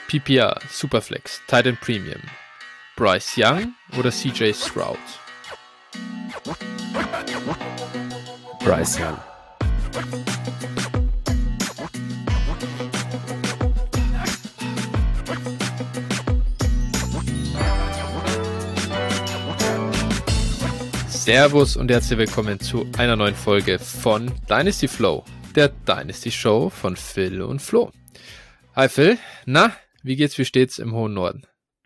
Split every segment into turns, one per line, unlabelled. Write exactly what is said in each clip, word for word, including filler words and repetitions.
P P R, Superflex, Titan Premium, Bryce Young oder C J Stroud?
Bryce Young.
Servus und herzlich willkommen zu einer neuen Folge von Dynasty Flow, der Dynasty Show von Phil und Flo. Hi Phil, na, wie geht's, wie steht's im hohen Norden?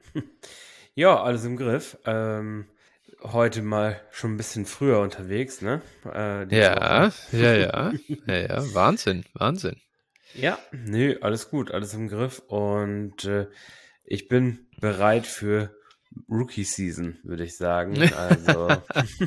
Ja, alles im Griff. Ähm, heute mal schon ein bisschen früher unterwegs, ne? Äh,
ja, ja, ja, ja, ja, Wahnsinn, Wahnsinn.
Ja, nö, alles gut, alles im Griff und äh, ich bin bereit für Rookie Season, würde ich sagen. Also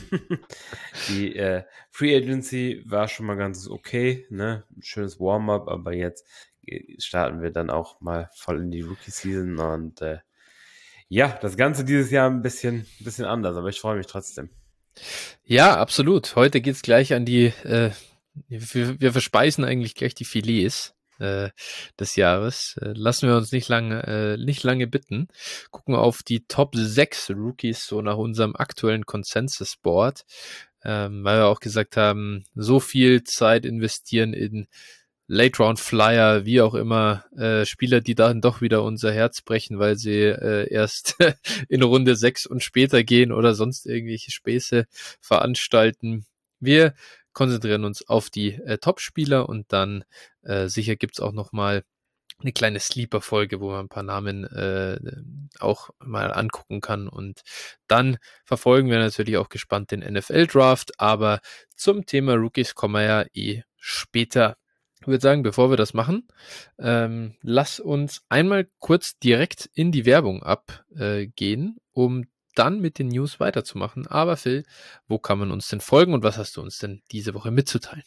die äh, Free Agency war schon mal ganz okay, ne? Ein schönes Warm-up, aber jetzt starten wir dann auch mal voll in die Rookie Season und äh, ja, das Ganze dieses Jahr ein bisschen, ein bisschen anders, aber ich freue mich trotzdem.
Ja, absolut. Heute geht's gleich an die, äh, wir, wir verspeisen eigentlich gleich die Filets äh, des Jahres. Äh, lassen wir uns nicht lange, äh, nicht lange bitten. Gucken auf die Top sechs Rookies, so nach unserem aktuellen Consensus-Board, ähm, weil wir auch gesagt haben, so viel Zeit investieren in Late-Round-Flyer, wie auch immer, äh, Spieler, die dann doch wieder unser Herz brechen, weil sie äh, erst in Runde sechs und später gehen oder sonst irgendwelche Späße veranstalten. Wir konzentrieren uns auf die äh, Top-Spieler und dann äh, sicher gibt's auch noch mal eine kleine Sleeper-Folge, wo man ein paar Namen äh, auch mal angucken kann. Und dann verfolgen wir natürlich auch gespannt den N F L-Draft, aber zum Thema Rookies kommen wir ja eh später. Ich würde sagen, bevor wir das machen, ähm, lass uns einmal kurz direkt in die Werbung abgehen, äh, um dann mit den News weiterzumachen. Aber Phil, wo kann man uns denn folgen und was hast du uns denn diese Woche mitzuteilen?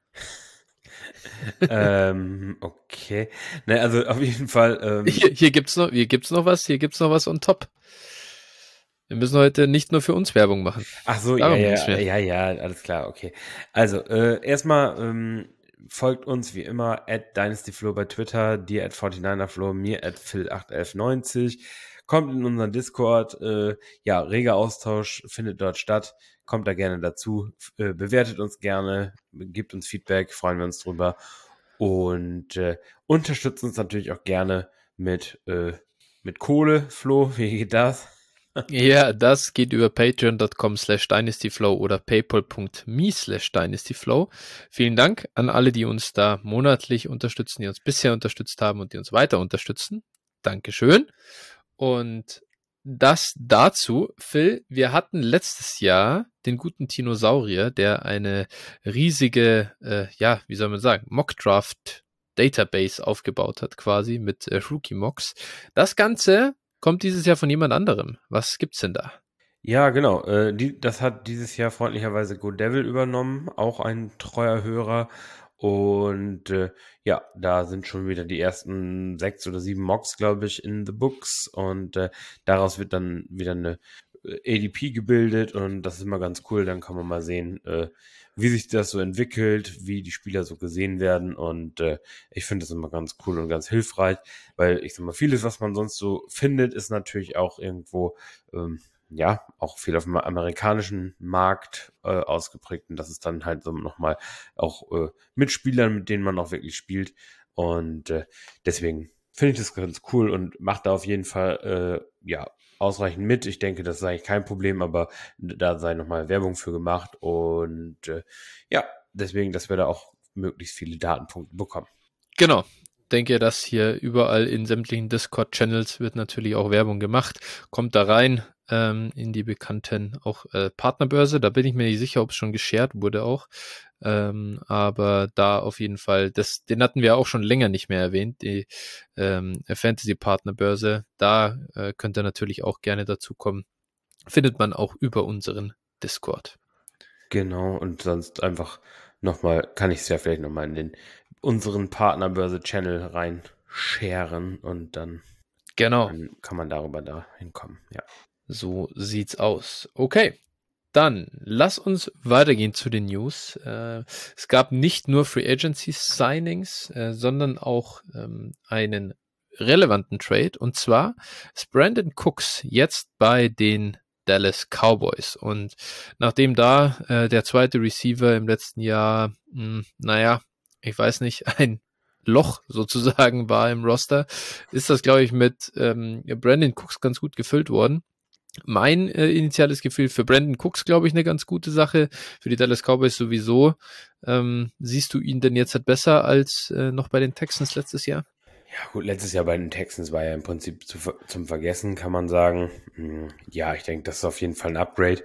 ähm, okay. Ne, also auf jeden Fall. Ähm,
hier, hier gibt's noch, hier gibt's noch was, hier gibt's noch was on top. Wir müssen heute nicht nur für uns Werbung machen.
Ach so,
Darum
ja,
ging's
ja,
mir.
ja, ja, alles klar, okay. Also, äh, erstmal ähm, folgt uns wie immer at dynastyflow bei Twitter, dir at forty-niner-flow, mir at phil acht elf neunzig. Kommt in unseren Discord, äh, ja, reger Austausch findet dort statt. Kommt da gerne dazu, äh, bewertet uns gerne, gibt uns Feedback, freuen wir uns drüber. Und äh, unterstützt uns natürlich auch gerne mit, äh, mit Kohle, Flo, wie geht das?
Ja, das geht über patreon.com slash dynastyflow oder paypal.me slash dynastyflow. Vielen Dank an alle, die uns da monatlich unterstützen, die uns bisher unterstützt haben und die uns weiter unterstützen. Dankeschön. Und das dazu, Phil, wir hatten letztes Jahr den guten Dinosaurier, der eine riesige, äh, ja, wie soll man sagen, Mockdraft Database aufgebaut hat, quasi mit äh, Rookie Mocks. Das Ganze kommt dieses Jahr von jemand anderem. Was gibt's denn da?
Ja, genau. Äh, die, das hat dieses Jahr freundlicherweise GoDevil übernommen, auch ein treuer Hörer. Und äh, ja, da sind schon wieder die ersten sechs oder sieben Mocks, glaube ich, in the books. Und äh, daraus wird dann wieder eine äh, A D P gebildet. Und das ist immer ganz cool. Dann kann man mal sehen, äh, wie sich das so entwickelt, wie die Spieler so gesehen werden. Und äh, ich finde das immer ganz cool und ganz hilfreich, weil ich sag mal, vieles, was man sonst so findet, ist natürlich auch irgendwo ähm, ja, auch viel auf dem amerikanischen Markt äh, ausgeprägt und das ist dann halt so nochmal auch äh, Mitspielern, mit denen man auch wirklich spielt und äh, deswegen finde ich das ganz cool und macht da auf jeden Fall äh, ja ausreichend mit. Ich denke, das ist eigentlich kein Problem, aber da sei nochmal Werbung für gemacht und äh, ja, deswegen, dass wir da auch möglichst viele Datenpunkte bekommen.
Genau. Denke, dass hier überall in sämtlichen Discord-Channels wird natürlich auch Werbung gemacht. Kommt da rein ähm, in die bekannten auch äh, Partnerbörse. Da bin ich mir nicht sicher, ob es schon geshared wurde auch. Ähm, aber da auf jeden Fall, das, den hatten wir auch schon länger nicht mehr erwähnt, die ähm, Fantasy-Partnerbörse. Da äh, könnt ihr natürlich auch gerne dazu kommen. Findet man auch über unseren Discord.
Genau, und sonst einfach nochmal, kann ich es ja vielleicht nochmal in den unseren Partnerbörse-Channel rein sharen und dann,
Genau.
dann kann man darüber da hinkommen, ja.
So sieht's aus. Okay. Dann lass uns weitergehen zu den News. Äh, es gab nicht nur Free Agency Signings, äh, sondern auch ähm, einen relevanten Trade. Und zwar ist Brandon Cooks jetzt bei den Dallas Cowboys. Und nachdem da äh, der zweite Receiver im letzten Jahr, mh, naja, ich weiß nicht, ein Loch sozusagen war im Roster, ist das, glaube ich, mit ähm, Brandon Cooks ganz gut gefüllt worden. Mein äh, initiales Gefühl für Brandon Cooks, glaube ich, eine ganz gute Sache. Für die Dallas Cowboys sowieso. Ähm, siehst du ihn denn jetzt halt besser als äh, noch bei den Texans letztes Jahr?
Ja, gut, letztes Jahr bei den Texans war ja im Prinzip zu, zum Vergessen, kann man sagen. Ja, ich denke, das ist auf jeden Fall ein Upgrade.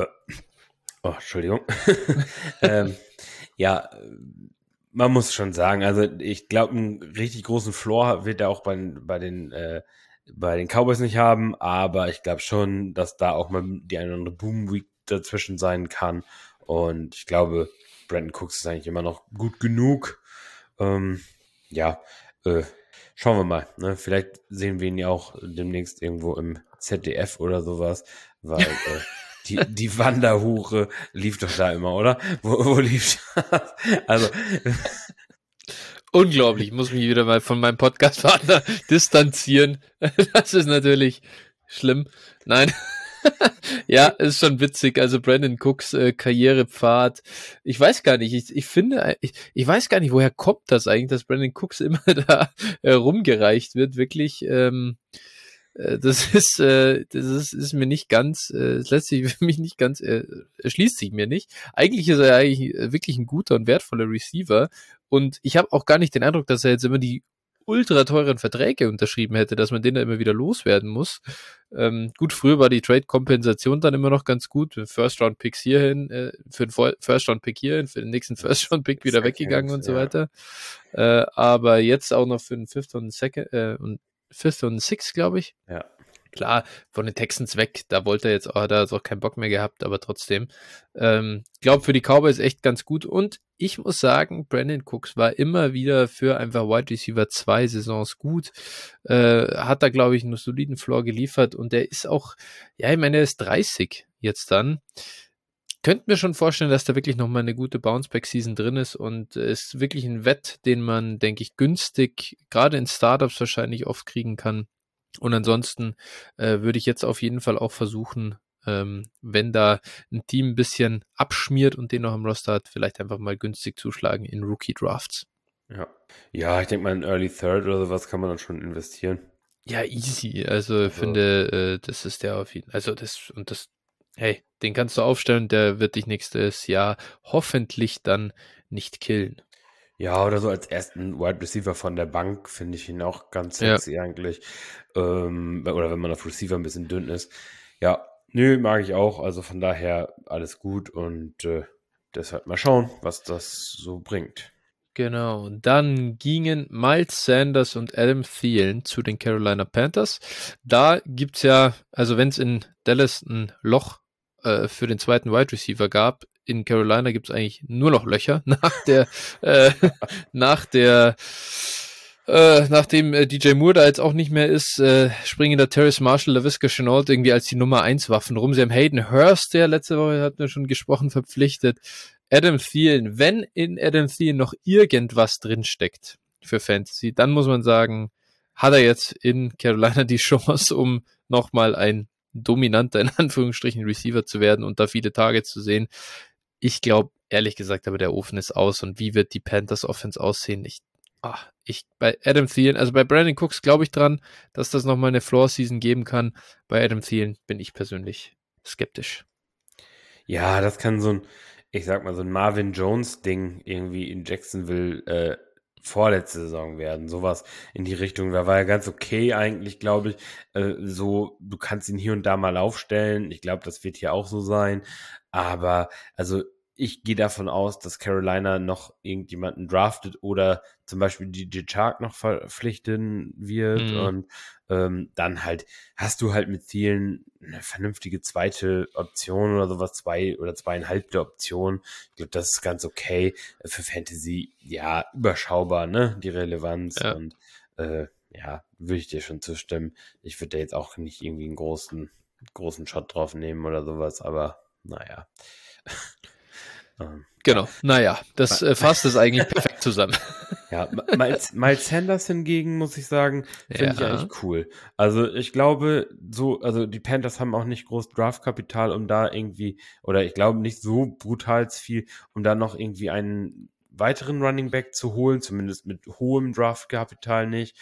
Oh, Entschuldigung. ähm, ja, man muss schon sagen, also ich glaube, einen richtig großen Floor wird er auch bei, bei den äh, bei den Cowboys nicht haben, aber ich glaube schon, dass da auch mal die eine oder andere Boom Week dazwischen sein kann. Und ich glaube, Brandon Cooks ist eigentlich immer noch gut genug. Ähm, ja, äh, schauen wir mal. Ne? Vielleicht sehen wir ihn ja auch demnächst irgendwo im Z D F oder sowas, weil äh, die, die Wanderhure lief doch da immer, oder? Wo, wo lief das? Also,
Unglaublich, ich muss mich wieder mal von meinem Podcast-Partner distanzieren. Das ist natürlich schlimm. Nein. Ja, ist schon witzig. Also Brandon Cooks äh, Karrierepfad. Ich weiß gar nicht. Ich, ich finde, ich, ich weiß gar nicht, woher kommt das eigentlich, dass Brandon Cooks immer da äh, rumgereicht wird. Wirklich. Ähm, äh, das ist, äh, das ist, ist mir nicht ganz. Äh, es lässt sich für mich nicht ganz. Äh, erschließt sich mir nicht. Eigentlich ist er eigentlich wirklich ein guter und wertvoller Receiver. Und ich habe auch gar nicht den Eindruck, dass er jetzt immer die ultra teuren Verträge unterschrieben hätte, dass man den da immer wieder loswerden muss. Ähm, gut, früher war die Trade-Kompensation dann immer noch ganz gut. First-Round-Picks hierhin, äh, für den First-Round-Pick hierhin, für den nächsten First-Round-Pick wieder weggegangen und so
ja.
weiter. Äh, aber jetzt auch noch für den Fifth und Second, äh, und Fifth und Sixth, glaube ich.
Ja.
Klar, von den Texans weg, da wollte er jetzt auch, da hat er auch keinen Bock mehr gehabt, aber trotzdem. Ähm, glaube für die Cowboys echt ganz gut. Und ich muss sagen, Brandon Cooks war immer wieder für einfach Wide Receiver zwei Saisons gut. Äh, hat da, glaube ich, einen soliden Floor geliefert und der ist auch, ja, ich meine, er ist dreißig jetzt dann. Könnte mir schon vorstellen, dass da wirklich nochmal eine gute Bounceback-Season drin ist und es ist wirklich ein Wett, den man, denke ich, günstig, gerade in Startups wahrscheinlich oft kriegen kann. Und ansonsten äh, würde ich jetzt auf jeden Fall auch versuchen, ähm, wenn da ein Team ein bisschen abschmiert und den noch im Roster hat, vielleicht einfach mal günstig zuschlagen in Rookie-Drafts.
Ja. Ja, ich denke mal in Early Third oder sowas kann man dann schon investieren.
Ja, easy. Also, ich
Also,
finde, äh, das ist der auf jeden Fall. Also das und das, hey, den kannst du aufstellen, der wird dich nächstes Jahr hoffentlich dann nicht killen.
ja, oder so als ersten Wide Receiver von der Bank finde ich ihn auch ganz
Ja,
sexy eigentlich. Ähm, oder wenn man auf Receiver ein bisschen dünn ist. Ja, nö, mag ich auch. Also von daher alles gut und äh, deshalb mal schauen, was das so bringt.
genau. Und dann gingen Miles Sanders und Adam Thielen zu den Carolina Panthers. Da gibt's ja, also wenn es in Dallas ein Loch äh, für den zweiten Wide Receiver gab, in Carolina gibt's eigentlich nur noch Löcher nach der, äh, nach der, äh, nachdem äh, D J Moore da jetzt auch nicht mehr ist, äh, springen da Terrace Marshall, LaVisca Chenault irgendwie als die Nummer eins Waffen rum. Sie haben Hayden Hurst, der letzte Woche hatten wir schon gesprochen, verpflichtet. Adam Thielen, wenn in Adam Thielen noch irgendwas drinsteckt für Fantasy, dann muss man sagen, hat er jetzt in Carolina die Chance, um nochmal ein dominanter, in Anführungsstrichen, Receiver zu werden und da viele Targets zu sehen. Ich glaube, ehrlich gesagt, aber der Ofen ist aus und wie wird die Panthers Offense aussehen? Ich, ach, ich, bei Adam Thielen, also bei Brandon Cooks glaube ich dran, dass das nochmal eine Floor-Season geben kann. Bei Adam Thielen bin ich persönlich skeptisch.
Ja, das kann so ein, ich sag mal, so ein Marvin Jones-Ding irgendwie in Jacksonville äh, vorletzte Saison werden. Sowas in die Richtung. Da war er ganz okay eigentlich, glaube ich. Äh, so, du kannst ihn hier und da mal aufstellen. Ich glaube, das wird hier auch so sein. Aber, also, ich gehe davon aus, dass Carolina noch irgendjemanden draftet oder zum Beispiel D J Chark noch verpflichten wird.
Mm,
Und ähm, dann halt hast du halt mit Zielen eine vernünftige zweite Option oder sowas, zwei oder zweieinhalbte Option. Ich glaube, das ist ganz okay. Für Fantasy, ja, überschaubar, ne, die Relevanz
ja.
und äh, ja, würde ich dir schon zustimmen. Ich würde da jetzt auch nicht irgendwie einen großen, großen Shot drauf nehmen oder sowas, aber naja. Ähm,
Genau.
ja.
Naja, das äh, fasst es eigentlich perfekt zusammen.
Ja, Miles, Miles Sanders hingegen, muss ich sagen, finde ich
Ja.
eigentlich cool. Also ich glaube, so, also die Panthers haben auch nicht groß Draftkapital, um da irgendwie, oder ich glaube nicht so brutal viel, um da noch irgendwie einen weiteren Running Back zu holen, zumindest mit hohem Draftkapital nicht.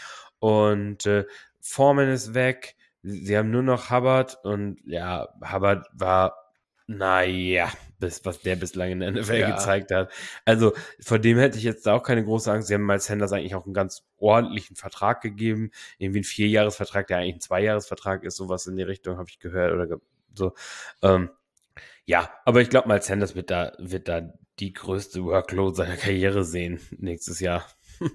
Und äh, Foreman ist weg. Sie haben nur noch Hubbard und ja, Hubbard war, naja, bis, was der bislang in der N F L
Ja.
gezeigt hat. Also vor dem hätte ich jetzt auch keine große Angst. Sie haben Miles Sanders eigentlich auch einen ganz ordentlichen Vertrag gegeben. Irgendwie ein Vierjahresvertrag, der eigentlich ein Zweijahresvertrag ist. Sowas in die Richtung habe ich gehört oder ge so. Ähm, ja, aber ich glaube, Miles Sanders wird da, wird da die größte Workload seiner Karriere sehen nächstes Jahr.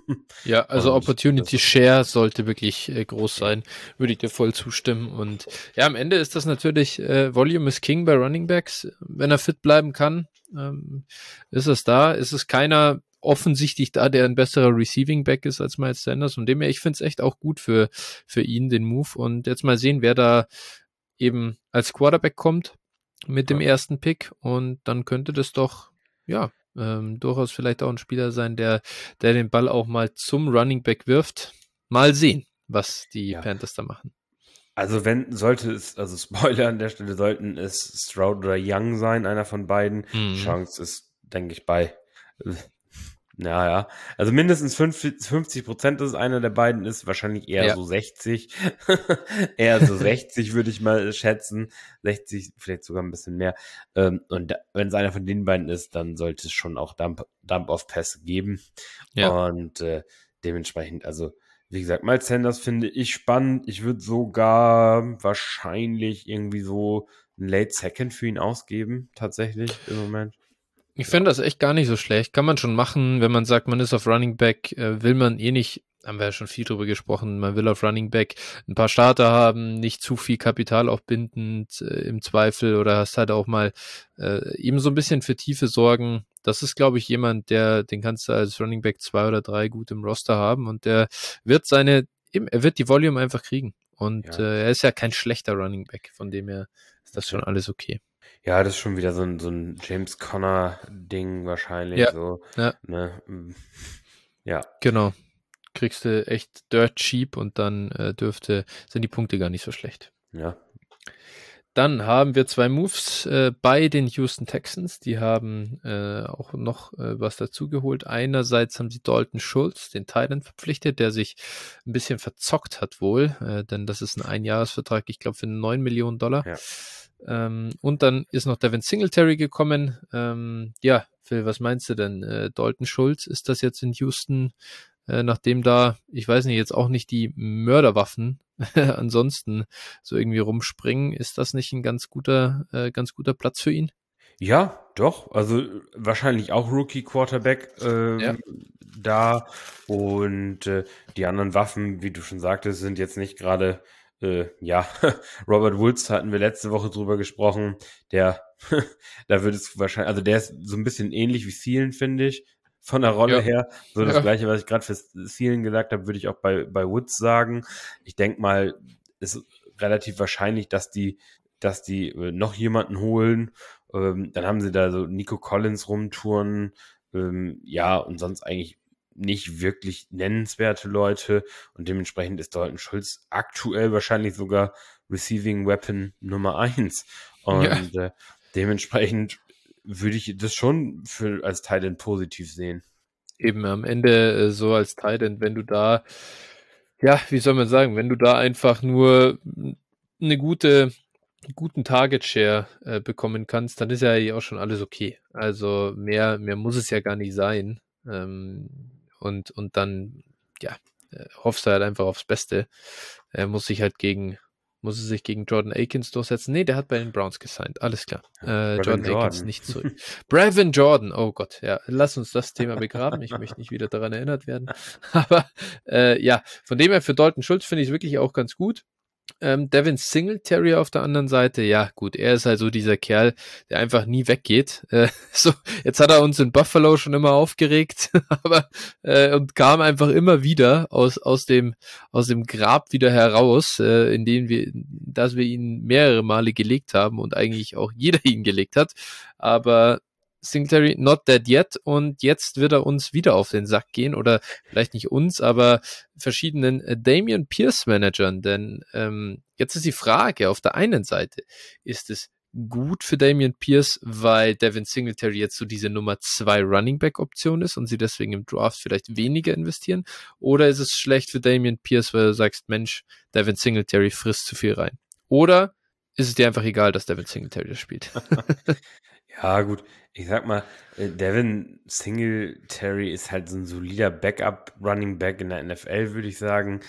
Ja, also
Und
Opportunity
das-
Share sollte wirklich äh, groß
Ja.
sein, würde ich dir voll zustimmen. Und ja, am Ende ist das natürlich, äh, Volume is King bei Running Backs. Wenn er fit bleiben kann, ähm, ist es da. Ist es keiner offensichtlich da, der ein besserer Receiving Back ist als Miles Sanders. Und dem her, ich finde es echt auch gut für, für ihn, den Move. Und jetzt mal sehen, wer da eben als Quarterback kommt mit dem
Ja.
ersten Pick. Und dann könnte das doch, ja, ähm, durchaus vielleicht auch ein Spieler sein, der, der den Ball auch mal zum Running Back wirft. Mal sehen, was die
Ja.
Panthers da machen.
Also wenn, sollte es, also Spoiler an der Stelle, sollten es Stroud oder Young sein, einer von beiden.
Mhm.
Die Chance ist, denke ich, bei, äh, naja, also mindestens fünfzig Prozent, dass es einer der beiden ist, wahrscheinlich eher
Ja.
so sechzig. Eher so sechzig würde ich mal schätzen. sechzig, vielleicht sogar ein bisschen mehr. Ähm, und wenn es einer von den beiden ist, dann sollte es schon auch Dump, Dump-Off-Pässe geben.
Ja.
Und äh, dementsprechend, also wie gesagt, Miles Sanders finde ich spannend. Ich würde sogar wahrscheinlich irgendwie so ein Late Second für ihn ausgeben, tatsächlich im Moment.
Ich finde das echt gar nicht so schlecht. Kann man schon machen, wenn man sagt, man ist auf Running Back, äh, will man eh nicht, haben wir ja schon viel drüber gesprochen, man will auf Running Back ein paar Starter haben, nicht zu viel Kapital auch bindend äh, im Zweifel oder hast halt auch mal äh, eben so ein bisschen für Tiefe sorgen. Das ist, glaube ich, jemand, der, den kannst du als Running Back zwei oder drei gut im Roster haben und der wird seine, eben, er wird die Volume einfach kriegen. Und
Ja.
äh, er ist ja kein schlechter Running Back, von dem her ist das schon
Ja.
alles okay.
Ja, das ist schon wieder so ein, so ein James Conner-Ding wahrscheinlich.
Ja,
So,
ja.
Ne? Ja.
Genau. Kriegst du echt dirt cheap und dann äh, dürfte, sind die Punkte gar nicht so schlecht.
Ja.
Dann haben wir zwei Moves äh, bei den Houston Texans. Die haben äh, auch noch äh, was dazugeholt. Einerseits haben sie Dalton Schultz, den Titan, verpflichtet, der sich ein bisschen verzockt hat wohl, äh, denn das ist ein Einjahresvertrag, ich glaube, für neun Millionen Dollar.
Ja.
Ähm, und dann ist noch Devin Singletary gekommen. Ähm, ja, Phil, was meinst du denn? Äh, Dalton Schultz, ist das jetzt in Houston, äh, nachdem da, ich weiß nicht, jetzt auch nicht die Mörderwaffen ansonsten so irgendwie rumspringen, ist das nicht ein ganz guter, äh, ganz guter Platz für ihn?
Ja, doch. Also wahrscheinlich auch Rookie-Quarterback ähm,
Ja.
da. Und äh, die anderen Waffen, wie du schon sagtest, sind jetzt nicht gerade, äh, ja, Robert Woods hatten wir letzte Woche drüber gesprochen. Der, da wird es wahrscheinlich, also der ist so ein bisschen ähnlich wie Thielen, finde ich, von der Rolle
Ja.
her. So das
Ja.
Gleiche, was ich gerade für Thielen gesagt habe, würde ich auch bei, bei Woods sagen. Ich denke mal, ist relativ wahrscheinlich, dass die, dass die äh, noch jemanden holen. Ähm, dann haben sie da so Nico Collins rumtouren. Ähm, ja, und sonst eigentlich nicht wirklich nennenswerte Leute. Und dementsprechend ist Dalton Schultz aktuell wahrscheinlich sogar Receiving Weapon Nummer eins. Und
Ja.
äh, dementsprechend würde ich das schon für als Titan positiv sehen.
Eben am Ende äh, so als Titan, wenn du da, ja, wie soll man sagen, wenn du da einfach nur eine gute, guten Target Share äh, bekommen kannst, dann ist ja eigentlich auch schon alles okay. Also mehr, mehr muss es ja gar nicht sein. Ähm, und, und dann, ja, äh, hoffst du halt einfach aufs Beste. Er muss sich halt gegen, muss er sich gegen Jordan Akins durchsetzen. Nee, der hat bei den Browns gesigned. Alles klar.
Ja,
Äh,
Brevin
Jordan Akins
Jordan.
nicht zurück. Brevin Jordan, oh Gott, ja. Lass uns das Thema begraben. Ich möchte nicht wieder daran erinnert werden. Aber äh, ja, von dem her für Dalton Schultz finde ich es wirklich auch ganz gut. Ähm, Devin Singletary auf der anderen Seite, ja gut, er ist halt so dieser Kerl, der einfach nie weggeht. Äh, so, jetzt hat er uns in Buffalo schon immer aufgeregt, aber äh, und kam einfach immer wieder aus aus dem aus dem Grab wieder heraus, äh, in dem wir, dass wir ihn mehrere Male gelegt haben und eigentlich auch jeder ihn gelegt hat. Aber Singletary not dead yet und jetzt wird er uns wieder auf den Sack gehen oder vielleicht nicht uns, aber verschiedenen äh, Dameon Pierce Managern, denn ähm, jetzt ist die Frage, auf der einen Seite ist es gut für Dameon Pierce, weil Devin Singletary jetzt so diese Nummer zwei Running Back Option ist und sie deswegen im Draft vielleicht weniger investieren, oder ist es schlecht für Dameon Pierce, weil du sagst, Mensch, Devin Singletary frisst zu viel rein, oder ist es dir einfach egal, dass Devin Singletary das spielt?
Ja, gut. Ich sag mal, äh, Devin Singletary ist halt so ein solider Backup-Running Back in der N F L, würde ich sagen.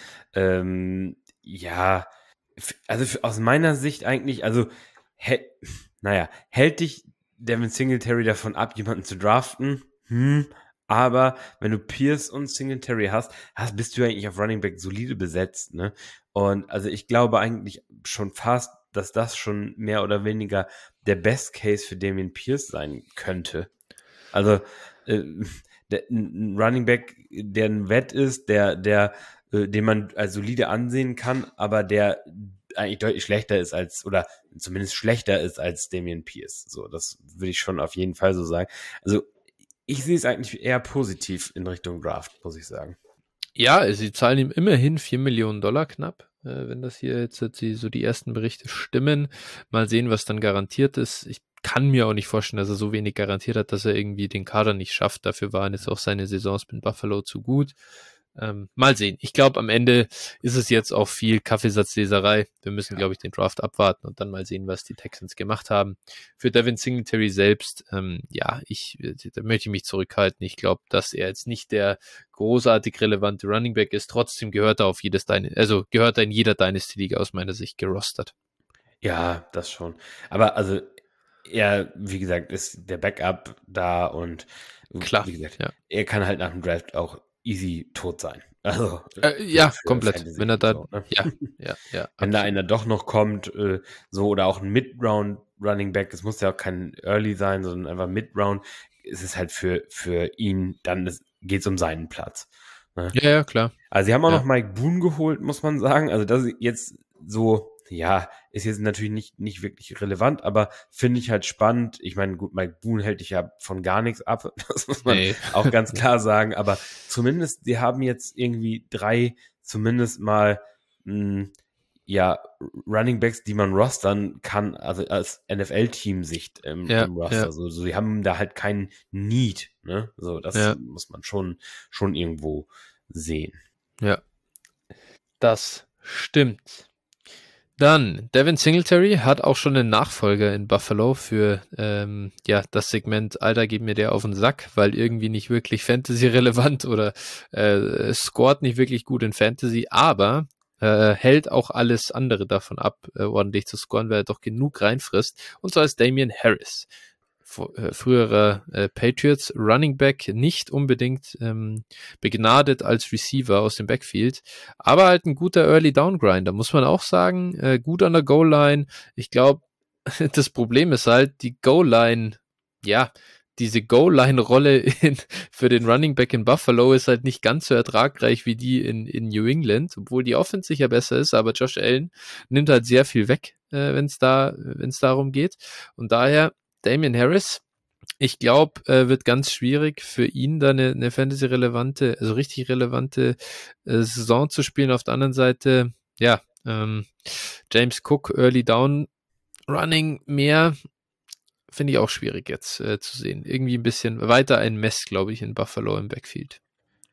Ähm, ja, f- also f- aus meiner Sicht eigentlich, also, hä- naja, hält dich Devin Singletary davon ab, jemanden zu draften? Hm, aber wenn du Pierce und Singletary hast, hast, bist du eigentlich auf Running Back solide besetzt, ne? Und also ich glaube eigentlich schon fast, dass das schon mehr oder weniger der Best Case für Dameon Pierce sein könnte. Also äh, der, ein Running Back, der ein Wett ist, der, der, äh, den man als solide ansehen kann, aber der eigentlich deutlich schlechter ist als, oder zumindest schlechter ist als Dameon Pierce. So, das würde ich schon auf jeden Fall so sagen. Also ich sehe es eigentlich eher positiv in Richtung Draft, muss ich sagen.
Ja, sie zahlen ihm immerhin vier Millionen Dollar knapp, äh, wenn das hier jetzt, jetzt die, so die ersten Berichte stimmen. Mal sehen, was dann garantiert ist. Ich kann mir auch nicht vorstellen, dass er so wenig garantiert hat, dass er irgendwie den Kader nicht schafft. Dafür waren jetzt auch seine Saisons mit Buffalo zu gut. Ähm, mal sehen. Ich glaube, am Ende ist es jetzt auch viel Kaffeesatzleserei. Wir müssen,
Ja.
glaube ich, den Draft abwarten und dann mal sehen, was die Texans gemacht haben. Für Devin Singletary selbst, ähm, ja, ich, da möchte ich mich zurückhalten. Ich glaube, dass er jetzt nicht der großartig relevante Running Back ist. Trotzdem gehört er auf jedes deine, also gehört er in jeder Dynasty-Liga aus meiner Sicht gerostert.
Ja, das schon. Aber also, er, wie gesagt, ist der Backup da und
Klar,
wie gesagt,
ja.
er kann halt nach dem Draft auch easy tot sein. Also
Äh,
für,
ja,
für
komplett.
Fantasy
Wenn er
und
da,
so, ne?
ja, ja, ja,
Wenn da
absolut.
einer doch noch kommt, äh, so oder auch ein Mid-Round Running Back, es muss ja auch kein Early sein, sondern einfach Mid-Round, ist es halt für, für ihn, dann geht es um seinen Platz. Ne?
Ja, ja, klar.
Also sie haben auch
Ja.
noch Mike Boone geholt, muss man sagen. Also das ist jetzt so, ja, ist jetzt natürlich nicht, nicht wirklich relevant, aber finde ich halt spannend. Ich meine, gut, Mike Boone hält dich ja von gar nichts ab, das muss man
Nee.
auch ganz klar sagen. Aber zumindest, sie haben jetzt irgendwie drei, zumindest mal, mh, ja, Running Backs, die man rostern kann, also als N F L-Team-Sicht im,
Ja,
im
ja,
Roster. So, so, sie haben da halt keinen Need, ne? So, das
ja,
muss man schon, schon irgendwo sehen.
ja. Das stimmt. Dann, Devin Singletary hat auch schon einen Nachfolger in Buffalo für ähm, ja das Segment, Alter, gib mir der auf den Sack, weil irgendwie nicht wirklich Fantasy-relevant oder äh, scored nicht wirklich gut in Fantasy, aber äh, hält auch alles andere davon ab, äh, ordentlich zu scoren, weil er doch genug reinfrisst. Und zwar ist Damian Harris, früherer äh, Patriots Running Back, nicht unbedingt ähm, begnadet als Receiver aus dem Backfield, aber halt ein guter Early Down Grinder, muss man auch sagen, äh, gut an der Goal Line. Ich glaube, das Problem ist halt die Goal Line, ja, diese Goal Line Rolle für den Running Back in Buffalo ist halt nicht ganz so ertragreich wie die in, in New England, obwohl die Offense sicher besser ist, aber Josh Allen nimmt halt sehr viel weg, äh, wenn es da, wenn es darum geht. Und daher Damian Harris, ich glaube, äh, wird ganz schwierig für ihn da eine, eine Fantasy-relevante, also richtig relevante äh, Saison zu spielen. Auf der anderen Seite, ja, ähm, James Cook, Early Down Running mehr, finde ich auch schwierig jetzt äh, zu sehen. Irgendwie ein bisschen weiter ein Mess, glaube ich, in Buffalo im Backfield.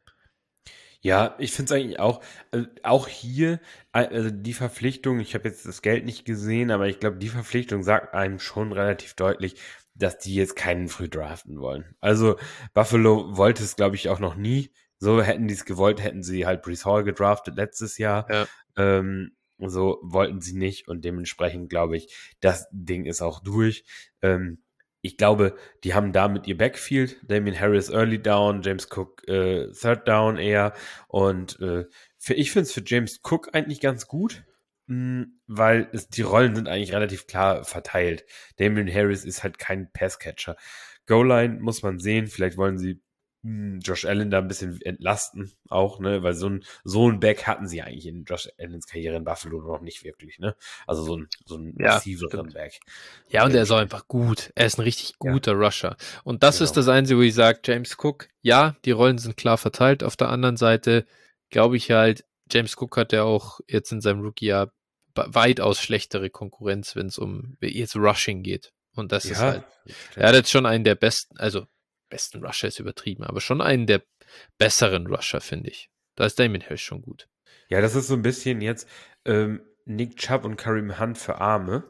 Ja, ich finde es eigentlich auch, äh, auch hier, äh, also die Verpflichtung, ich habe jetzt das Geld nicht gesehen, aber ich glaube, die Verpflichtung sagt einem schon relativ deutlich, dass die jetzt keinen früh draften wollen. Also Buffalo wollte es, glaube ich, auch noch nie. So hätten die es gewollt, hätten sie halt Brees Hall gedraftet letztes Jahr.
Ja,
Ähm, so wollten sie nicht und dementsprechend glaube ich, das Ding ist auch durch. Ähm, ich glaube, die haben damit ihr Backfield, Damian Harris Early Down, James Cook äh, Third Down eher und äh, für, ich finde es für James Cook eigentlich ganz gut, mh, weil es, die Rollen sind eigentlich relativ klar verteilt. Damian Harris ist halt kein Passcatcher. Goal-Line muss man sehen, vielleicht wollen sie Josh Allen da ein bisschen entlasten auch, ne, weil so ein, so ein Back hatten sie eigentlich in Josh Allens Karriere in Buffalo noch nicht wirklich, ne, also so ein, so ein
Ja,
massiveren Back.
Ja, und er ist auch einfach gut. Er ist ein richtig guter ja. Rusher. Und das genau. ist das Einzige, wo ich sage, James Cook, ja, die Rollen sind klar verteilt. Auf der anderen Seite glaube ich halt, James Cook hat ja auch jetzt in seinem Rookie-Jahr weitaus schlechtere Konkurrenz, wenn es um jetzt Rushing geht. Und das ja, ist halt, er hat jetzt schon einen der besten, also besten Rusher ist übertrieben, aber schon einen der besseren Rusher, finde ich. Da ist Damien Harris schon gut.
Ja, das ist so ein bisschen jetzt ähm, Nick Chubb und Kareem Hunt für Arme.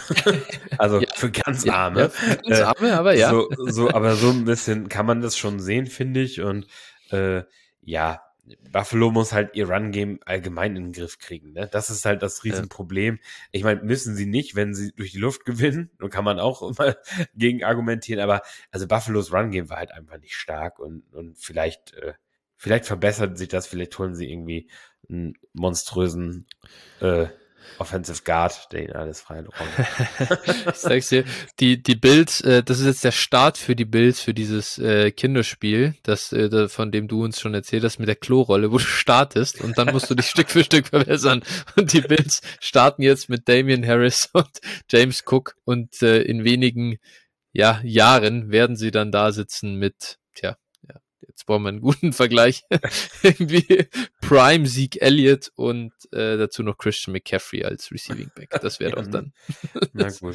Also ja, für ganz
ja,
Arme.
Ja, für ganz Arme, aber ja.
So, so, aber so ein bisschen kann man das schon sehen, finde ich. Und äh, ja, Buffalo muss halt ihr Run-Game allgemein in den Griff kriegen. Ne? Das ist halt das Riesenproblem. Ja. Ich meine, müssen sie nicht, wenn sie durch die Luft gewinnen. Da kann man auch immer gegen argumentieren. Aber also Buffalos Run-Game war halt einfach nicht stark. Und, und vielleicht, äh, vielleicht verbessert sich das. Vielleicht holen sie irgendwie einen monströsen äh, Offensive Guard, der ihn alles freiräumt.
Ich sag's dir, die, die Bills, äh, das ist jetzt der Start für die Bills, für dieses äh, Kinderspiel, das, äh, von dem du uns schon erzählt hast, mit der Klorolle, wo du startest und dann musst du dich Stück für Stück verbessern. Und die Bills starten jetzt mit Damien Harris und James Cook und äh, in wenigen ja, Jahren werden sie dann da sitzen mit, tja, jetzt brauchen wir einen guten Vergleich. Irgendwie Prime Zeke Elliott und äh, dazu noch Christian McCaffrey als Receiving Back. Das wäre doch dann.
Na gut.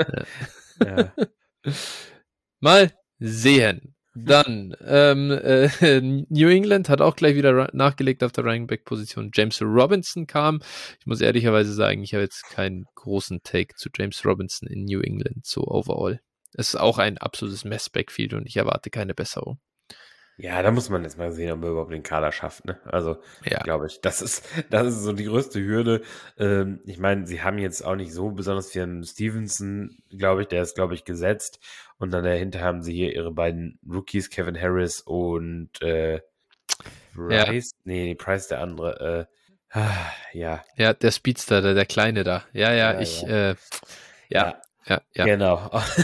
Ja. Ja. Mal sehen. Dann ähm, äh, New England hat auch gleich wieder nachgelegt auf der Running Back Position. James Robinson kam. Ich muss ehrlicherweise sagen, ich habe jetzt keinen großen Take zu James Robinson in New England so overall. Es ist auch ein absolutes Mess-Backfield und ich erwarte keine Besserung.
Ja, da muss man jetzt mal sehen, ob er überhaupt den Kader schafft, ne? Also, ja. glaube ich, das ist, das ist so die größte Hürde. Ähm, ich meine, sie haben jetzt auch nicht so besonders viel einen Stevenson, glaube ich, der ist, glaube ich, gesetzt. Und dann dahinter haben sie hier ihre beiden Rookies, Kevin Harris und äh, Price. Ja. Nee, Price der andere. Äh, ja.
Ja, der Speedster, der, der Kleine da. Ja, ja, ja ich, ja. Äh, ja. ja. Ja, ja.
Genau.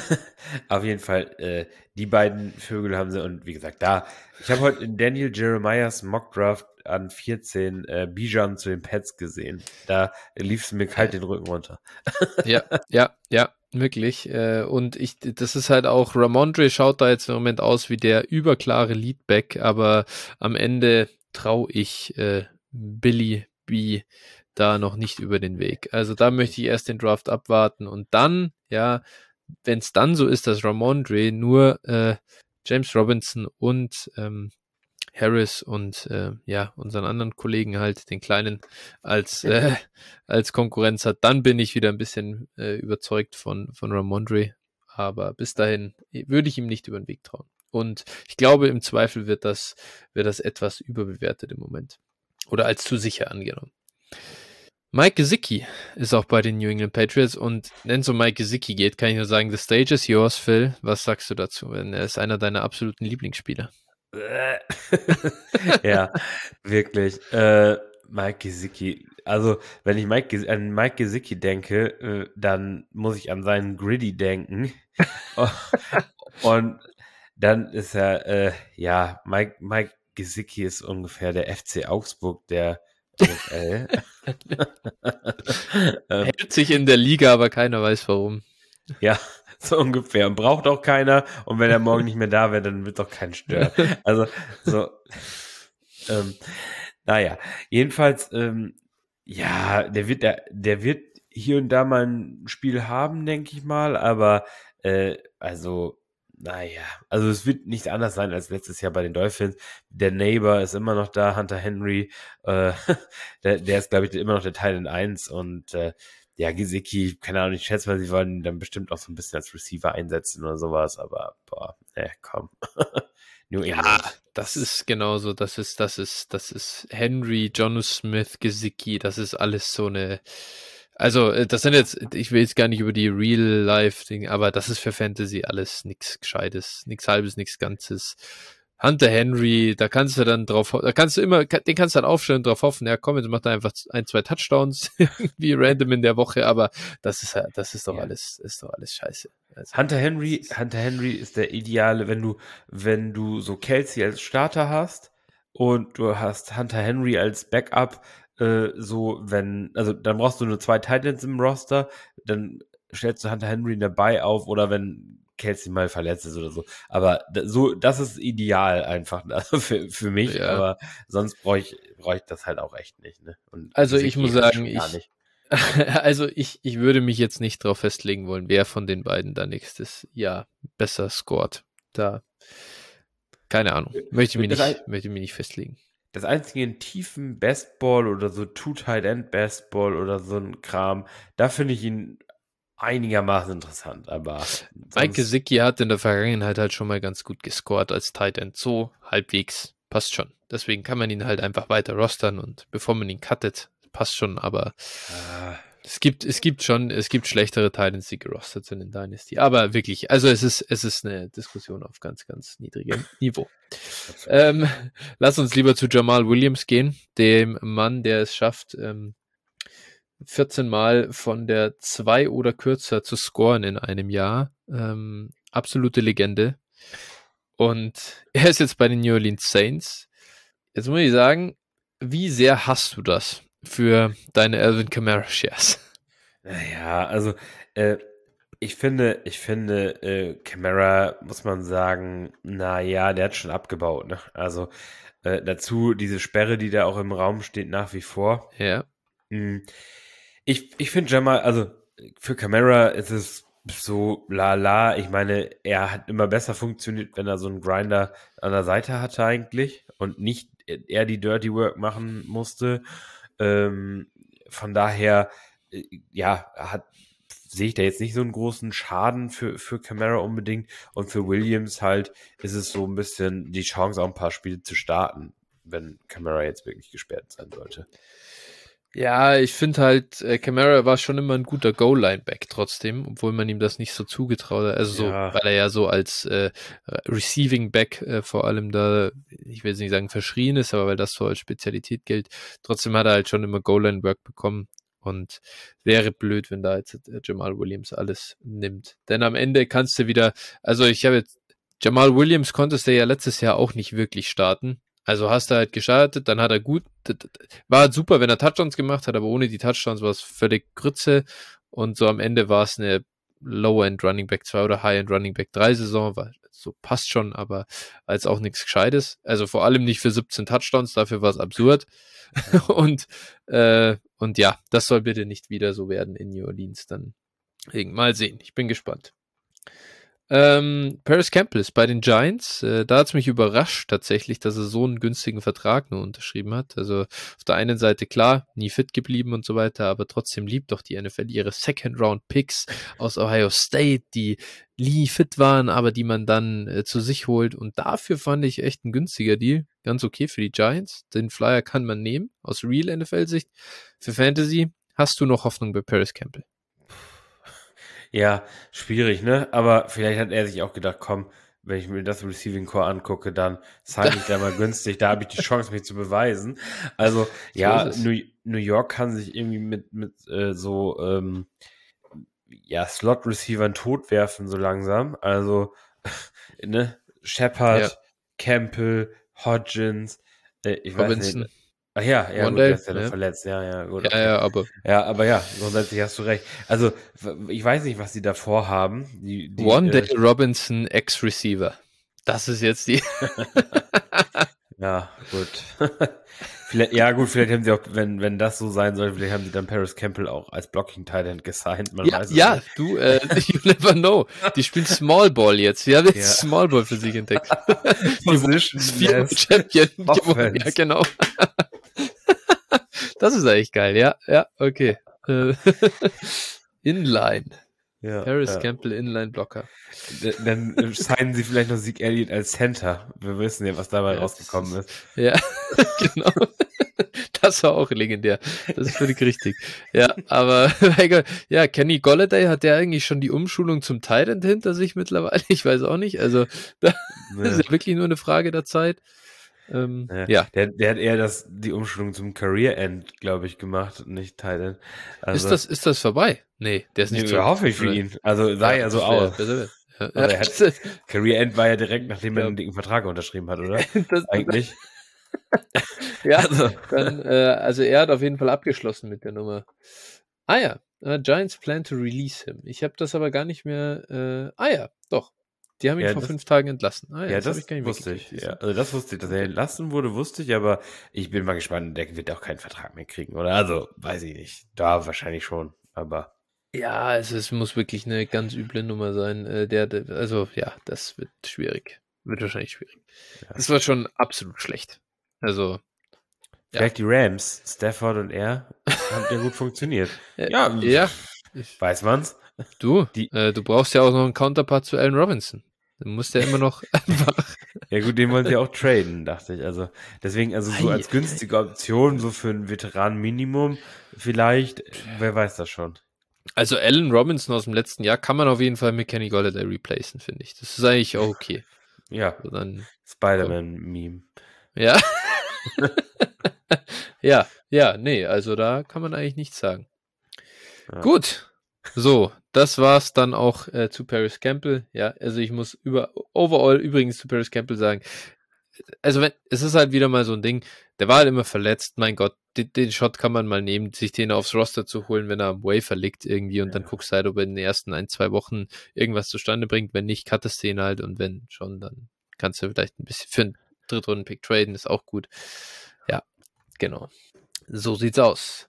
Auf jeden Fall, äh, die beiden Vögel haben sie und wie gesagt, da, ich habe heute in Daniel Jeremiahs Mockdraft an vierzehn äh, Bijan zu den Pets gesehen. Da lief es mir kalt den Rücken runter.
Ja, ja, ja, wirklich. Äh, und ich, das ist halt auch, Ramondre schaut da jetzt im Moment aus wie der überklare Leadback, aber am Ende traue ich äh, Billy B da noch nicht über den Weg. Also da möchte ich erst den Draft abwarten und dann, ja, wenn es dann so ist, dass Ramondre nur äh, James Robinson und ähm, Harris und äh, ja, unseren anderen Kollegen halt, den Kleinen, als, äh, als Konkurrenz hat, dann bin ich wieder ein bisschen äh, überzeugt von, von Ramondre. Aber bis dahin würde ich ihm nicht über den Weg trauen. Und ich glaube, im Zweifel wird das, wird das etwas überbewertet im Moment. Oder als zu sicher angenommen. Mike Gesicki ist auch bei den New England Patriots und wenn es um Mike Gesicki geht, kann ich nur sagen, the stage is yours, Phil. Was sagst du dazu? Er ist einer deiner absoluten Lieblingsspieler.
Ja, wirklich. Äh, Mike Gesicki. Also, wenn ich Mike Ges- an Mike Gesicki denke, äh, dann muss ich an seinen Gritty denken. Und dann ist er, äh, ja, Mike, Mike Gesicki ist ungefähr der F C Augsburg der N F L.
Hält sich in der Liga, aber keiner weiß warum.
Ja, so ungefähr. Und braucht auch keiner. Und wenn er morgen nicht mehr da wäre, dann wird doch keinen stören. Also, so. Ähm, naja, jedenfalls, ähm, ja, der wird, der, der wird hier und da mal ein Spiel haben, denke ich mal. Aber, äh, also, naja, also es wird nicht anders sein als letztes Jahr bei den Dolphins. Der Neighbor ist immer noch da, Hunter Henry. Äh, der, der ist, glaube ich, immer noch der Teil in eins. Und äh, ja, Gesicki, keine Ahnung, ich schätze mal, sie wollen ihn dann bestimmt auch so ein bisschen als Receiver einsetzen oder sowas. Aber, boah, ne, komm.
New England. Ja, das ist genauso. Das ist, das ist, das ist Henry, Jonnu Smith, Gesicki. Das ist alles so eine... Also, das sind jetzt, ich will jetzt gar nicht über die Real-Life-Dinge, aber das ist für Fantasy alles nichts Gescheites, nichts Halbes, nichts Ganzes. Hunter Henry, da kannst du dann drauf, da kannst du immer, den kannst du dann aufstellen und drauf hoffen, ja komm, jetzt macht er einfach ein, zwei Touchdowns, irgendwie random in der Woche, aber das ist das ist doch
Ja.
alles, ist doch alles scheiße. Also,
Hunter Henry, Hunter Henry ist der ideale, wenn du, wenn du so Kelsey als Starter hast und du hast Hunter Henry als Backup, äh, so wenn, also dann brauchst du nur zwei Titans im Roster, dann stellst du Hunter Henry dabei auf oder wenn Kelsey mal verletzt ist oder so. Aber da, so, das ist ideal einfach, also für, für mich,
ja.
aber sonst brauche ich, brauche ich das halt auch echt nicht, ne? Und
Also ich muss sagen,
gar
ich,
nicht.
also ich, ich würde mich jetzt nicht darauf festlegen wollen, wer von den beiden da nächstes Jahr besser scored. Da, keine Ahnung. Möchte ich mich
Das
nicht,
ein-
möchte ich mich nicht festlegen.
Das einzige in tiefen Bestball oder so Two-Tight-End Bestball oder so ein Kram, da finde ich ihn einigermaßen interessant, aber
Mike
sonst,
Gesicki hat in der Vergangenheit halt schon mal ganz gut gescored als Tight End. So halbwegs. Passt schon. Deswegen kann man ihn halt einfach weiter rostern und bevor man ihn cuttet, passt schon, aber
äh,
es gibt, es gibt schon, es gibt schlechtere Titans, die gerostet sind in Dynasty. Aber wirklich, also es ist, es ist eine Diskussion auf ganz, ganz niedrigem Niveau. Ähm, lass uns lieber zu Jamal Williams gehen, dem Mann, der es schafft, ähm, vierzehn Mal von der zwei oder kürzer zu scoren in einem Jahr. Ähm, absolute Legende. Und er ist jetzt bei den New Orleans Saints. Jetzt muss ich sagen, wie sehr hast du das für deine Alvin Kamara Shares?
naja, also äh, ich finde, ich finde, äh, Camara, muss man sagen, naja, der hat schon abgebaut, ne? Also äh, dazu diese Sperre, die da auch im Raum steht, nach wie vor.
Ja.
Mm. Ich, ich finde Jamal, also für Camara ist es so la la. Ich meine, er hat immer besser funktioniert, wenn er so einen Grinder an der Seite hatte eigentlich und nicht er die Dirty Work machen musste. Ähm, von daher, äh, ja, hat sehe ich da jetzt nicht so einen großen Schaden für, für Camara unbedingt. Und für Williams halt ist es so ein bisschen die Chance, auch ein paar Spiele zu starten, wenn Camara jetzt wirklich gesperrt sein sollte.
Ja, ich finde halt, äh, Kamara war schon immer ein guter Goal-Line-Back trotzdem, obwohl man ihm das nicht so zugetraut hat. Also
Ja.
so, weil er ja so als äh, Receiving-Back äh, vor allem da, ich will jetzt nicht sagen verschrien ist, aber weil das so als Spezialität gilt. Trotzdem hat er halt schon immer Goal-Line-Work bekommen und wäre blöd, wenn da jetzt äh, Jamal Williams alles nimmt. Denn am Ende kannst du wieder, also ich habe jetzt, Jamal Williams konntest du ja letztes Jahr auch nicht wirklich starten. Also hast du halt gestartet, dann hat er gut, war halt super, wenn er Touchdowns gemacht hat, aber ohne die Touchdowns war es völlig Grütze und so am Ende war es eine Low-End Running Back zwei oder High-End Running Back drei Saison, war so passt schon, aber als auch nichts Gescheites. Also vor allem nicht für siebzehn Touchdowns, dafür war es absurd. und, äh, und ja, das soll bitte nicht wieder so werden in New Orleans. Dann mal sehen, ich bin gespannt. Ähm, Paris Campbell ist bei den Giants. Äh, da hat es mich überrascht tatsächlich, dass er so einen günstigen Vertrag nur unterschrieben hat. Also auf der einen Seite klar, nie fit geblieben und so weiter, aber trotzdem liebt doch die N F L ihre Second-Round-Picks aus Ohio State, die nie fit waren, aber die man dann äh, zu sich holt. Und dafür fand ich echt ein günstiger Deal. Ganz okay für die Giants. Den Flyer kann man nehmen, aus Real N F L-Sicht. Für Fantasy hast du noch Hoffnung bei Paris Campbell?
Ja, schwierig, ne? Aber vielleicht hat er sich auch gedacht, komm, wenn ich mir das Receiving Core angucke, dann zahle ich da mal günstig, da habe ich die Chance, mich zu beweisen. Also, ja,
ist es.
New, New York kann sich irgendwie mit, mit äh, so ähm, ja, Slot-Receivern totwerfen, so langsam. Also, ne, Shepard,
Ja.
Campbell, Hodgins, äh, ich weiß
Robinson.
nicht. Ach ja, ja, gut,
Wandale,
der ist ja noch
ja.
verletzt, ja, ja, gut.
Ja,
Okay.
ja, aber
Ja, aber ja, grundsätzlich hast du recht. Also, w- ich weiß nicht, was die da vorhaben. Die, die,
Wandale
äh,
Robinson, Ex-Receiver. Das ist jetzt die.
ja, gut. Vielleicht, ja, gut, vielleicht haben sie auch, wenn, wenn das so sein soll, vielleicht haben sie dann Paris Campbell auch als Blocking-Tight-End gesigned. Man
Ja,
weiß es
ja,
nicht.
du, äh, you never know. Die spielen Small Ball jetzt. Wir haben jetzt
Ja.
Small Ball für sich entdeckt.
Position
Vier Champion gewonnen.
Offense.
Ja, genau. Das ist eigentlich geil, ja, ja, okay. Äh, Inline.
Ja,
Paris
ja.
Campbell Inline Blocker.
D- Dann äh, signen sie vielleicht noch Zeke Elliott als Center. Wir wissen ja, was dabei
Ja, das
rausgekommen ist.
Ja, genau. Das war auch legendär. Das ist völlig richtig. Ja, aber ja, Kenny Golladay hat ja eigentlich schon die Umschulung zum Tight End hinter sich mittlerweile. Ich weiß auch nicht. Also, das
Ja.
ist ja wirklich nur eine Frage der Zeit. Ähm,
Ja,
ja.
Der, der hat eher das, die Umschulung zum Career End, glaube ich, gemacht und nicht Tight End. Also,
Ist das, ist das vorbei? Nee, der ist nicht
nee,
zurück.
hoffe ich für
Oder?
ihn. Also sah ja, so
das wär
aus.
besser wird. Ja,
Aber er hat, Career End war ja direkt,
Ich
nachdem er
glaub-
einen dicken Vertrag unterschrieben hat, oder?
das,
Eigentlich.
ja,
Also,
dann, äh, also er hat auf jeden Fall abgeschlossen mit der Nummer. Ah ja, äh, Giants plan to release him. Ich habe das aber gar nicht mehr. Äh, ah ja, doch. Die haben ihn
Ja,
vor
das-
fünf Tagen entlassen. Ah ja,
ja,
das,
das,
habe ich gar nicht
wusste
mitgekriegt,
ich.
siehst
Ja,
du?
also das wusste ich, dass er
Okay.
entlassen wurde, wusste ich, aber ich bin mal gespannt, der wird auch keinen Vertrag mehr kriegen, oder? Also, weiß ich nicht. Da wahrscheinlich schon, aber
Ja, also es muss wirklich eine ganz üble Nummer sein. Äh, der, der, also ja, das wird schwierig. Wird wahrscheinlich schwierig.
Ja.
Das war schon absolut schlecht. Also,
vielleicht die Rams, Stafford und er, haben ja gut funktioniert.
äh,
Ja,
ja. Ich,
weiß man's?
du,
Die-
äh, du brauchst ja auch noch einen Counterpart zu Allen Robinson. Du musst ja immer noch einfach.
Ja gut, den wollen sie auch traden, dachte ich. Also deswegen, also so
Ei,
als
ei,
günstige Option, so für ein Veteran-Minimum, vielleicht, wer weiß das schon.
Also Allen Robinson aus dem letzten Jahr kann man auf jeden Fall mit Kenny Golladay replacen, finde ich. Das ist eigentlich auch okay.
Ja,
Also dann,
Spider-Man-Meme.
ja. ja, ja, nee, also da kann man eigentlich nichts sagen.
Ja.
Gut. So, das war's dann auch äh, zu Paris Campbell. Ja, also ich muss über overall übrigens zu Paris Campbell sagen, also wenn, es ist halt wieder mal so ein Ding, der war halt immer verletzt, mein Gott, den, den Shot kann man mal nehmen, sich den aufs Roster zu holen, wenn er am Wafer liegt irgendwie und dann
Ja.
guckst du halt, ob er in den ersten ein, zwei Wochen irgendwas zustande bringt, wenn nicht, cuttest du ihn halt und wenn schon, dann kannst du vielleicht ein bisschen für einen Drittrunden-Pick traden, ist auch gut. Ja, genau. So sieht's aus.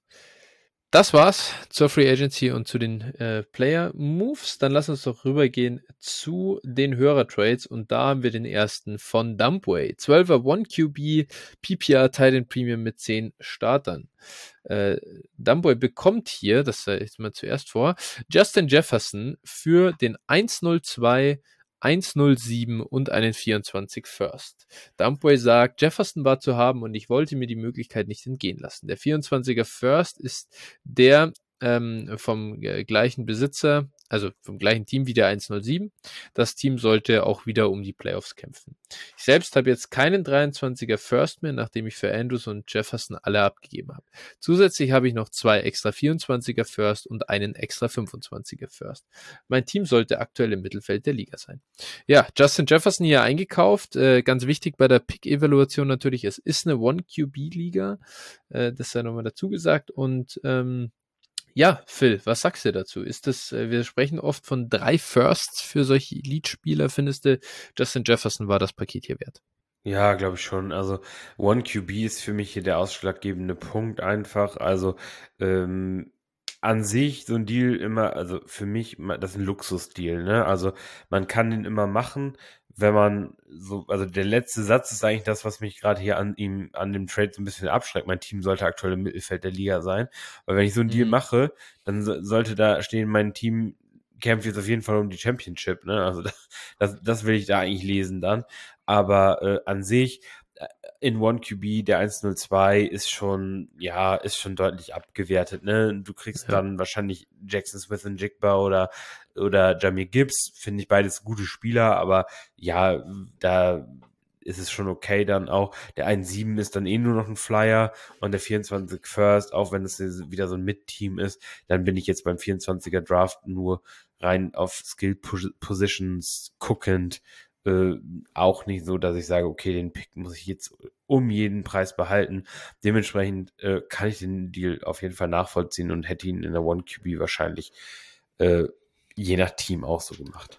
Das war's zur Free Agency und zu den äh, Player Moves. Dann lass uns doch rübergehen zu den Hörer-Trades und da haben wir den ersten von Dumpway. zwölfer One Q B, P P R Titan Premium mit zehn Startern. Äh, Dumpway bekommt hier, das sage ich jetzt mal zuerst vor, Justin Jefferson für den eins null zwei, eins null sieben und einen vierundzwanzig First. Dumpway sagt, Jefferson war zu haben und ich wollte mir die Möglichkeit nicht entgehen lassen. Der vierundzwanziger First ist der ähm, vom äh, gleichen Besitzer, also vom gleichen Team wie der eins null sieben. Das Team sollte auch wieder um die Playoffs kämpfen. Ich selbst habe jetzt keinen dreiundzwanziger First mehr, nachdem ich für Andrews und Jefferson alle abgegeben habe. Zusätzlich habe ich noch zwei extra vierundzwanziger First und einen extra fünfundzwanziger First. Mein Team sollte aktuell im Mittelfeld der Liga sein. Ja, Justin Jefferson hier eingekauft. Äh, ganz wichtig bei der Pick-Evaluation natürlich, es ist eine One-Q B-Liga. Äh, das sei nochmal dazu gesagt. Und ähm, ja, Phil, was sagst du dazu? Ist das, äh, wir sprechen oft von drei Firsts für solche Elite-Spieler. Findest du, Justin Jefferson war das Paket hier wert?
Ja, glaube ich schon. Also One Q B ist für mich hier der ausschlaggebende Punkt einfach. Also ähm, an sich so ein Deal immer, also für mich, das ist ein Luxusdeal, ne? Also man kann den immer machen, wenn man so, also der letzte Satz ist eigentlich das, was mich gerade hier an ihm, an dem Trade so ein bisschen abschreckt. Mein Team sollte aktuell im Mittelfeld der Liga sein. Weil wenn ich so einen Deal
Mhm.
mache, dann so, sollte da stehen, mein Team kämpft jetzt auf jeden Fall um die Championship, ne? Also das, das, das will ich da eigentlich lesen dann. Aber äh, an sich, äh, in One Q B, der eins null zwei ist schon, ja, ist schon deutlich abgewertet, ne? Du kriegst
Ja.
dann wahrscheinlich Jackson Smith und Jigba oder, oder Jamie Gibbs, finde ich beides gute Spieler, aber ja, da ist es schon okay dann auch. Der eins sieben ist dann eh nur noch ein Flyer und der vierundzwanzig First, auch wenn es wieder so ein Mid-Team ist, dann bin ich jetzt beim vierundzwanziger Draft nur rein auf Skill Positions guckend, äh, auch nicht so, dass ich sage, okay, den Pick muss ich jetzt um jeden Preis behalten. Dementsprechend äh, kann ich den Deal auf jeden Fall nachvollziehen und hätte ihn in der One Q B wahrscheinlich äh, je nach Team auch so gemacht.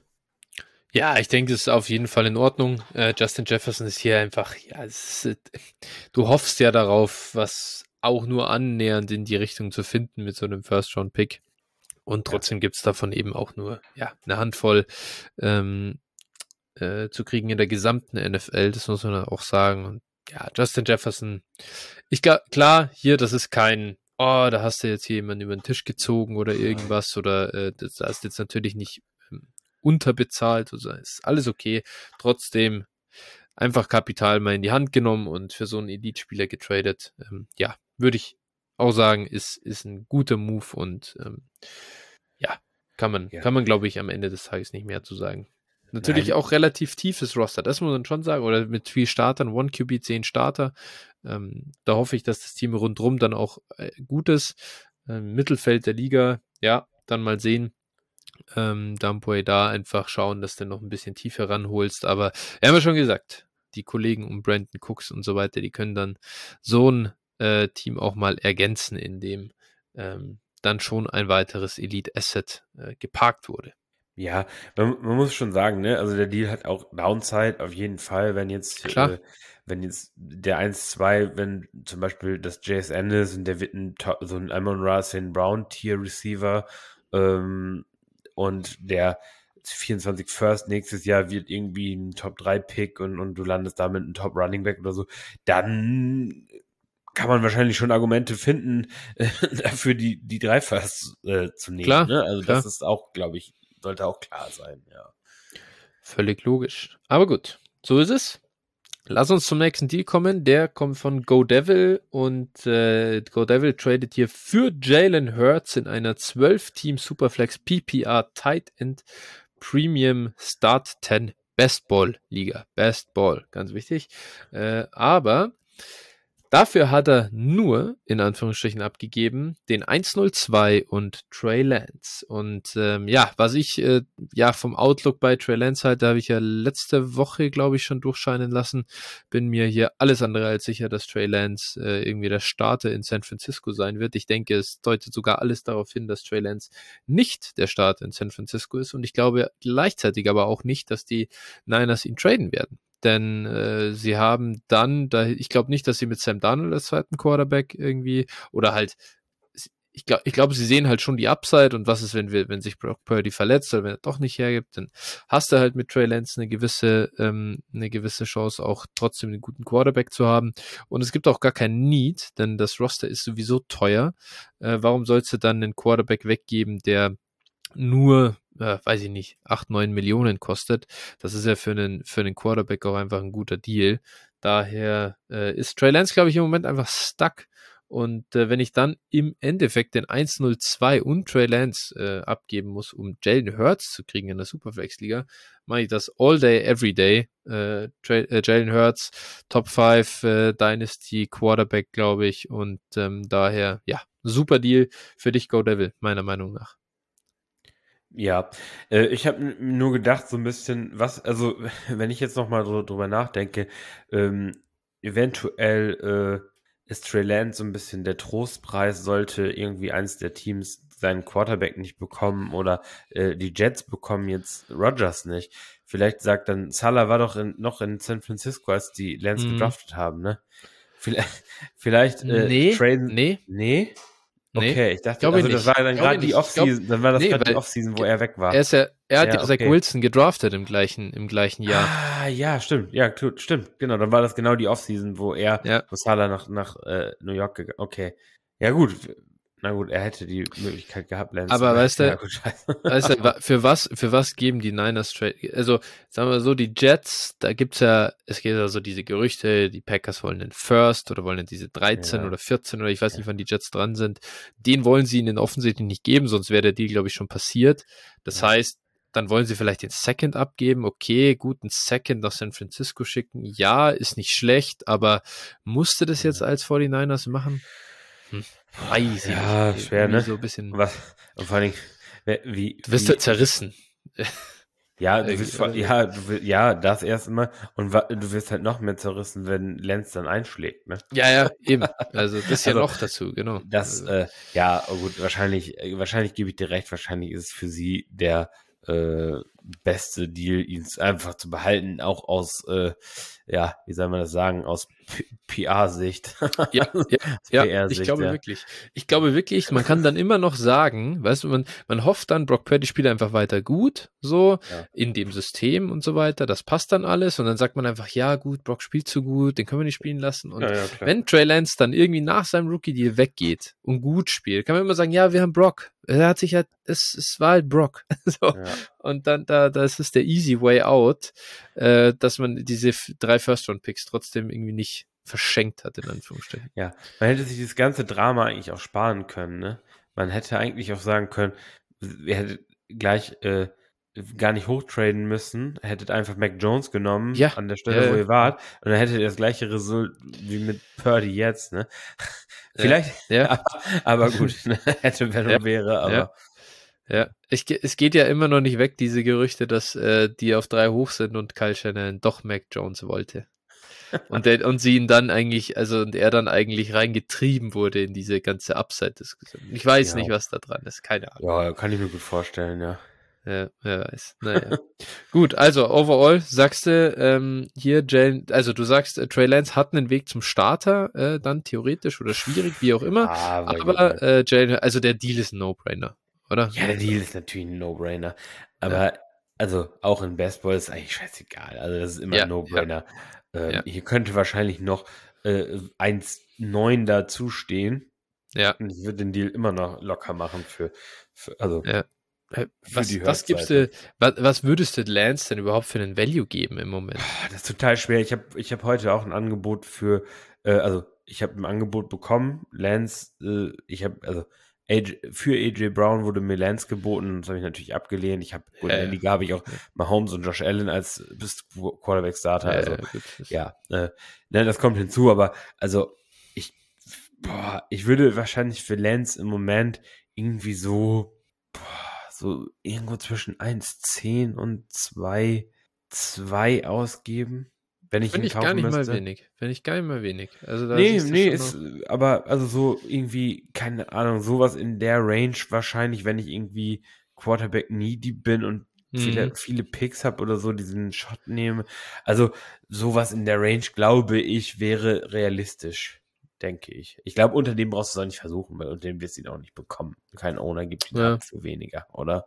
Ja, ich denke, das ist auf jeden Fall in Ordnung. Äh, Justin Jefferson ist hier einfach, ja, es ist, du hoffst ja darauf, was auch nur annähernd in die Richtung zu finden mit so einem First-Round-Pick. Und trotzdem ja. gibt's davon eben auch nur ja eine Handvoll ähm, äh, zu kriegen in der gesamten N F L, das muss man auch sagen. Und ja, Justin Jefferson, ich glaube, klar, hier, das ist kein, oh, da hast du jetzt hier jemanden über den Tisch gezogen oder irgendwas, oder äh, das, das ist jetzt natürlich nicht ähm, unterbezahlt, oder ist alles okay. Trotzdem, einfach Kapital mal in die Hand genommen und für so einen Elite-Spieler getradet. Ähm, ja, würde ich auch sagen, ist, ist ein guter Move und ähm, ja, kann man,
Ja.
kann man, glaube ich, am Ende des Tages nicht mehr zu sagen. Natürlich
Nein.
auch relativ tiefes Roster, das muss man schon sagen, oder mit viel Startern, One Q B, zehn Starter. Ähm, da hoffe ich, dass das Team rundherum dann auch äh, gut ist. Ähm, Mittelfeld der Liga, ja, dann mal sehen. Ähm, Dampoy da einfach schauen, dass du noch ein bisschen tiefer ranholst. Aber wir haben ja schon gesagt, die Kollegen um Brandon Cooks und so weiter, die können dann so ein äh, Team auch mal ergänzen, in dem ähm, dann schon ein weiteres Elite-Asset äh, geparkt wurde.
Ja, man, man muss schon sagen, ne, also der Deal hat auch Downside auf jeden Fall, wenn jetzt,
Klar.
äh, wenn jetzt der eins zwei, wenn zum Beispiel das J S N ist und der wird ein, To- so ein Amon-Ra Saint Brown Tier Receiver, ähm, und der vierundzwanzig First nächstes Jahr wird irgendwie ein Top drei Pick und, und du landest damit ein Top Running Back oder so, dann kann man wahrscheinlich schon Argumente finden, äh, dafür die, die drei Firsts äh, zu nehmen.
Klar,
Ne? Also
klar.
das ist auch, glaube ich, sollte auch klar sein, ja.
Völlig logisch. Aber gut, so ist es. Lass uns zum nächsten Deal kommen. Der kommt von Go Devil und äh, Go Devil tradet hier für Jalen Hurts in einer zwölf Team Superflex P P R Tight End Premium Start zehn Best Ball Liga. Best Ball, ganz wichtig. Äh, aber dafür hat er nur, in Anführungsstrichen, abgegeben, den eins null zwei und Trey Lance. Und ähm, ja, was ich äh, ja vom Outlook bei Trey Lance halt, da habe ich ja letzte Woche, glaube ich, schon durchscheinen lassen, bin mir hier alles andere als sicher, dass Trey Lance äh, irgendwie der Starter in San Francisco sein wird. Ich denke, es deutet sogar alles darauf hin, dass Trey Lance nicht der Starter in San Francisco ist. Und ich glaube gleichzeitig aber auch nicht, dass die Niners ihn traden werden. Denn äh, sie haben dann, da, ich glaube nicht, dass sie mit Sam Darnold als zweiten Quarterback irgendwie, oder halt, ich glaube, ich glaube, sie sehen halt schon die Upside und was ist, wenn wir, wenn sich Brock Purdy verletzt oder wenn er doch nicht hergibt, dann hast du halt mit Trey Lance eine gewisse, ähm, eine gewisse Chance, auch trotzdem einen guten Quarterback zu haben. Und es gibt auch gar kein Need, denn das Roster ist sowieso teuer. Äh, warum sollst du dann einen Quarterback weggeben, der nur, äh, weiß ich nicht, acht, neun Millionen kostet? Das ist ja für einen, für einen Quarterback auch einfach ein guter Deal. Daher äh, ist Trey Lance, glaube ich, im Moment einfach stuck. Und äh, wenn ich dann im Endeffekt den eins null zwei und Trey Lance äh, abgeben muss, um Jalen Hurts zu kriegen in der Superflex-Liga, mache ich das all day, every day. Äh, äh, Jalen Hurts, Top fünf äh, Dynasty Quarterback, glaube ich. Und ähm, daher, ja, super Deal für dich, Go Devil, meiner Meinung nach.
Ja, äh, ich habe nur gedacht, so ein bisschen, was, also, wenn ich jetzt nochmal so drüber nachdenke, ähm, eventuell äh, ist Trey Lance so ein bisschen der Trostpreis, sollte irgendwie eins der Teams seinen Quarterback nicht bekommen oder äh, die Jets bekommen jetzt Rodgers nicht. Vielleicht sagt dann, Salah war doch in, noch in San Francisco, als die Lance
Mm.
gedraftet haben, ne? Vielleicht, vielleicht äh,
nee,
traden.
nee.
Nee?
Nee,
Okay, ich dachte,
glaube
also
ich
das
nicht.
war dann
Glaube
gerade
ich
die
nicht. Ich glaub,
Offseason, dann war das
nee,
gerade die
weil
Offseason, wo er weg war.
er ist ja, er hat ja,
Ja,
Zach
okay.
Wilson gedraftet im gleichen, im gleichen Jahr.
Ah, ja, stimmt. Ja, tu- stimmt. Genau, dann war das genau die Offseason, wo er,
Ja.
wo Salah nach, nach äh, New York gegangen. Okay. Ja, gut. Na gut, er hätte die Möglichkeit gehabt, Lance zu
Aber weißt
ja,
du,
gut, scheiße.
weißt du, wa- für was, für was geben die Niners Trade? Also, sagen wir so, die Jets, da gibt's ja, es gibt ja so diese Gerüchte, die Packers wollen den First oder wollen diese dreizehn
Ja.
oder vierzehn oder ich weiß
Ja.
nicht, wann die Jets dran sind. Den wollen sie ihnen offensichtlich nicht geben, sonst wäre der Deal, glaube ich, schon passiert. Das
Ja.
heißt, dann wollen sie vielleicht den Second abgeben. Okay, gut, einen Second nach San Francisco schicken. Ja, ist nicht schlecht, aber musste das jetzt als forty-niners machen? Hm, weiß ich
Ja,
nicht.
schwer,
Irgendwie
ne?
so ein bisschen.
Und was, und vor allen Dingen, wer- wie,
Du wirst
wie,
ja zerrissen.
ja, du
Irgendwie,
wirst, vor-
oder?
ja, du wirst, ja, das erste Mal. Und wa- du wirst halt noch mehr zerrissen, wenn Lance dann einschlägt, ne?
Ja, ja, eben. Also das ist ja
Also,
noch dazu, genau.
Das,
Also,
äh, ja, oh gut, wahrscheinlich, äh, wahrscheinlich gebe ich dir recht, wahrscheinlich ist es für sie der äh, beste Deal, ihn einfach zu behalten, auch aus, äh, ja, wie soll man das sagen, aus P R-Sicht.
ja, ja, ja, ich glaube
ja.
wirklich. Ich glaube wirklich, man kann dann immer noch sagen, weißt du, man, man hofft dann, Brock Purdy spielt einfach weiter gut, so,
Ja.
in dem System und so weiter, das passt dann alles und dann sagt man einfach, ja gut, Brock spielt zu gut, den können wir nicht spielen lassen und
Ja, ja, klar.
wenn Trey Lance dann irgendwie nach seinem Rookie-Deal weggeht und gut spielt, kann man immer sagen, ja, wir haben Brock. Er hat sich halt, es, es war halt Brock. so.
Ja.
Und dann, da, das ist der easy way out, äh, dass man diese f- drei First-Round-Picks trotzdem irgendwie nicht verschenkt hat, in Anführungsstrichen.
Ja, man hätte sich dieses ganze Drama eigentlich auch sparen können, ne? Man hätte eigentlich auch sagen können, ihr hättet gleich äh, gar nicht hochtraden müssen, hättet einfach Mac Jones genommen
Ja,
an der Stelle,
ja,
wo
ja,
ihr wart, und dann hättet ihr das gleiche Result wie mit Purdy jetzt, ne?
ja,
Vielleicht,
ja,
aber, aber gut, ne? Hätte, wenn
ja,
und wäre,
ja.
aber
Ja, ich, ge- es geht ja immer noch nicht weg, diese Gerüchte, dass äh, die auf drei hoch sind und Kyle Shanahan doch Mac Jones wollte. Und, der, und sie ihn dann eigentlich, also und er dann eigentlich reingetrieben wurde in diese ganze Upside-Diskussion. Ich weiß
ja,
nicht, was da dran ist, keine Ahnung.
ja, kann ich mir gut vorstellen, ja.
Ja, wer weiß. Naja. Gut, also overall sagst du ähm, hier, Jalen, also du sagst, äh, Trey Lance hat einen Weg zum Starter, äh, dann theoretisch oder schwierig, wie auch immer.
Aber,
Aber äh, Jalen, also der Deal ist ein No-Brainer, oder?
ja, der Deal ist natürlich ein No-Brainer.
Ja,
Aber, also, auch in Baseball ist eigentlich scheißegal. Also, das ist immer ein
ja, ja,
No-Brainer. Ähm,
ja,
hier könnte wahrscheinlich noch äh, eins Komma neun dazustehen.
ja.
Und ich würde den Deal immer noch locker machen für, für also,
Ja. Äh,
für
Was,
die
was gibst
Hurt-Seite.
du, was, was würdest du Lance denn überhaupt für einen Value geben im Moment?
Ah, das ist total schwer. Ich habe ich hab heute auch ein Angebot für, äh, also, ich habe ein Angebot bekommen. Lance, äh, ich habe, also, A J, für A J Brown wurde mir Lance geboten. Das habe ich natürlich abgelehnt. Ich habe, gut, in der
Ja,
Liga habe ich auch
ja,
Mahomes und Josh Allen als bis Quarterback-Starter.
ja,
Also,
ja, gut. Das-
ja, äh, ne, das kommt hinzu. Aber, also, ich, boah, ich würde wahrscheinlich für Lance im Moment irgendwie so, boah, so irgendwo zwischen eins Komma zehn und zwei zwei ausgeben, wenn ich
Finde
ihn
ich gar
kaufen
nicht mal
müsste.
wenig. Finde ich gar nicht mal wenig. Also da
Nee,
siehst du
nee,
schon
ist,
noch.
aber also so irgendwie, keine Ahnung, sowas in der Range wahrscheinlich, wenn ich irgendwie Quarterback needy bin und viele,
Mhm.
viele Picks habe oder so, diesen Shot nehme. Also sowas in der Range, glaube ich, wäre realistisch, denke ich. Ich glaube, unter dem brauchst du es auch nicht versuchen, weil unter dem wirst du ihn auch nicht bekommen. Kein Owner gibt ihn
Ja.
ab für weniger, oder?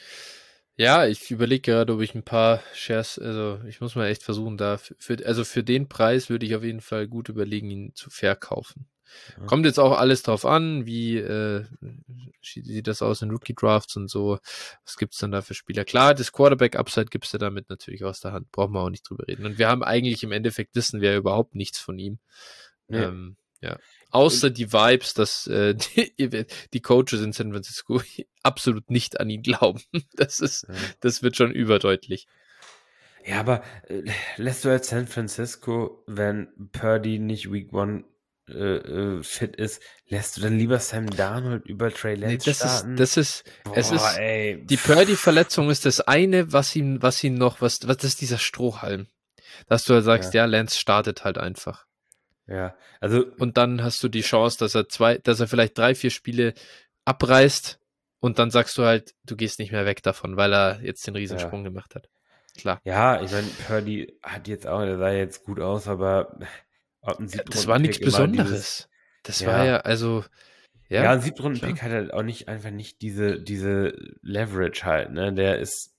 Ja, ich überlege gerade, ob ich ein paar Shares, also ich muss mal echt versuchen, da für, für, also für den Preis würde ich auf jeden Fall gut überlegen, ihn zu verkaufen.
Ja.
Kommt jetzt auch alles drauf an, wie äh, sieht das aus in Rookie-Drafts und so. Was gibt's dann da für Spieler? Klar, das Quarterback-Upside gibst du damit natürlich aus der Hand. Brauchen wir auch nicht drüber reden. Und wir haben eigentlich im Endeffekt, wissen wir überhaupt nichts von ihm.
Nee.
Ähm, ja. Außer die Vibes, dass äh, die, die Coaches in San Francisco absolut nicht an ihn glauben. Das ist,
Ja.
das wird schon überdeutlich.
Ja, aber äh, lässt du als San Francisco, wenn Purdy nicht Week One äh, äh, fit ist, lässt du dann lieber Sam Darnold über Trey
Nee,
Lance
das ist,
starten?
das ist, es
Boah,
ist,
ey.
die Purdy-Verletzung ist das eine, was ihm, was ihm noch, was, was ist dieser Strohhalm? Dass du halt sagst,
Ja,
ja, Lance startet halt einfach.
ja. Also,
Und dann hast du die Chance, dass er zwei, dass er vielleicht drei, vier Spiele abreißt und dann sagst du halt, du gehst nicht mehr weg davon, weil er jetzt den
ja.
Riesensprung gemacht hat. Klar.
Ja, ich meine, Purdy hat jetzt auch, der sah jetzt gut aus, aber ob ein
Das war nichts
Siebtrunden-Pick immer dieses,
Besonderes. Das war
ja.
ja, also,
Ja,
ja,
ein
klar.
Siebtrunden-Pick hat halt auch nicht einfach nicht diese, diese Leverage halt, ne? Der ist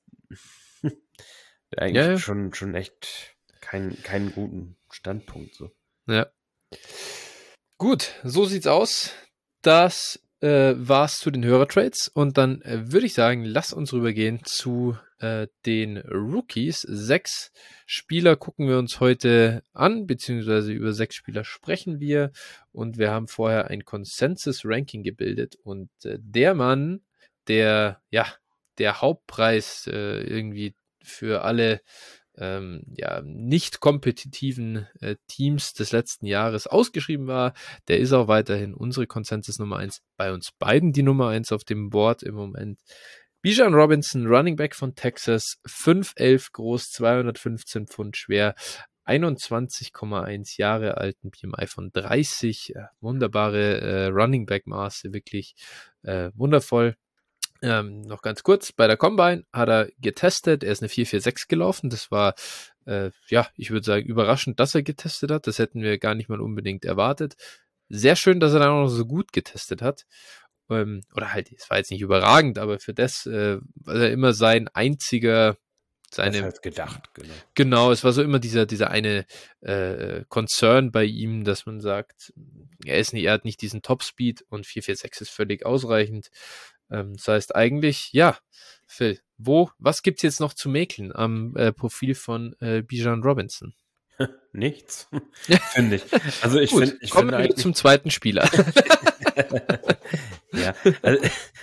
Ja,
eigentlich
ja,
schon, schon echt kein, keinen guten Standpunkt so.
ja. Gut, so sieht's aus. Das äh, war's zu den Hörertrades. Und dann äh, würde ich sagen, lass uns rübergehen zu äh, den Rookies. Sechs Spieler gucken wir uns heute an, beziehungsweise über sechs Spieler sprechen wir. Und wir haben vorher ein Consensus-Ranking gebildet. Und äh, der Mann, der, ja, der Hauptpreis äh, irgendwie für alle ähm, ja, nicht kompetitiven äh, Teams des letzten Jahres ausgeschrieben war, der ist auch weiterhin unsere Consensus Nummer eins, bei uns beiden die Nummer eins auf dem Board im Moment. Bijan Robinson, Running Back von Texas, fünf elf groß, zweihundertfünfzehn Pfund schwer, einundzwanzig Komma eins Jahre alt, ein B M I von dreißig, ja, wunderbare äh, Running Back Maße, wirklich äh, wundervoll. Ähm, noch ganz kurz, bei der Combine hat er getestet, er ist eine vier vier sechs gelaufen, das war, äh, ja, ich würde sagen, überraschend, dass er getestet hat, das hätten wir gar nicht mal unbedingt erwartet. Sehr schön, dass er dann auch noch so gut getestet hat, ähm, oder halt, es war jetzt nicht überragend, aber für das, äh, war er immer sein einziger,
Besser
seine,
als gedacht, genau.
genau, es war so immer dieser, dieser eine äh, Concern bei ihm, dass man sagt, er ist nicht, er hat nicht diesen Top-Speed und vier vier sechs ist völlig ausreichend. Ähm, das heißt eigentlich, ja, Phil, wo, was gibt's jetzt noch zu mäkeln am äh, Profil von äh, Bijan Robinson?
Nichts, finde ich. Also ich finde, ich
kommen
finde
wir
eigentlich
zum zweiten Spieler.
ja, also,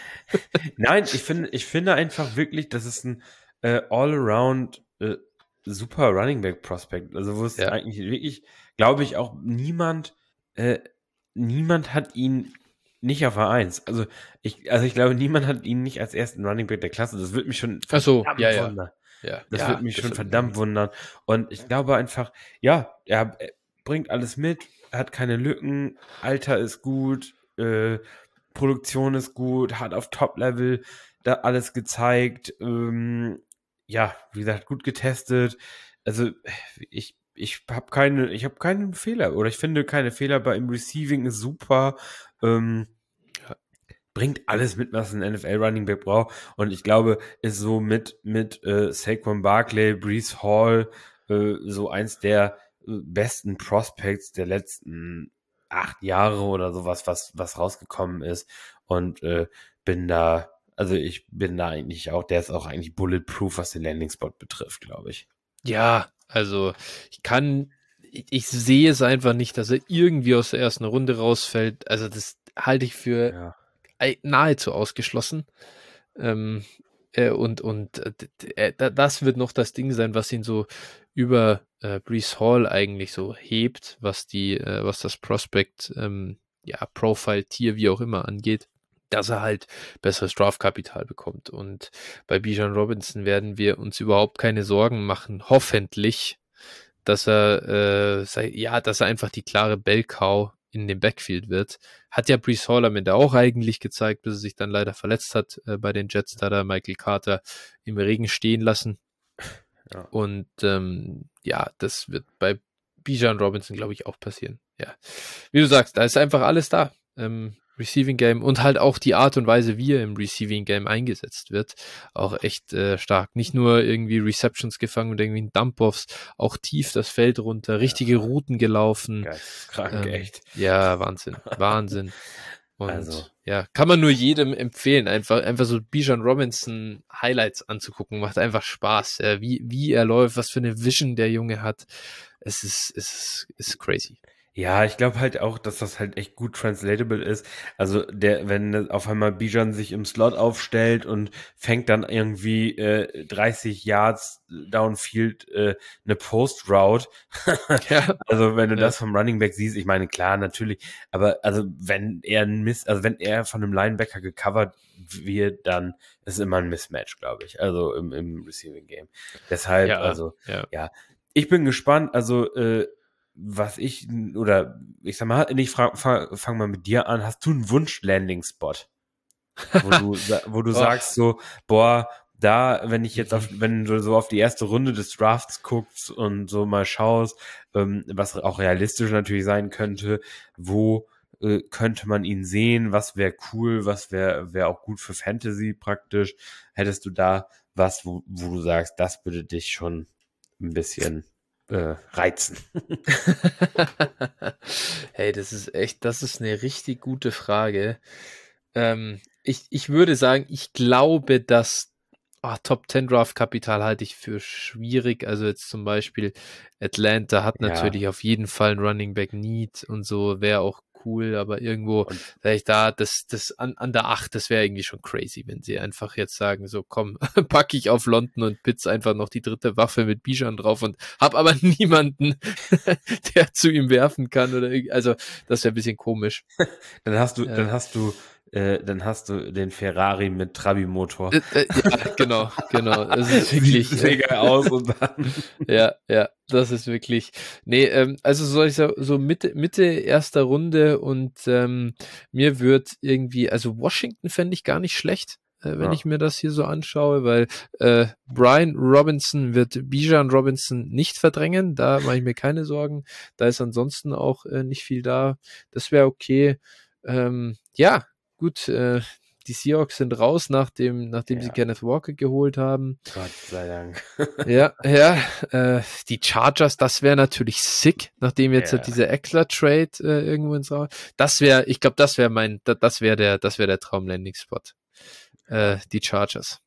nein, ich finde, ich finde einfach wirklich, das ist ein äh, all-around äh, super Running Back Prospect. Also wo es
Ja.
eigentlich wirklich, glaube ich, auch niemand, äh, niemand hat ihn nicht auf A eins. Also ich, also ich glaube, niemand hat ihn nicht als ersten Running Back der Klasse. Das würde mich schon
Ach so,
verdammt
ja, ja.
wundern.
Ja,
Das
ja,
würde mich
das
schon
sowieso.
verdammt wundern. Und ich glaube einfach, ja, er er bringt alles mit, hat keine Lücken, Alter ist gut, äh, Produktion ist gut, hat auf Top-Level da alles gezeigt, ähm, ja, wie gesagt, gut getestet. Also ich, ich habe keine, ich habe keinen Fehler oder ich finde keine Fehler bei ihm. Receiving ist super, ähm,
Ja.
bringt alles mit, was ein N F L Running Back braucht. Und ich glaube, ist so mit, mit äh, Saquon Barkley, Breece Hall, äh, so eins der äh, besten Prospects der letzten acht Jahre oder sowas, was, was rausgekommen ist. Und äh, bin da, also ich bin da eigentlich auch, der ist auch eigentlich bulletproof, was den Landing Spot betrifft, glaube ich.
Ja, also ich kann, ich, ich sehe es einfach nicht, dass er irgendwie aus der ersten Runde rausfällt. Also das halte ich für
Ja.
ei- nahezu ausgeschlossen. Ähm, äh, und und äh, d- d- äh, da- das wird noch das Ding sein, was ihn so über äh, Breece Hall eigentlich so hebt, was die, äh, was das Prospect, ähm, ja, Profile, Tier, wie auch immer angeht, dass er halt besseres Draftkapital bekommt. Und bei Bijan Robinson werden wir uns überhaupt keine Sorgen machen, hoffentlich, dass er, äh, sei, ja, dass er einfach die klare Bellcow in dem Backfield wird. Hat ja Breece Hall am Ende auch eigentlich gezeigt, bis er sich dann leider verletzt hat äh, bei den Jets, da da Michael Carter im Regen stehen lassen.
Ja.
Und ähm, ja, das wird bei Bijan Robinson, glaube ich, auch passieren. Ja, wie du sagst, da ist einfach alles da. Ähm, Receiving Game und halt auch die Art und Weise, wie er im Receiving Game eingesetzt wird, auch echt äh, stark. Nicht nur irgendwie Receptions gefangen und irgendwie Dump-Offs, auch tief das Feld runter, richtige
Ja.
Routen gelaufen.
Geisteskrank,
Ähm,
echt.
ja, Wahnsinn, Wahnsinn. Und
Also.
ja, kann man nur jedem empfehlen, einfach, einfach so Bijan Robinson Highlights anzugucken. Macht einfach Spaß. Äh, wie, wie er läuft, was für eine Vision der Junge hat. Es ist, es ist, ist crazy.
Ja, ich glaube halt auch, dass das halt echt gut translatable ist. Also der, wenn auf einmal Bijan sich im Slot aufstellt und fängt dann irgendwie äh, dreißig Yards downfield äh, eine Post Route.
Ja.
Also wenn du
Ja.
das vom Running Back siehst, ich meine klar natürlich, aber also wenn er ein Miss, also wenn er von einem Linebacker gecovert wird, dann ist immer ein Mismatch, glaube ich. Also im, im Receiving Game. Deshalb,
Ja,
also
ja.
ja, ich bin gespannt. Also äh, was ich, oder ich sag mal, ich frag, fang, fang mal mit dir an, hast du einen Wunsch-Landing-Spot? Wo du, sa- wo du
Oh.
sagst so, boah, da, wenn ich jetzt
Mhm.
auf, wenn du so auf die erste Runde des Drafts guckst und so mal schaust, ähm, was auch realistisch natürlich sein könnte, wo äh, könnte man ihn sehen, was wäre cool, was wäre wär auch gut für Fantasy praktisch, hättest du da was, wo, wo du sagst, das würde dich schon ein bisschen äh, reizen?
Hey, das ist echt, das ist eine richtig gute Frage. Ähm, ich, ich würde sagen, ich glaube, dass ah, Top zehn Draft Kapital halte ich für schwierig. Also jetzt zum Beispiel Atlanta hat
Ja.
natürlich auf jeden Fall ein Running Back Need und so wäre auch cool, aber irgendwo
Und
sag ich da, das, das an, an der acht, das wäre irgendwie schon crazy, wenn sie einfach jetzt sagen, so komm, packe ich auf London und Pitts einfach noch die dritte Waffe mit Bijan drauf und hab aber niemanden, der zu ihm werfen kann oder irgendwie, also das wäre ein bisschen komisch.
dann hast du,
Ja.
dann hast du, äh, dann hast du den Ferrari mit Trabi-Motor.
Äh, äh, ja, genau, genau. Es ist wirklich.
Sieht sehr geil aus und dann.
Ja, ja, das ist wirklich. Nee, ähm, also so, ich sag, so Mitte, Mitte erster Runde und ähm, mir wird irgendwie, also Washington fände ich gar nicht schlecht, äh, wenn
Ja.
ich mir das hier so anschaue, weil äh, Brian Robinson wird Bijan Robinson nicht verdrängen, da mache ich mir keine Sorgen. Da ist ansonsten auch äh, nicht viel da. Das wäre okay. Ähm, ja, gut, äh, die Seahawks sind raus, nachdem, nachdem sie
Ja.
Kenneth Walker geholt haben.
Gott sei Dank.
Ja, ja, äh, die Chargers, das wäre natürlich sick, nachdem jetzt
Ja.
halt dieser Eckler-Trade äh, irgendwo ins Raum. Das wäre, ich glaube, das wäre mein, da, das wäre der, das wäre der Traum-Landing-Spot. Äh, die Chargers.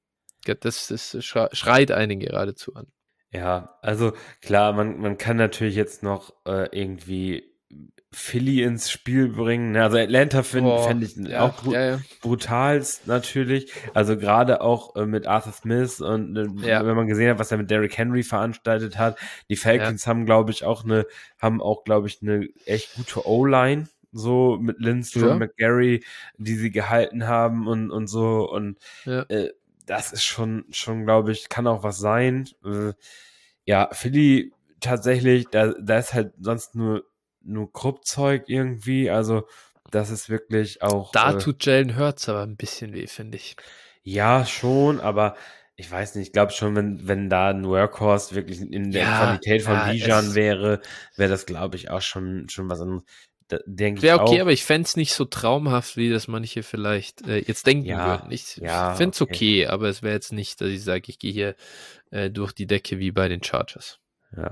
das, das schreit einen geradezu an.
Ja, also klar, man, man kann natürlich jetzt noch äh, irgendwie Philly ins Spiel bringen. Ne? Also Atlanta finde
Oh,
fänd ich
ja,
auch bru
ja, ja.
brutalst natürlich. Also gerade auch äh, mit Arthur Smith und äh,
Ja.
wenn man gesehen hat, was er mit Derrick Henry veranstaltet hat. Die
Ja.
Falcons haben, glaube ich, auch eine, haben auch, glaube ich, eine echt gute O-Line. So mit Lindstrom,
Ja.
McGarry, die sie gehalten haben und, und so. Und
Ja.
äh, das ist schon, schon, glaube ich, kann auch was sein. Äh, ja, Philly tatsächlich, da, da ist halt sonst nur, nur Kruppzeug irgendwie. Also, das ist wirklich auch.
Da
Äh,
tut Jalen Hurts aber ein bisschen weh, finde ich.
ja, schon, aber ich weiß nicht, ich glaube schon, wenn, wenn da ein Workhorse wirklich in der
Ja,
Qualität von
ja,
Bijan
es
wäre, wäre das, glaube ich, auch schon, schon was anderes. Da denke ich
wäre okay,
auch.
aber ich fände es nicht so traumhaft, wie das manche vielleicht äh, jetzt denken
Ja,
würden. Ich
ja,
fände es
okay.
okay, aber es wäre jetzt nicht, dass ich sage, ich gehe hier äh, durch die Decke wie bei den Chargers.
Ja.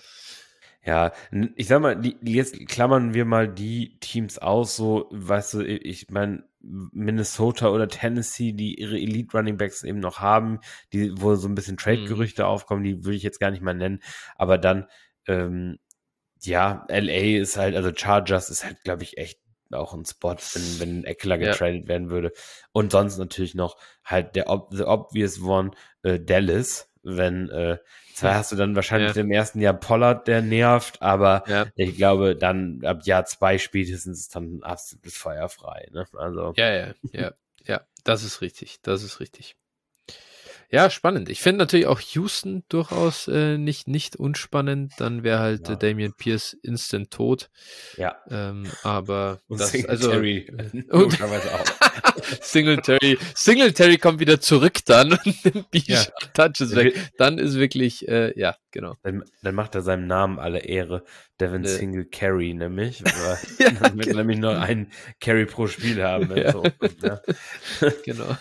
Ja, n- ich sag mal, die, die jetzt klammern wir mal die Teams aus, so, weißt du, ich meine, Minnesota oder Tennessee, die ihre Elite Running Backs eben noch haben, die, wo so ein bisschen
Mhm.
Trade-Gerüchte aufkommen, die würde ich jetzt gar nicht mal nennen, aber dann, ähm, ja, L A ist halt, also Chargers ist halt, glaube ich, echt auch ein Spot, wenn, wenn Eckler
Ja.
getradet werden würde. Und sonst natürlich noch halt der ob, the obvious one, äh, Dallas, wenn, äh, zwar
Hm.
hast du dann wahrscheinlich
Ja.
im ersten Jahr Pollard, der nervt, aber
Ja.
ich glaube, dann ab Jahr zwei spätestens ist dann absolutes Feuer frei, ne? Also.
Ja, ja, ja, ja, das ist richtig, das ist richtig. Ja, spannend. Ich finde natürlich auch Houston durchaus äh, nicht, nicht unspannend. Dann wäre halt
Ja.
äh, Damian Pierce instant tot.
Ja.
Ähm, aber
Und
das,
Singletary
also, äh,
logischerweise auch.
Singletary, Singletary kommt wieder zurück dann und nimmt Bijan
Ja.
Touches
Der
weg.
wird-
Dann ist wirklich, äh, ja, genau.
Dann, dann macht er seinem Namen alle Ehre. Devin
Ne.
Single Carry nämlich. Weil
Ja,
dann wird er
genau.
nämlich nur einen Carry pro Spiel haben. Wenn
Ja.
so, ne?
Genau.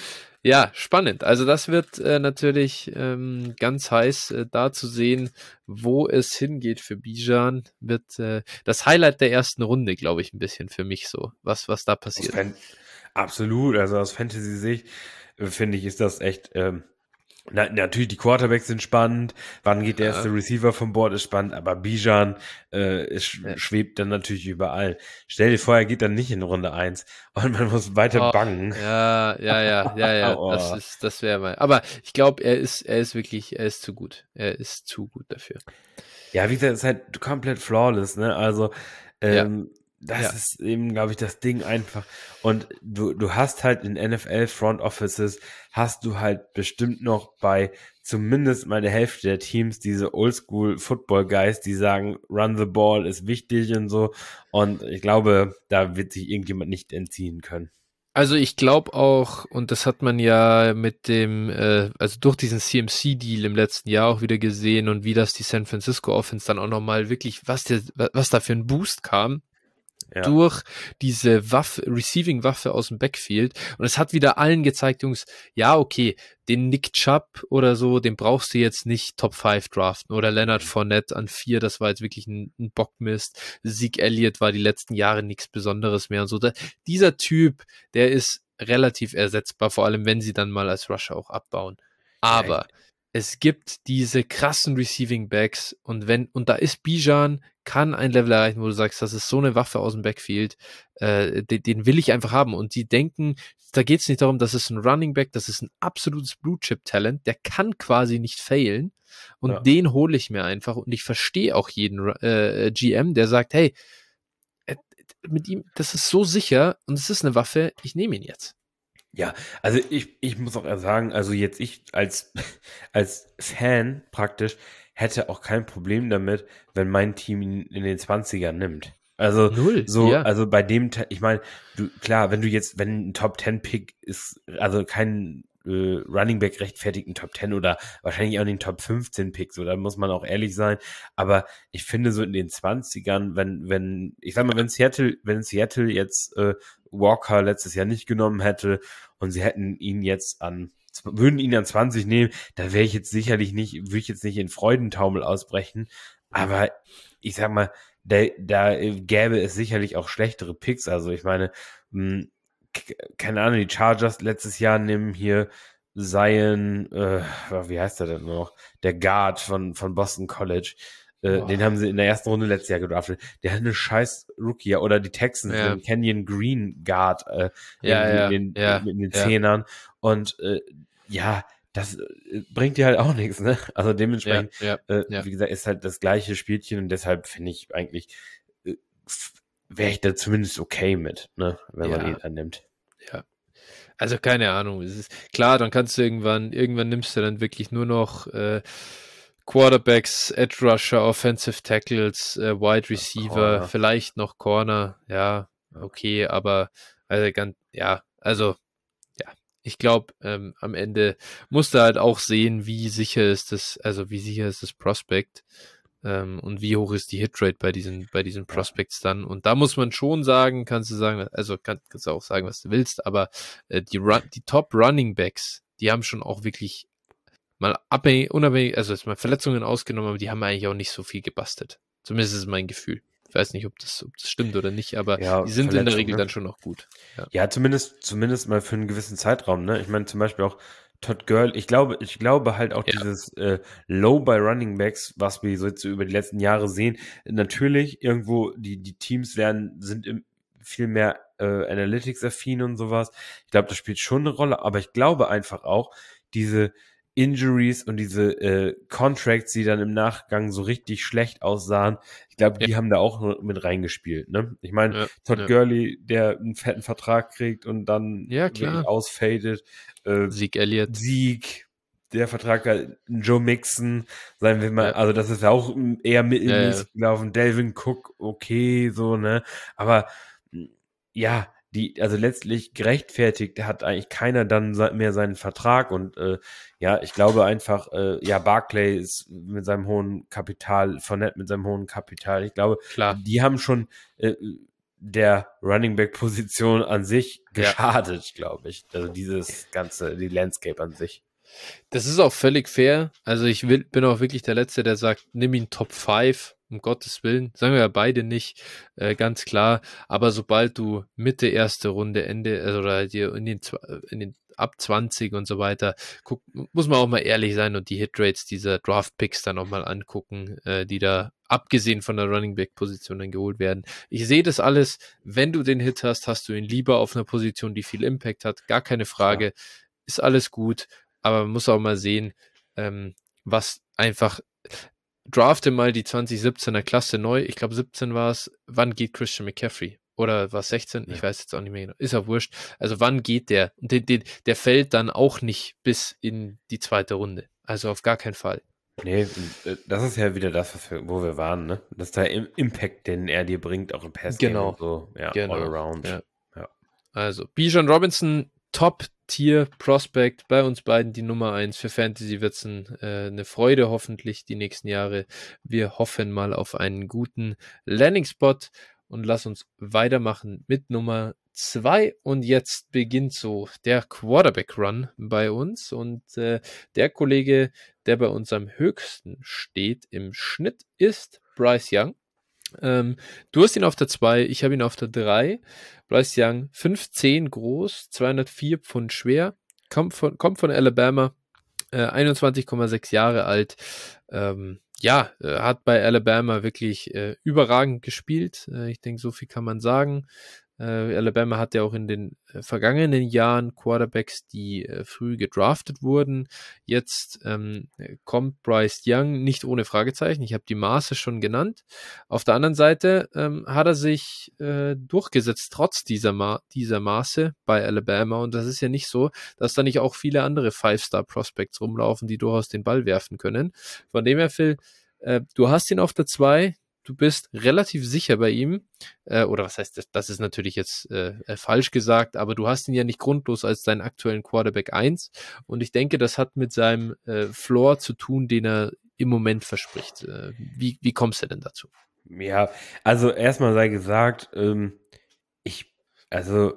Ja, spannend. Also das wird äh, natürlich ähm, ganz heiß äh, da zu sehen, wo es hingeht für Bijan. Wird äh, das Highlight der ersten Runde, glaube ich, ein bisschen für mich so, was, was da
Aus
passiert.
Fan Absolut. Also aus Fantasy-Sicht äh, finde ich, ist das echt. Ähm, na, natürlich, die Quarterbacks sind spannend. Wann geht der
Ja.
erste Receiver vom Board ist spannend. Aber Bijan äh, es sch
Ja.
schwebt dann natürlich überall. Stell dir vor, er geht dann nicht in Runde eins und man muss weiter
Oh,
bangen.
ja, ja, ja, ja, ja, das
Oh.
ist, das wäre mal. Aber ich glaube, er ist, er ist wirklich, er ist zu gut. Er ist zu gut dafür.
Ja, wie gesagt, ist halt komplett flawless, ne? Also,
Ja.
ähm, das
Ja.
ist eben, glaube ich, das Ding einfach. Und du, du hast halt in N F L Front Offices, hast du halt bestimmt noch bei zumindest mal der Hälfte der Teams diese Oldschool Football Guys, die sagen, run the ball ist wichtig und so. Und ich glaube, da wird sich irgendjemand nicht entziehen können.
Also ich glaube auch, und das hat man ja mit dem, äh, also durch diesen C M C-Deal im letzten Jahr auch wieder gesehen und wie das die San Francisco Offense dann auch nochmal wirklich, was der, was da für ein Boost kam,
Ja.
durch diese Waffe, Receiving-Waffe aus dem Backfield. Und es hat wieder allen gezeigt, Jungs, ja, okay, den Nick Chubb oder so, den brauchst du jetzt nicht Top fünf draften. Oder Leonard Fournette an vier, das war jetzt wirklich ein, ein Bockmist. Zeke Elliott war die letzten Jahre nichts Besonderes mehr und so. Da, dieser Typ, der ist relativ ersetzbar, vor allem wenn sie dann mal als Rusher auch abbauen. Aber
Ja,
es gibt diese krassen Receiving Backs und wenn, und da ist Bijan, kann ein Level erreichen, wo du sagst, das ist so eine Waffe aus dem Backfield, äh, den, den will ich einfach haben. Und die denken, da geht es nicht darum, das ist ein Running Back, das ist ein absolutes Blue-Chip-Talent, der kann quasi nicht failen. Und
Ja.
den hole ich mir einfach. Und ich verstehe auch jeden äh, G M, der sagt, hey, äh, mit ihm, das ist so sicher und es ist eine Waffe, ich nehme ihn jetzt.
Ja, also ich, ich muss auch sagen, also jetzt ich als, als Fan praktisch hätte auch kein Problem damit, wenn mein Team ihn in den zwanzigern nimmt. Also
Null,
so,
ja.
also bei dem, Te- ich meine, du, klar, wenn du jetzt, wenn ein Top Ten Pick ist, also kein äh, Running Back rechtfertigt einen Top Ten oder wahrscheinlich auch den Top fünfzehn Pick, so, da muss man auch ehrlich sein. Aber ich finde so in den zwanzigern, wenn, wenn, ich sag mal, wenn Seattle, wenn Seattle jetzt äh, Walker letztes Jahr nicht genommen hätte und sie hätten ihn jetzt an, würden ihn an zwanzig nehmen, da wäre ich jetzt sicherlich nicht, würde ich jetzt nicht in Freudentaumel ausbrechen. Aber ich sag mal, da, da gäbe es sicherlich auch schlechtere Picks. Also ich meine, mh, k- keine Ahnung, die Chargers letztes Jahr nehmen hier Zion, äh, wie heißt der denn noch? Der Guard von, von Boston College. Äh, den haben sie in der ersten Runde letztes Jahr gedraftet. Der hat eine scheiß Rookie. Oder die Texans,
Ja,
den Kenyon Green Guard, äh,
ja,
irgendwie in
ja,
den,
ja,
in den
ja,
Zehnern. Und äh, ja, das äh, bringt dir halt auch nichts, ne? Also
ja,
dementsprechend,
ja,
äh,
ja,
wie gesagt, ist halt das gleiche Spielchen und deshalb finde ich eigentlich, äh, wäre ich da zumindest okay mit, ne? Wenn man ihn
ja,
annimmt.
ja. Also keine Ahnung. Es ist klar, dann kannst du irgendwann, irgendwann nimmst du dann wirklich nur noch äh, Quarterbacks, Edge Rusher, Offensive Tackles, äh, Wide Receiver,
Corner.
vielleicht noch Corner. Ja, okay, aber also ganz, ja, also ja, ich glaube, ähm, am Ende musst du halt auch sehen, wie sicher ist das, also wie sicher ist das Prospect ähm, und wie hoch ist die Hitrate bei diesen, bei diesen
Ja.
Prospects dann. Und da muss man schon sagen, kannst du sagen, also kann, kannst du auch sagen, was du willst, aber äh, die, Run, die Top Running Backs, die haben schon auch wirklich mal abhängig, unabhängig, also jetzt mal Verletzungen ausgenommen, aber die haben eigentlich auch nicht so viel gebastelt. Zumindest ist es mein Gefühl. Ich weiß nicht, ob das, ob das stimmt oder nicht, aber
Ja,
die sind in der
Verletzung,
Regel
ne?
dann schon noch gut. Ja,
Ja, zumindest, zumindest mal für einen gewissen Zeitraum, ne? Ich meine, zum Beispiel auch Todd Gurley, ich glaube, ich glaube halt auch
ja,
dieses äh, Low bei Running Backs, was wir so jetzt so über die letzten Jahre sehen, natürlich irgendwo, die, die Teams werden, sind im, viel mehr äh, Analytics-affin und sowas. Ich glaube, das spielt schon eine Rolle, aber ich glaube einfach auch, diese Injuries und diese äh, Contracts, die dann im Nachgang so richtig schlecht aussahen, ich glaube,
ja,
die haben da auch mit reingespielt, ne? Ich meine,
ja,
Todd
ja.
Gurley, der einen fetten Vertrag kriegt und dann
Ja,
wirklich
klar.
ausfadet. Äh,
Zeke Elliott.
Sieg, der Vertrag hat Joe Mixon, sagen wir mal,
Ja,
also das ist ja auch eher
ja, ja.
mittelmäßig gelaufen. Delvin Cook, okay, so, ne? Aber mh, ja, die, also letztlich gerechtfertigt hat eigentlich keiner dann se- mehr seinen Vertrag und äh, ja, ich glaube einfach, äh, ja, Barclay ist mit seinem hohen Kapital, Fournette mit seinem hohen Kapital. Ich glaube,
Klar.
die haben schon äh, der Running Back Position an sich
Ja.
geschadet, glaube ich. Also dieses ganze, die Landscape an sich.
Das ist auch völlig fair. Also ich will, bin auch wirklich der Letzte, der sagt, nimm ihn Top fünf, um Gottes Willen. Sagen wir ja beide nicht, äh, ganz klar. Aber sobald du Mitte erste Runde, Ende, also oder dir in den, zw- in den ab zwanzig und so weiter, guck, muss man auch mal ehrlich sein und die Hitrates dieser Draft-Picks dann auch mal angucken, äh, die da abgesehen von der Running Back-Position dann geholt werden. Ich sehe das alles, wenn du den Hit hast, hast du ihn lieber auf einer Position, die viel Impact hat, gar keine Frage. Ist alles gut. Aber man muss auch mal sehen, ähm, was einfach, drafte mal die zwanzig siebzehner Klasse neu. Ich glaube, siebzehn war es. Wann geht Christian McCaffrey? Oder war es sechzehn? Ich
Ja.
weiß jetzt auch nicht mehr genau. Ist auch wurscht. Also wann geht der? Und der, der? Der fällt dann auch nicht bis in die zweite Runde. Also auf gar keinen Fall.
Nee, das ist ja wieder das, was wir, wo wir waren, ne? Das ist der Impact, den er dir bringt, auch im Passgame
Genau.
und so. Ja, all
Genau.
around.
Ja.
Ja.
Also, Bijan Robinson, Top-Tier-Prospect, bei uns beiden die Nummer eins. Für Fantasy wird's ein, äh, eine Freude hoffentlich die nächsten Jahre. Wir hoffen mal auf einen guten Landing-Spot und lass uns weitermachen mit Nummer zwei. Und jetzt beginnt so der Quarterback-Run bei uns und äh, der Kollege, der bei uns am höchsten steht im Schnitt, ist Bryce Young. Ähm, du hast ihn auf der zwei, ich habe ihn auf der drei. Bryce Young, fünf zehn groß, zweihundertvier Pfund schwer, kommt von, kommt von Alabama, äh, einundzwanzig Komma sechs Jahre alt. Ähm, ja, äh, hat bei Alabama wirklich äh, überragend gespielt. Äh, ich denke, so viel kann man sagen. Äh, Alabama hat ja auch in den äh, vergangenen Jahren Quarterbacks, die äh, früh gedraftet wurden. Jetzt ähm, kommt Bryce Young nicht ohne Fragezeichen. Ich habe die Maße schon genannt. Auf der anderen Seite ähm, hat er sich äh, durchgesetzt, trotz dieser, Ma dieser Maße bei Alabama. Und das ist ja nicht so, dass da nicht auch viele andere Five-Star-Prospects rumlaufen, die durchaus den Ball werfen können. Von dem her, Phil, äh, du hast ihn auf der zwei. Du bist relativ sicher bei ihm, äh, oder was heißt das? Das ist natürlich jetzt äh, äh, falsch gesagt, aber du hast ihn ja nicht grundlos als deinen aktuellen Quarterback eins. Und ich denke, das hat mit seinem äh, Floor zu tun, den er im Moment verspricht. Äh, wie, wie kommst du denn dazu?
Ja, also erstmal sei gesagt, ähm, ich, also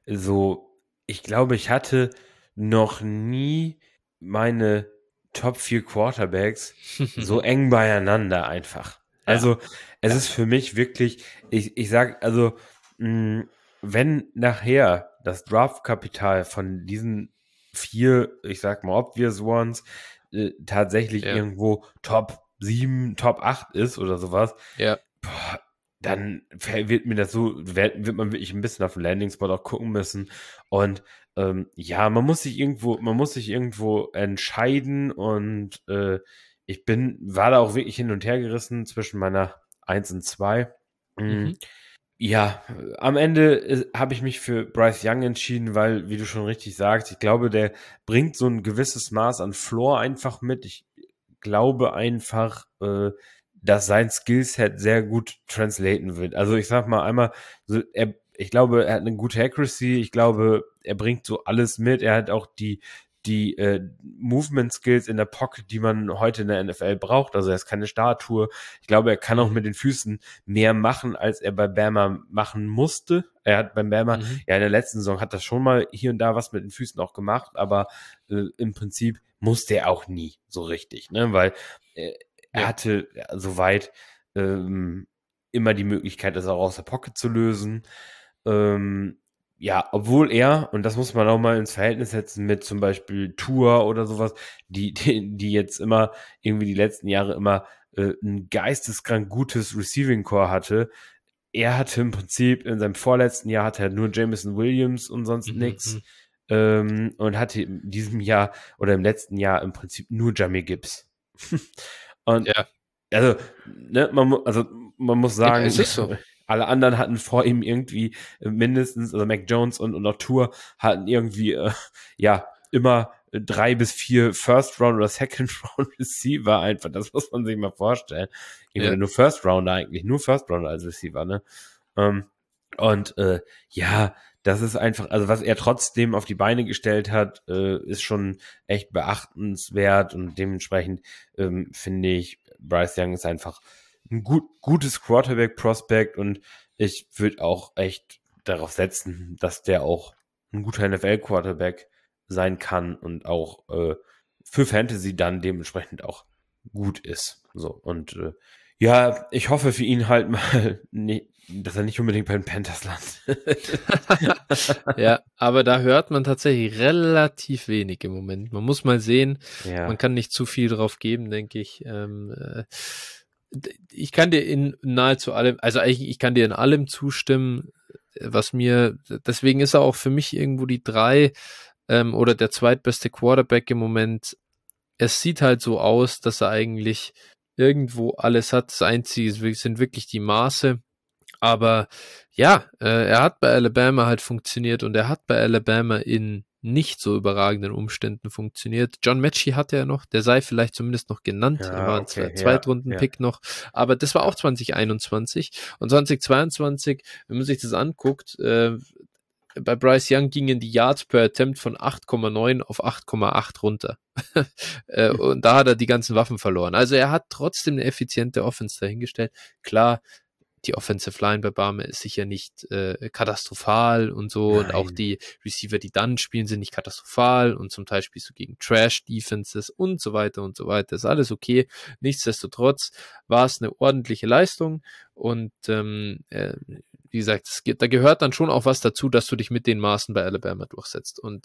so, ich glaube, ich hatte noch nie meine Top vier Quarterbacks so eng beieinander einfach.
Ja,
Also es
ja,
ist für mich wirklich, ich, ich sag, also mh, wenn nachher das Draftkapital von diesen vier, ich sag mal obvious ones, äh, tatsächlich
Ja.
irgendwo Top sieben, Top acht ist oder sowas,
Ja.
boah, dann wird mir das so, wird, wird man wirklich ein bisschen auf den Landing-Spot auch gucken müssen. Und ähm, ja, man muss sich irgendwo, man muss sich irgendwo entscheiden und äh, ich bin, war da auch wirklich hin und her gerissen zwischen meiner eins und zwei. Mhm.
Mhm.
Ja, am Ende habe ich mich für Bryce Young entschieden, weil, wie du schon richtig sagst, ich glaube, der bringt so ein gewisses Maß an Floor einfach mit. Ich glaube einfach, äh, dass sein Skillset sehr gut translaten wird. Also ich sag mal einmal, so, er, ich glaube, er hat eine gute Accuracy. Ich glaube, er bringt so alles mit. Er hat auch die die äh, Movement Skills in der Pocket, die man heute in der N F L braucht. Also er ist keine Statue. Ich glaube, er kann auch
Mhm.
mit den Füßen mehr machen, als er bei Bama machen musste. Er hat beim Bama,
Mhm.
ja, in der letzten Saison hat er schon mal hier und da was mit den Füßen auch gemacht, aber äh, im Prinzip musste er auch nie so richtig, ne? Weil äh, er
Ja.
hatte ja, soweit ähm, immer die Möglichkeit, das auch aus der Pocket zu lösen. Ähm, ja, obwohl er, und das muss man auch mal ins Verhältnis setzen mit zum Beispiel Tour oder sowas, die, die, die jetzt immer irgendwie die letzten Jahre immer äh, ein geisteskrank gutes Receiving Core hatte. Er hatte im Prinzip in seinem vorletzten Jahr hatte er nur Jameson Williams und sonst
Mhm.
nix. Ähm, und hatte in diesem Jahr oder im letzten Jahr im Prinzip nur Jamie Gibbs. Und
Ja.
also, ne, man, mu- also man muss
Ja,
sagen,
es ist so.
alle anderen hatten vor ihm irgendwie äh, mindestens, also Mac Jones und, und auch Tour hatten irgendwie, äh, ja, immer äh, drei bis vier First Round oder Second Round Receiver einfach. Das muss man sich mal vorstellen. Ich
Ja.
würde nur First Rounder eigentlich, nur First Rounder als Receiver, ne? Ähm, und äh, ja, das ist einfach, also was er trotzdem auf die Beine gestellt hat, äh, ist schon echt beachtenswert und dementsprechend ähm, finde ich, Bryce Young ist einfach ein gut, gutes Quarterback-Prospect und ich würde auch echt darauf setzen, dass der auch ein guter N F L-Quarterback sein kann und auch äh, für Fantasy dann dementsprechend auch gut ist. So und äh, ja, ich hoffe für ihn halt mal, nee, dass er nicht unbedingt bei den Panthers landet.
Ja, aber da hört man tatsächlich relativ wenig im Moment. Man muss mal sehen, man
Ja,
kann nicht zu viel drauf geben, denke ich. Ähm, äh, d- ich kann dir in nahezu allem, also eigentlich, ich kann dir in allem zustimmen, äh, was mir, deswegen ist er auch für mich irgendwo die drei ähm, oder der zweitbeste Quarterback im Moment. Es sieht halt so aus, dass er eigentlich irgendwo alles hat. Das Einzige ist- sind wirklich die Maße. Aber ja, äh, er hat bei Alabama halt funktioniert und er hat bei Alabama in nicht so überragenden Umständen funktioniert. John Mechie hatte er noch, der sei vielleicht zumindest noch genannt. Er
ja,
war ein
okay,
Zwe-
ja, ja,
Zweitrunden-Pick noch, aber das war auch
ja.
zwanzig einundzwanzig und zwanzig zweiundzwanzig, wenn man sich das anguckt, äh, bei Bryce Young gingen die Yards per Attempt von acht Komma neun auf acht Komma acht runter. äh,
Hm.
und da hat er die ganzen Waffen verloren. Also er hat trotzdem eine effiziente Offense dahingestellt. Klar, die Offensive Line bei Barme ist sicher nicht äh, katastrophal und so und auch
Nein.
die Receiver, die dann spielen, sind nicht katastrophal und zum Teil spielst du gegen Trash-Defenses und so weiter und so weiter. Ist alles okay. Nichtsdestotrotz war es eine ordentliche Leistung und ähm, äh, wie gesagt, es, da gehört dann schon auch was dazu, dass du dich mit den Maßen bei Alabama durchsetzt und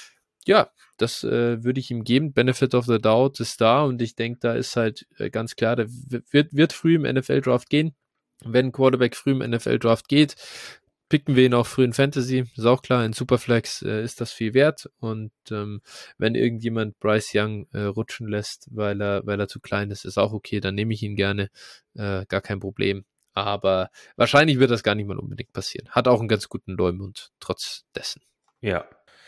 ja, das äh, würde ich ihm geben. Benefit of the Doubt ist da und ich denke, da ist halt äh, ganz klar, der wird, wird früh im N F L-Draft gehen. Wenn ein Quarterback früh im N F L-Draft geht, picken wir ihn auch früh in Fantasy. Ist auch klar, in Superflex äh, ist das viel wert. Und ähm, wenn irgendjemand Bryce Young äh, rutschen lässt, weil er, weil er zu klein ist, ist auch okay, dann nehme ich ihn gerne. Äh, gar kein Problem. Aber wahrscheinlich wird das gar nicht mal unbedingt passieren. Hat auch einen ganz guten Leumund, trotz dessen.
Ja.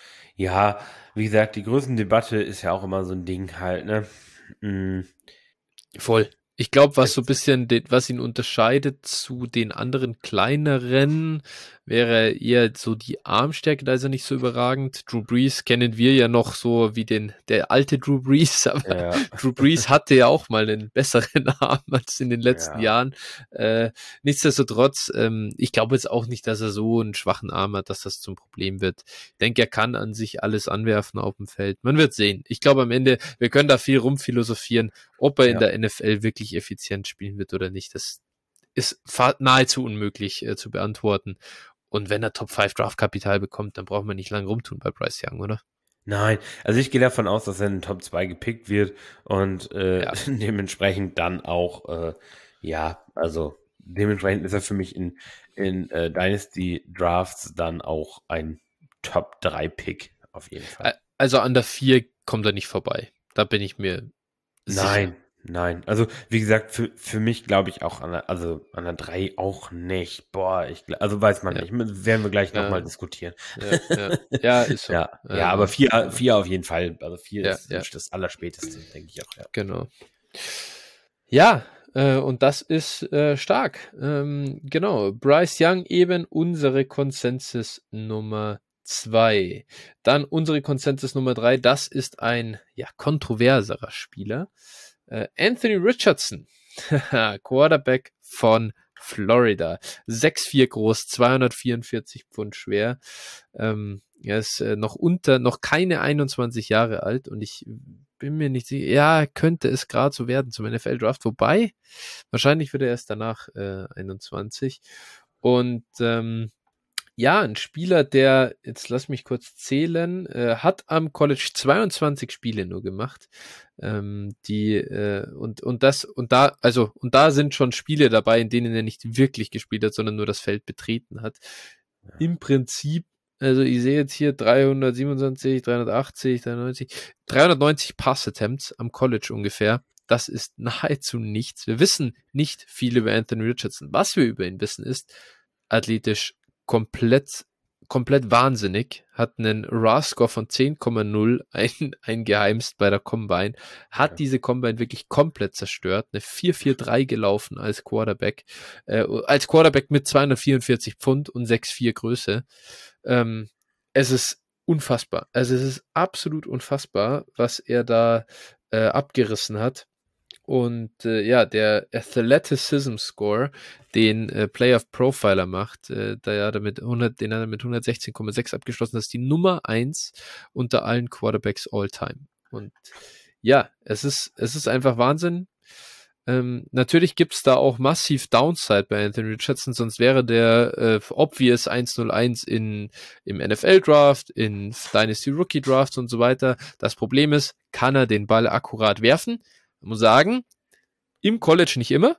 Ja, wie gesagt, die Größendebatte ist ja auch immer so ein Ding halt, ne? Mm,
Voll. Ich glaube, was so ein
es,
bisschen, den, was ihn unterscheidet zu den anderen kleineren, wäre eher so die Armstärke, da ist er nicht so überragend. Drew Brees kennen wir ja noch so wie den, der alte Drew Brees, aber
ja,
Drew Brees hatte ja auch mal einen besseren Arm als in den letzten
ja,
Jahren. Äh, nichtsdestotrotz, ähm, ich glaube jetzt auch nicht, dass er so einen schwachen Arm hat, dass das zum Problem wird. Ich denke, er kann an sich alles anwerfen auf dem Feld. Man wird sehen. Ich glaube am Ende, wir können da viel rumphilosophieren. Ob er in
ja,
der N F L wirklich effizient spielen wird oder nicht, das ist nahezu unmöglich äh, zu beantworten. Und wenn er Top fünf Draftkapital bekommt, dann braucht man nicht lange rumtun bei Bryce Young, oder?
Nein, also ich gehe davon aus, dass er in den Top zwei gepickt wird und äh,
Ja.
dementsprechend dann auch, äh, ja, also dementsprechend ist er für mich in, in äh, Dynasty Drafts dann auch ein Top drei Pick auf jeden Fall.
Also an der vier kommt er nicht vorbei. Da bin ich mir sicher.
Nein, nein. Also wie gesagt, für, für mich glaube ich auch an der, also an der drei auch nicht. Boah, ich, gl- also weiß man
Ja,
nicht. Werden wir gleich
ja,
nochmal diskutieren.
ja, ja. Ja, ist so.
Ja, ja, aber
Also,
vier,
äh,
vier auf jeden Fall. Also vier
ja,
ist so
ja,
das Allerspäteste, denke ich auch, ja.
genau. Ja, äh, und das ist äh, stark. Ähm, genau. Bryce Young eben unsere Consensus Nummer zwei. Dann unsere Consensus Nummer drei. Das ist ein ja kontroverserer Spieler. Äh, Anthony Richardson, Quarterback von Florida. sechs vier groß, zweihundertvierundvierzig Pfund schwer. Ähm, er ist äh, noch unter, noch keine einundzwanzig Jahre alt und ich bin mir nicht sicher, ja, könnte es gerade so werden zum N F L-Draft, wobei, wahrscheinlich wird er erst danach äh, einundzwanzig. Und ähm, ja, ein Spieler, der, jetzt lass mich kurz zählen, äh, hat am College zweiundzwanzig Spiele nur gemacht. Ähm, die, äh, und, und das, und da, also, und da sind schon Spiele dabei, in denen er nicht wirklich gespielt hat, sondern nur das Feld betreten hat. Im Prinzip, also ich sehe jetzt hier dreihundertsiebenundzwanzig, dreihundertachtzig, dreihundertneunzig, dreihundertneunzig Pass-Attempts am College ungefähr. Das ist nahezu nichts. Wir wissen nicht viel über Anthony Richardson. Was wir über ihn wissen ist, athletisch komplett, komplett wahnsinnig, hat einen R A S-Score von zehn Komma null, ein, eingeheimst bei der Combine, hat
Ja.
diese Combine wirklich komplett zerstört, eine vier vier drei gelaufen als Quarterback, äh, als Quarterback mit zweihundertvierundvierzig Pfund und sechs vier Größe. Ähm, es ist unfassbar. Also es ist absolut unfassbar, was er da äh, abgerissen hat. Und äh, ja, der Athleticism Score, den äh, Player Profiler macht, äh, da ja damit hundert, den hat er mit hundertsechzehn Komma sechs abgeschlossen. Das ist die Nummer eins unter allen Quarterbacks all time. Und ja, es ist, es ist einfach Wahnsinn. Ähm, natürlich gibt's da auch massiv Downside bei Anthony Richardson, sonst wäre der äh, obvious eins null eins in, im N F L-Draft, in Dynasty Rookie Drafts und so weiter. Das Problem ist, kann er den Ball akkurat werfen? Ich muss sagen, im College nicht immer.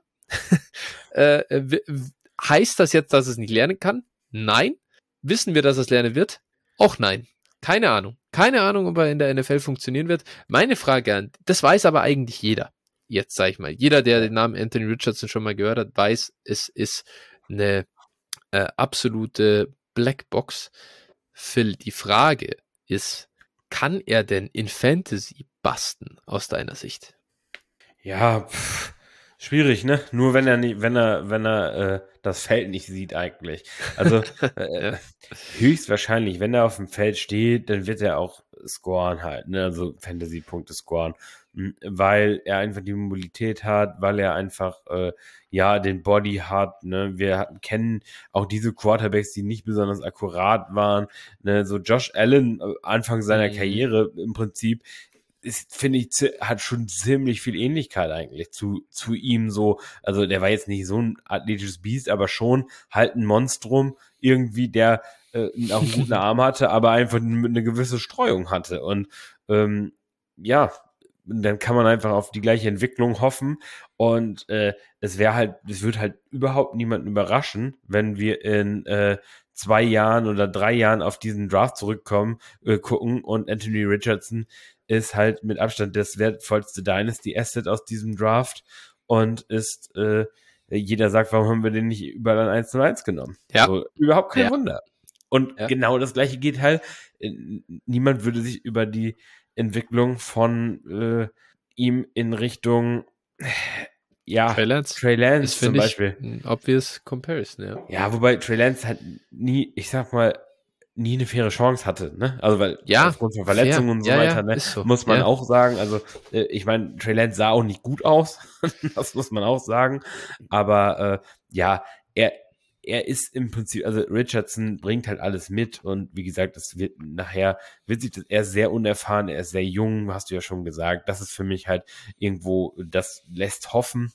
äh, heißt das jetzt, dass es nicht lernen kann? Nein. Wissen wir, dass es lernen wird? Auch nein. Keine Ahnung. Keine Ahnung, ob er in der N F L funktionieren wird. Meine Frage an, das weiß aber eigentlich jeder. Jetzt sage ich mal, jeder, der den Namen Anthony Richardson schon mal gehört hat, weiß, es ist eine äh, absolute Blackbox. Phil, die Frage ist, kann er denn in Fantasy basten aus deiner Sicht?
Ja, pff, schwierig, ne? Nur wenn er nicht, wenn er, wenn er äh, das Feld nicht sieht eigentlich. Also äh,
Ja.
höchstwahrscheinlich, wenn er auf dem Feld steht, dann wird er auch scoren halt, ne? Also Fantasy-Punkte scoren, M, weil er einfach die Mobilität hat, weil er einfach äh, ja den Body hat, ne? Wir hatten- kennen auch diese Quarterbacks, die nicht besonders akkurat waren, ne? So Josh Allen äh, Anfang seiner
Mhm.
Karriere im Prinzip ist, finde ich, zi- hat schon ziemlich viel Ähnlichkeit eigentlich zu, zu ihm so. Also der war jetzt nicht so ein athletisches Biest, aber schon halt ein Monstrum irgendwie, der äh, auch einen guten Arm hatte, aber einfach eine gewisse Streuung hatte. Und ähm, ja, dann kann man einfach auf die gleiche Entwicklung hoffen. Und äh, es wäre halt, es wird halt überhaupt niemanden überraschen, wenn wir in äh, zwei Jahren oder drei Jahren auf diesen Draft zurückkommen, äh, gucken und Anthony Richardson ist halt mit Abstand das wertvollste Dynasty Asset aus diesem Draft und ist, äh, jeder sagt, warum haben wir den nicht überall an eins zu eins genommen?
Ja,
So, überhaupt kein
ja,
Wunder. Und
ja.
genau das gleiche geht halt, äh, niemand würde sich über die Entwicklung von äh, ihm in Richtung, ja,
Trey Lance
Trey
ist,
Lance zum
finde ich,
Beispiel.
ein obvious comparison, ja.
Ja, wobei Trey Lance halt nie, ich sag mal, nie eine faire Chance hatte, ne? Also weil
Ja,
aufgrund von
fair.
Verletzungen und so
Ja,
weiter,
ja,
ne,
ist so.
muss man
Ja,
auch sagen. Also äh, ich meine, Trey Lance sah auch nicht gut aus, das muss man auch sagen. Aber äh, ja, er er ist im Prinzip, also Richardson bringt halt alles mit und wie gesagt, das wird nachher wird sich das, er ist sehr unerfahren, er ist sehr jung, hast du ja schon gesagt. Das ist für mich halt irgendwo, das lässt hoffen.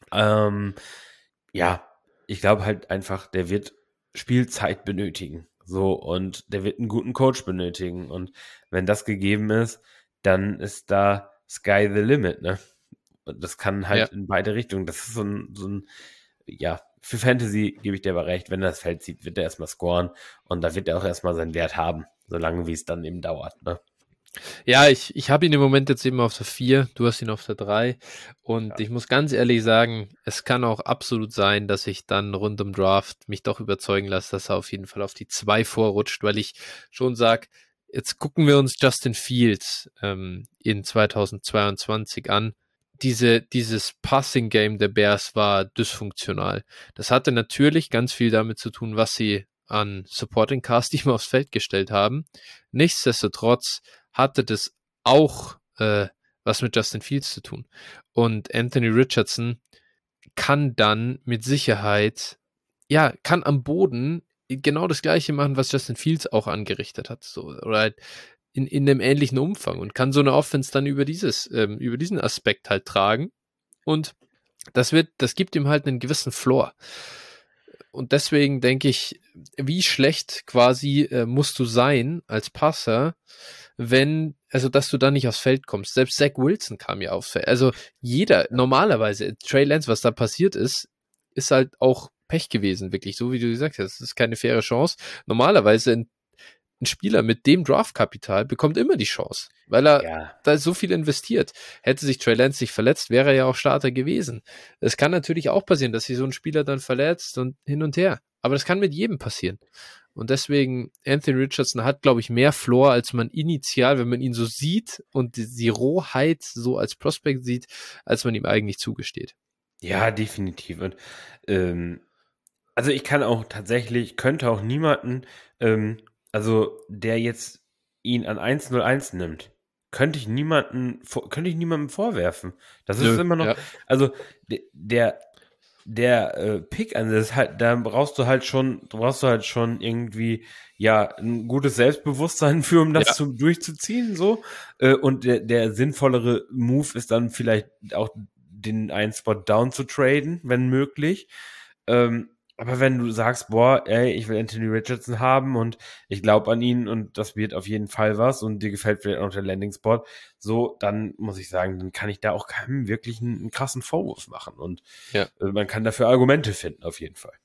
Ähm, ja, ich glaube halt einfach, der wird Spielzeit benötigen. So, und der wird einen guten Coach benötigen. Und wenn das gegeben ist, dann ist da Sky the Limit, ne? Und das kann halt
Ja.
in beide Richtungen. Das ist so ein, so ein, ja, für Fantasy gebe ich dir aber recht, wenn er das Feld sieht, wird er erstmal scoren und da wird er auch erstmal seinen Wert haben, solange wie es dann eben dauert, ne?
Ja, ich, ich habe ihn im Moment jetzt eben auf der vier, du hast ihn auf der drei und
Ja.
ich muss ganz ehrlich sagen, es kann auch absolut sein, dass ich dann rund um Draft mich doch überzeugen lasse, dass er auf jeden Fall auf die zwei vorrutscht, weil ich schon sage, jetzt gucken wir uns Justin Fields ähm, in zweitausendzweiundzwanzig an. Diese, dieses Passing-Game der Bears war dysfunktional. Das hatte natürlich ganz viel damit zu tun, was sie an Supporting Cast ihm aufs Feld gestellt haben. Nichtsdestotrotz hatte das auch äh, was mit Justin Fields zu tun. Und Anthony Richardson kann dann mit Sicherheit, ja, kann am Boden genau das Gleiche machen, was Justin Fields auch angerichtet hat. So, oder halt in, in einem ähnlichen Umfang und kann so eine Offense dann über dieses, ähm, über diesen Aspekt halt tragen. Und das wird, das gibt ihm halt einen gewissen Floor. Und deswegen denke ich, wie schlecht quasi äh, musst du sein als Passer, wenn, also dass du da nicht aufs Feld kommst. Selbst Zach Wilson kam ja aufs Feld. Also jeder, normalerweise, Trey Lance, was da passiert ist, ist halt auch Pech gewesen, wirklich, so wie du gesagt hast. Das ist keine faire Chance. Normalerweise ein, ein Spieler mit dem Draftkapital bekommt immer die Chance, weil er
Ja.
da so viel investiert. Hätte sich Trey Lance nicht verletzt, wäre er ja auch Starter gewesen. Es kann natürlich auch passieren, dass sich so ein Spieler dann verletzt und hin und her. Aber das kann mit jedem passieren. Und deswegen, Anthony Richardson hat, glaube ich, mehr Floor, als man initial, wenn man ihn so sieht und die, die Rohheit so als Prospect sieht, als man ihm eigentlich zugesteht.
Ja, definitiv. Und ähm, also ich kann auch tatsächlich, könnte auch niemanden, ähm, also der jetzt ihn an eins null eins nimmt, könnte ich niemanden, vor- könnte ich niemandem vorwerfen. Das ist
Nö,
immer noch,
ja.
also de- der, der äh, Pick, also das ist halt, da brauchst du halt schon, brauchst du halt schon irgendwie, ja, ein gutes Selbstbewusstsein für, um das
Ja.
zu, durchzuziehen, so. Äh, und der, der sinnvollere Move ist dann vielleicht auch den einen Spot down zu traden, wenn möglich. Ähm, aber wenn du sagst, boah, ey, ich will Anthony Richardson haben und ich glaube an ihn und das wird auf jeden Fall was und dir gefällt vielleicht auch der Landing-Spot, so, dann muss ich sagen, dann kann ich da auch keinem wirklich einen, einen krassen Vorwurf machen und
Ja.
äh, man kann dafür Argumente finden, auf jeden Fall.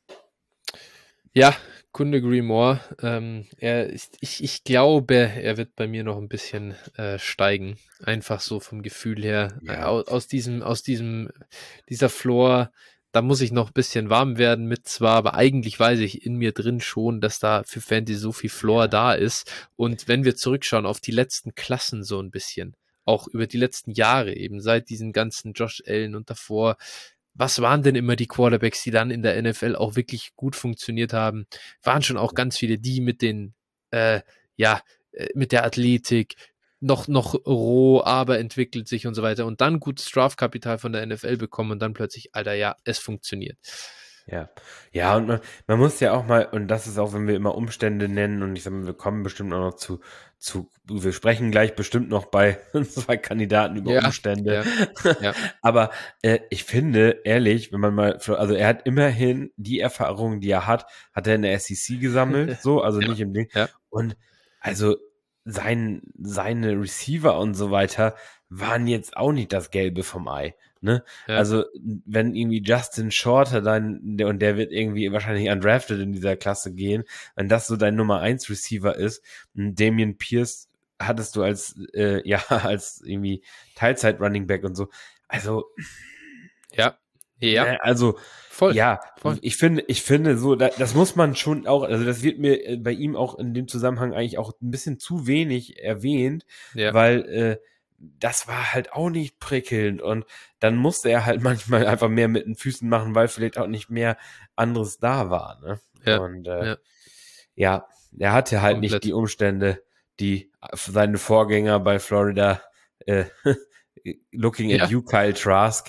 Ja, couldn't agree more. Ähm, er ist, ich, ich glaube, er wird bei mir noch ein bisschen äh, steigen. Einfach so vom Gefühl her.
Ja.
Äh, aus, aus diesem, aus diesem, dieser Floor, da muss ich noch ein bisschen warm werden mit zwar, aber eigentlich weiß ich in mir drin schon, dass da für Fantasy so viel Floor
Ja.
da ist. Und wenn wir zurückschauen auf die letzten Klassen so ein bisschen, auch über die letzten Jahre eben, seit diesen ganzen Josh Allen und davor, was waren denn immer die Quarterbacks, die dann in der N F L auch wirklich gut funktioniert haben? Waren schon auch ganz viele, die mit den, äh, ja, äh, mit der Athletik noch, noch roh, aber entwickelt sich und so weiter und dann gutes Draftkapital von der N F L bekommen und dann plötzlich, Alter, ja, es funktioniert.
Ja, ja, und man, man muss ja auch mal, und das ist auch, wenn wir immer Umstände nennen, und ich sag mal, wir kommen bestimmt auch noch zu, zu, wir sprechen gleich bestimmt noch bei zwei Kandidaten über
Ja,
Umstände.
ja, ja.
Aber äh, ich finde, ehrlich, wenn man mal, also er hat immerhin die Erfahrungen, die er hat, hat er in der S E C gesammelt, so, also
Ja,
nicht im Ding.
ja.
Und also sein, seine Receiver und so weiter waren jetzt auch nicht das Gelbe vom Ei. Ne?
Ja.
Also, wenn irgendwie Justin Shorter dann, der, und der wird irgendwie wahrscheinlich undrafted in dieser Klasse gehen, wenn das so dein Nummer eins Receiver ist, und Damian Pierce hattest du als, äh, ja, als irgendwie Teilzeit Running Back und so. Also,
Ja, ja,
ne, also,
voll.
ja,
voll.
ich finde, ich finde so, da, das muss man schon auch, also das wird mir äh, bei ihm auch in dem Zusammenhang eigentlich auch ein bisschen zu wenig erwähnt,
Ja.
weil äh, das war halt auch nicht prickelnd und dann musste er halt manchmal einfach mehr mit den Füßen machen, weil vielleicht auch nicht mehr anderes da war, ne?
Ja,
Und äh,
ja.
ja, er hatte halt
Komplett.
nicht die Umstände, die seine Vorgänger bei Florida äh, looking
Ja.
at you, Kyle Trask,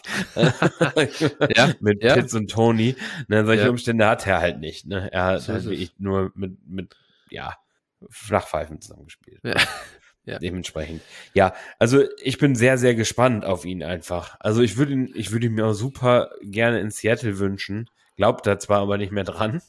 Ja,
mit
ja.
Pitts und Tony. Ne, solche
Ja.
Umstände hat er halt nicht. Ne? Er hat
So
halt
ist es.
wirklich nur mit, mit ja, Flachpfeifen zusammengespielt.
Ja. Ja.
Dementsprechend. Ja, also ich bin sehr, sehr gespannt auf ihn einfach. Also ich würde ihn, ich würde ihn mir auch super gerne in Seattle wünschen. glaubt da zwar aber nicht mehr dran,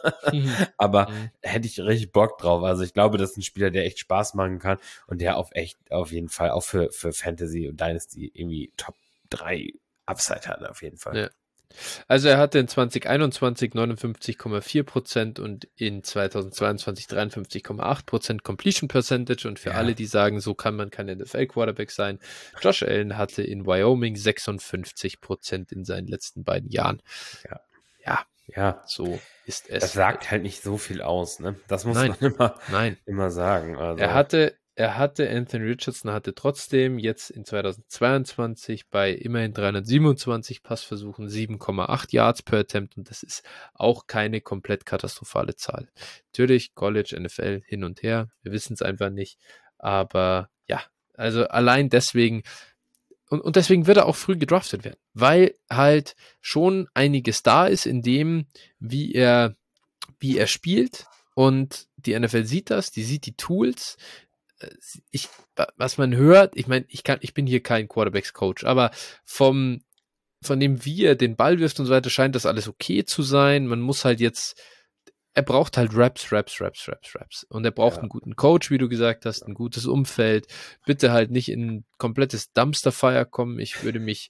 aber hätte ich richtig Bock drauf. Also ich glaube, das ist ein Spieler, der echt Spaß machen kann und der auf echt, auf jeden Fall auch für, für Fantasy und Dynasty irgendwie Top drei Upside hat, auf jeden Fall.
Ja. Also er hatte in zwanzig einundzwanzig neunundfünfzig Komma vier Prozent und in zweitausendzweiundzwanzig dreiundfünfzig Komma acht Prozent Completion Percentage und für
Ja.
alle, die sagen, so kann man kein N F L-Quarterback sein, Josh Allen hatte in Wyoming sechsundfünfzig Prozent in seinen letzten beiden Jahren.
Ja.
Ja,
ja.
so ist es.
Das sagt halt nicht so viel aus, ne? Das muss
Nein.
man immer,
Nein.
immer sagen. Also.
Er hatte Er hatte, Anthony Richardson hatte trotzdem jetzt in zweitausendzweiundzwanzig bei immerhin dreihundertsiebenundzwanzig Passversuchen sieben Komma acht Yards per Attempt und das ist auch keine komplett katastrophale Zahl. Natürlich, College, N F L, hin und her, wir wissen es einfach nicht, aber ja, also allein deswegen und, und deswegen wird er auch früh gedraftet werden, weil halt schon einiges da ist in dem, wie er, wie er spielt und die N F L sieht das, die sieht die Tools. Ich, was man hört, ich meine, ich kann, ich bin hier kein Quarterbacks-Coach, aber vom, von dem, wie er den Ball wirft und so weiter, scheint das alles okay zu sein. Man muss halt jetzt, er braucht halt Raps, Raps, Raps, Raps, Raps. Und er braucht ja. einen guten Coach, wie du gesagt hast, ein gutes Umfeld. Bitte halt nicht in ein komplettes Dumpster-Fire kommen. Ich würde mich,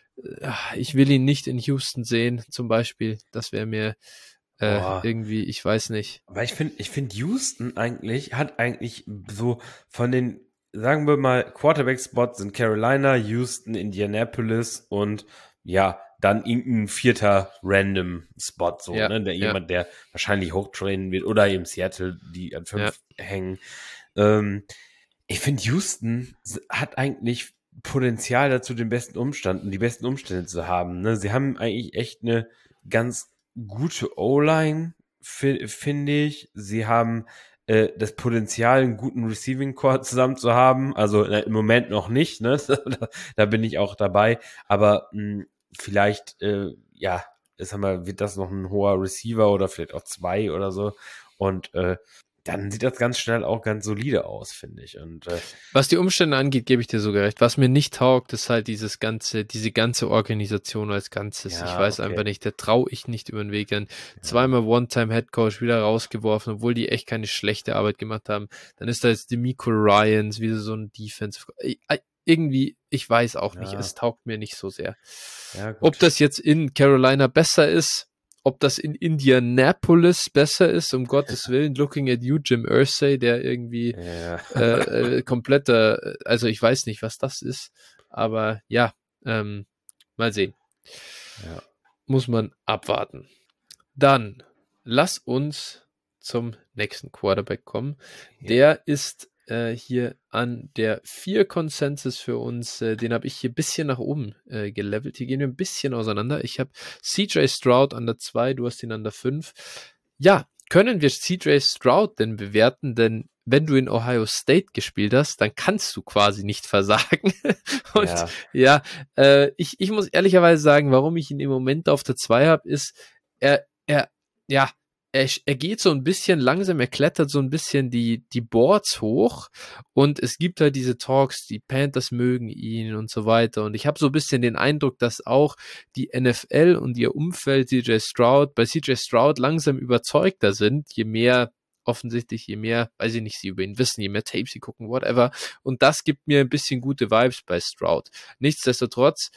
ich will ihn nicht in Houston sehen, zum Beispiel. Das wäre mir Äh, irgendwie, ich weiß nicht.
Aber ich finde, ich finde Houston eigentlich, hat eigentlich so von den, sagen wir mal, Quarterback-Spots sind Carolina, Houston, Indianapolis und ja, dann irgendein vierter random Spot, so,
ja,
ne, der
ja.
jemand, der wahrscheinlich hochtrainen wird oder eben Seattle, die an fünf ja. hängen. Ähm, ich finde, Houston hat eigentlich Potenzial dazu, den besten Umstand, die besten Umstände zu haben, ne, sie haben eigentlich echt eine ganz gute O-Line, fi- finde ich. Sie haben äh, das Potenzial, einen guten Receiving Core zusammen zu haben. Also äh, im Moment noch nicht, ne? da, da bin ich auch dabei. Aber mh, vielleicht, äh, ja, ist einmal, wird das noch ein hoher Receiver oder vielleicht auch zwei oder so. Und äh, dann sieht das ganz schnell auch ganz solide aus, finde ich. Und äh,
was die Umstände angeht, gebe ich dir sogar recht. Was mir nicht taugt, ist halt dieses ganze, diese ganze Organisation als Ganzes.
Ja,
ich weiß
okay.
einfach nicht, der traue ich nicht über den Weg an. Ja. Zweimal One-Time-Headcoach wieder rausgeworfen, obwohl die echt keine schlechte Arbeit gemacht haben. Dann ist da jetzt DeMeco Ryans, wieder so ein Defensive. Irgendwie, ich weiß auch ja. nicht, es taugt mir nicht so sehr. Ja, ob das jetzt in Carolina besser ist, ob das in Indianapolis besser ist, um Gottes Willen, looking at you, Jim Irsay, der irgendwie ja. äh, äh, kompletter, also ich weiß nicht, was das ist, aber ja, ähm, mal sehen.
Ja.
Muss man abwarten. Dann lass uns zum nächsten Quarterback kommen. Ja. Der ist äh, hier an der vier Konsensus für uns, äh, den habe ich hier ein bisschen nach oben äh, gelevelt. Hier gehen wir ein bisschen auseinander. Ich habe C J Stroud an der zwei, du hast ihn an der fünf. Ja, können wir C J Stroud denn bewerten? Denn wenn du in Ohio State gespielt hast, dann kannst du quasi nicht versagen. Und ja, ja äh, ich, ich muss ehrlicherweise sagen, warum ich ihn im Moment auf der zwei habe, ist, er, er, ja, Er, er geht so ein bisschen langsam, er klettert so ein bisschen die, die Boards hoch und es gibt halt diese Talks, die Panthers mögen ihn und so weiter und ich habe so ein bisschen den Eindruck, dass auch die N F L und ihr Umfeld C J Stroud, bei C J Stroud langsam überzeugter sind, je mehr offensichtlich, je mehr, weiß ich nicht, sie über ihn wissen, je mehr Tapes sie gucken, whatever, und das gibt mir ein bisschen gute Vibes bei Stroud. Nichtsdestotrotz,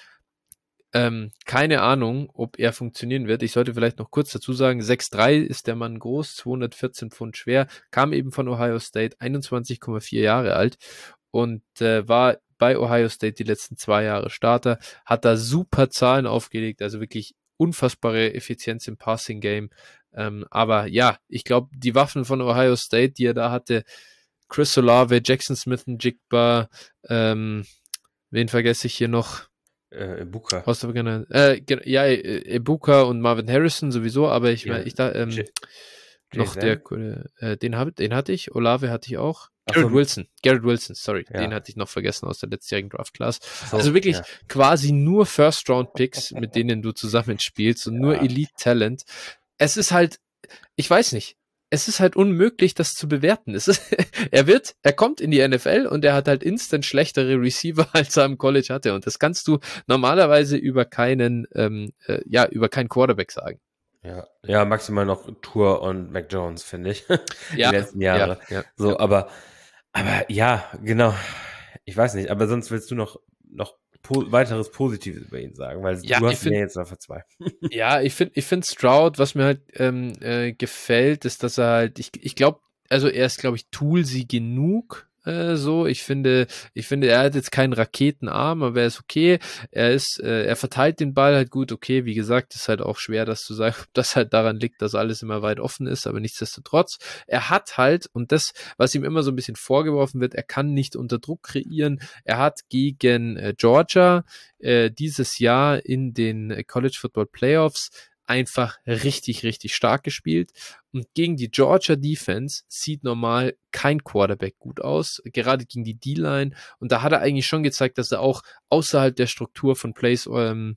Ähm, keine Ahnung, ob er funktionieren wird. Ich sollte vielleicht noch kurz dazu sagen, sechs Komma drei ist der Mann groß, zweihundertvierzehn Pfund schwer, kam eben von Ohio State, einundzwanzig Komma vier Jahre alt und äh, war bei Ohio State die letzten zwei Jahre Starter, hat da super Zahlen aufgelegt, also wirklich unfassbare Effizienz im Passing Game. Ähm, aber ja, ich glaube, die Waffen von Ohio State, die er da hatte, Chris Olave, Jackson Smith und Jigba, ähm, wen vergesse ich hier noch?
Äh, Ibuka.
Äh, ja, Ibuka und Marvin Harrison sowieso, aber ich meine, ja. ich da, ähm, J- noch der, äh, den, hab, den hatte ich, Olave hatte ich auch. Garrett so. Wilson, Garrett Wilson, sorry, ja. den hatte ich noch vergessen aus der letztjährigen Draft-Class. So, also wirklich ja. quasi nur First-Round-Picks, mit denen du zusammenspielst und ja. nur Elite-Talent. Es ist halt, ich weiß nicht, es ist halt unmöglich, das zu bewerten. Es ist, er wird, er kommt in die N F L und er hat halt instant schlechtere Receiver, als er am College hatte. Und das kannst du normalerweise über keinen, ähm, äh, ja, über keinen Quarterback sagen.
Ja, ja, maximal noch Tour und Mac Jones, finde ich, die
Ja,
letzten
ja,
Jahre.
ja, ja.
So, aber, aber ja, genau. Ich weiß nicht, aber sonst willst du noch, noch po weiteres Positives über ihn sagen, weil
Ja,
du
ich
hast mir
finde,
jetzt einfach zwei.
ja, ich finde, ich finde Stroud, was mir halt ähm, äh, gefällt, ist, dass er halt, ich, ich glaube, also er ist, glaube ich, toolsy genug. Äh, so, ich finde, ich finde, er hat jetzt keinen Raketenarm, aber er ist okay. Er ist, äh, er verteilt den Ball halt gut. Okay, wie gesagt, ist halt auch schwer, das zu sagen, ob das halt daran liegt, dass alles immer weit offen ist, aber nichtsdestotrotz, er hat halt, und das, was ihm immer so ein bisschen vorgeworfen wird, er kann nicht unter Druck kreieren. Er hat gegen äh, Georgia äh, dieses Jahr in den College Football Playoffs einfach richtig, richtig stark gespielt. Und gegen die Georgia Defense sieht normal kein Quarterback gut aus, gerade gegen die D-Line. Und da hat er eigentlich schon gezeigt, dass er auch außerhalb der Struktur von Plays ähm,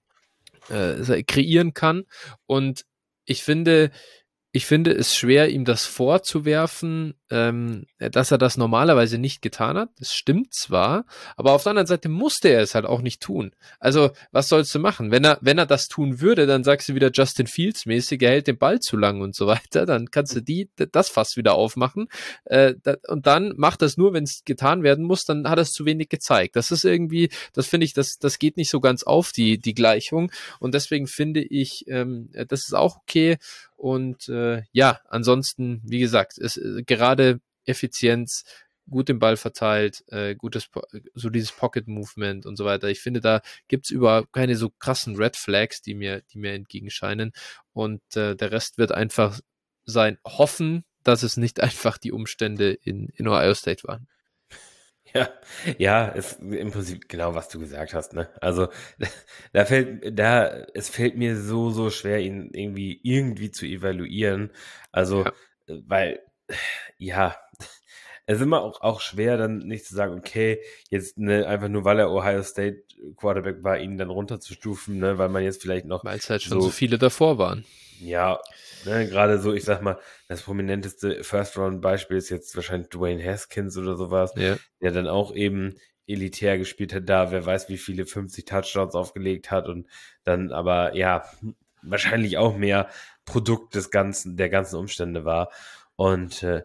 äh, kreieren kann. Und ich finde, ich finde es schwer, ihm das vorzuwerfen, ähm, dass er das normalerweise nicht getan hat. Das stimmt zwar, aber auf der anderen Seite musste er es halt auch nicht tun. Also, was sollst du machen? Wenn er, wenn er das tun würde, dann sagst du wieder Justin Fields mäßig, er hält den Ball zu lang und so weiter. Dann kannst du die, das Fass wieder aufmachen. Äh, da, und dann macht das nur, wenn es getan werden muss, dann hat er es zu wenig gezeigt. Das ist irgendwie, das finde ich, das, das geht nicht so ganz auf, die, die Gleichung. Und deswegen finde ich, ähm, das ist auch okay. Und äh, ja, ansonsten, wie gesagt, ist äh, gerade Effizienz, gut den Ball verteilt, äh, gutes, so dieses Pocket Movement und so weiter. Ich finde, da gibt's überhaupt keine so krassen Red Flags, die mir, die mir entgegenscheinen. Und äh, der Rest wird einfach sein, hoffen, dass es nicht einfach die Umstände in, in Ohio State waren.
Ja, ja, ist im Prinzip genau, was du gesagt hast, ne? Also, da fällt, da, es fällt mir so, so schwer, ihn irgendwie, irgendwie zu evaluieren. Also,
Ja,
äh, weil, ja, es ist immer auch, auch schwer, dann nicht zu sagen, okay, jetzt ne, einfach nur, weil er Ohio State Quarterback war, ihn dann runterzustufen, ne, weil man jetzt vielleicht noch
weil es halt schon so
so
viele davor waren.
ja, ne, gerade so, ich sag mal, das prominenteste First-Round-Beispiel ist jetzt wahrscheinlich Dwayne Haskins oder sowas,
Ja.
der dann auch eben elitär gespielt hat, da wer weiß, wie viele fünfzig Touchdowns aufgelegt hat und dann aber, ja, wahrscheinlich auch mehr Produkt des ganzen, der ganzen Umstände war. Und äh,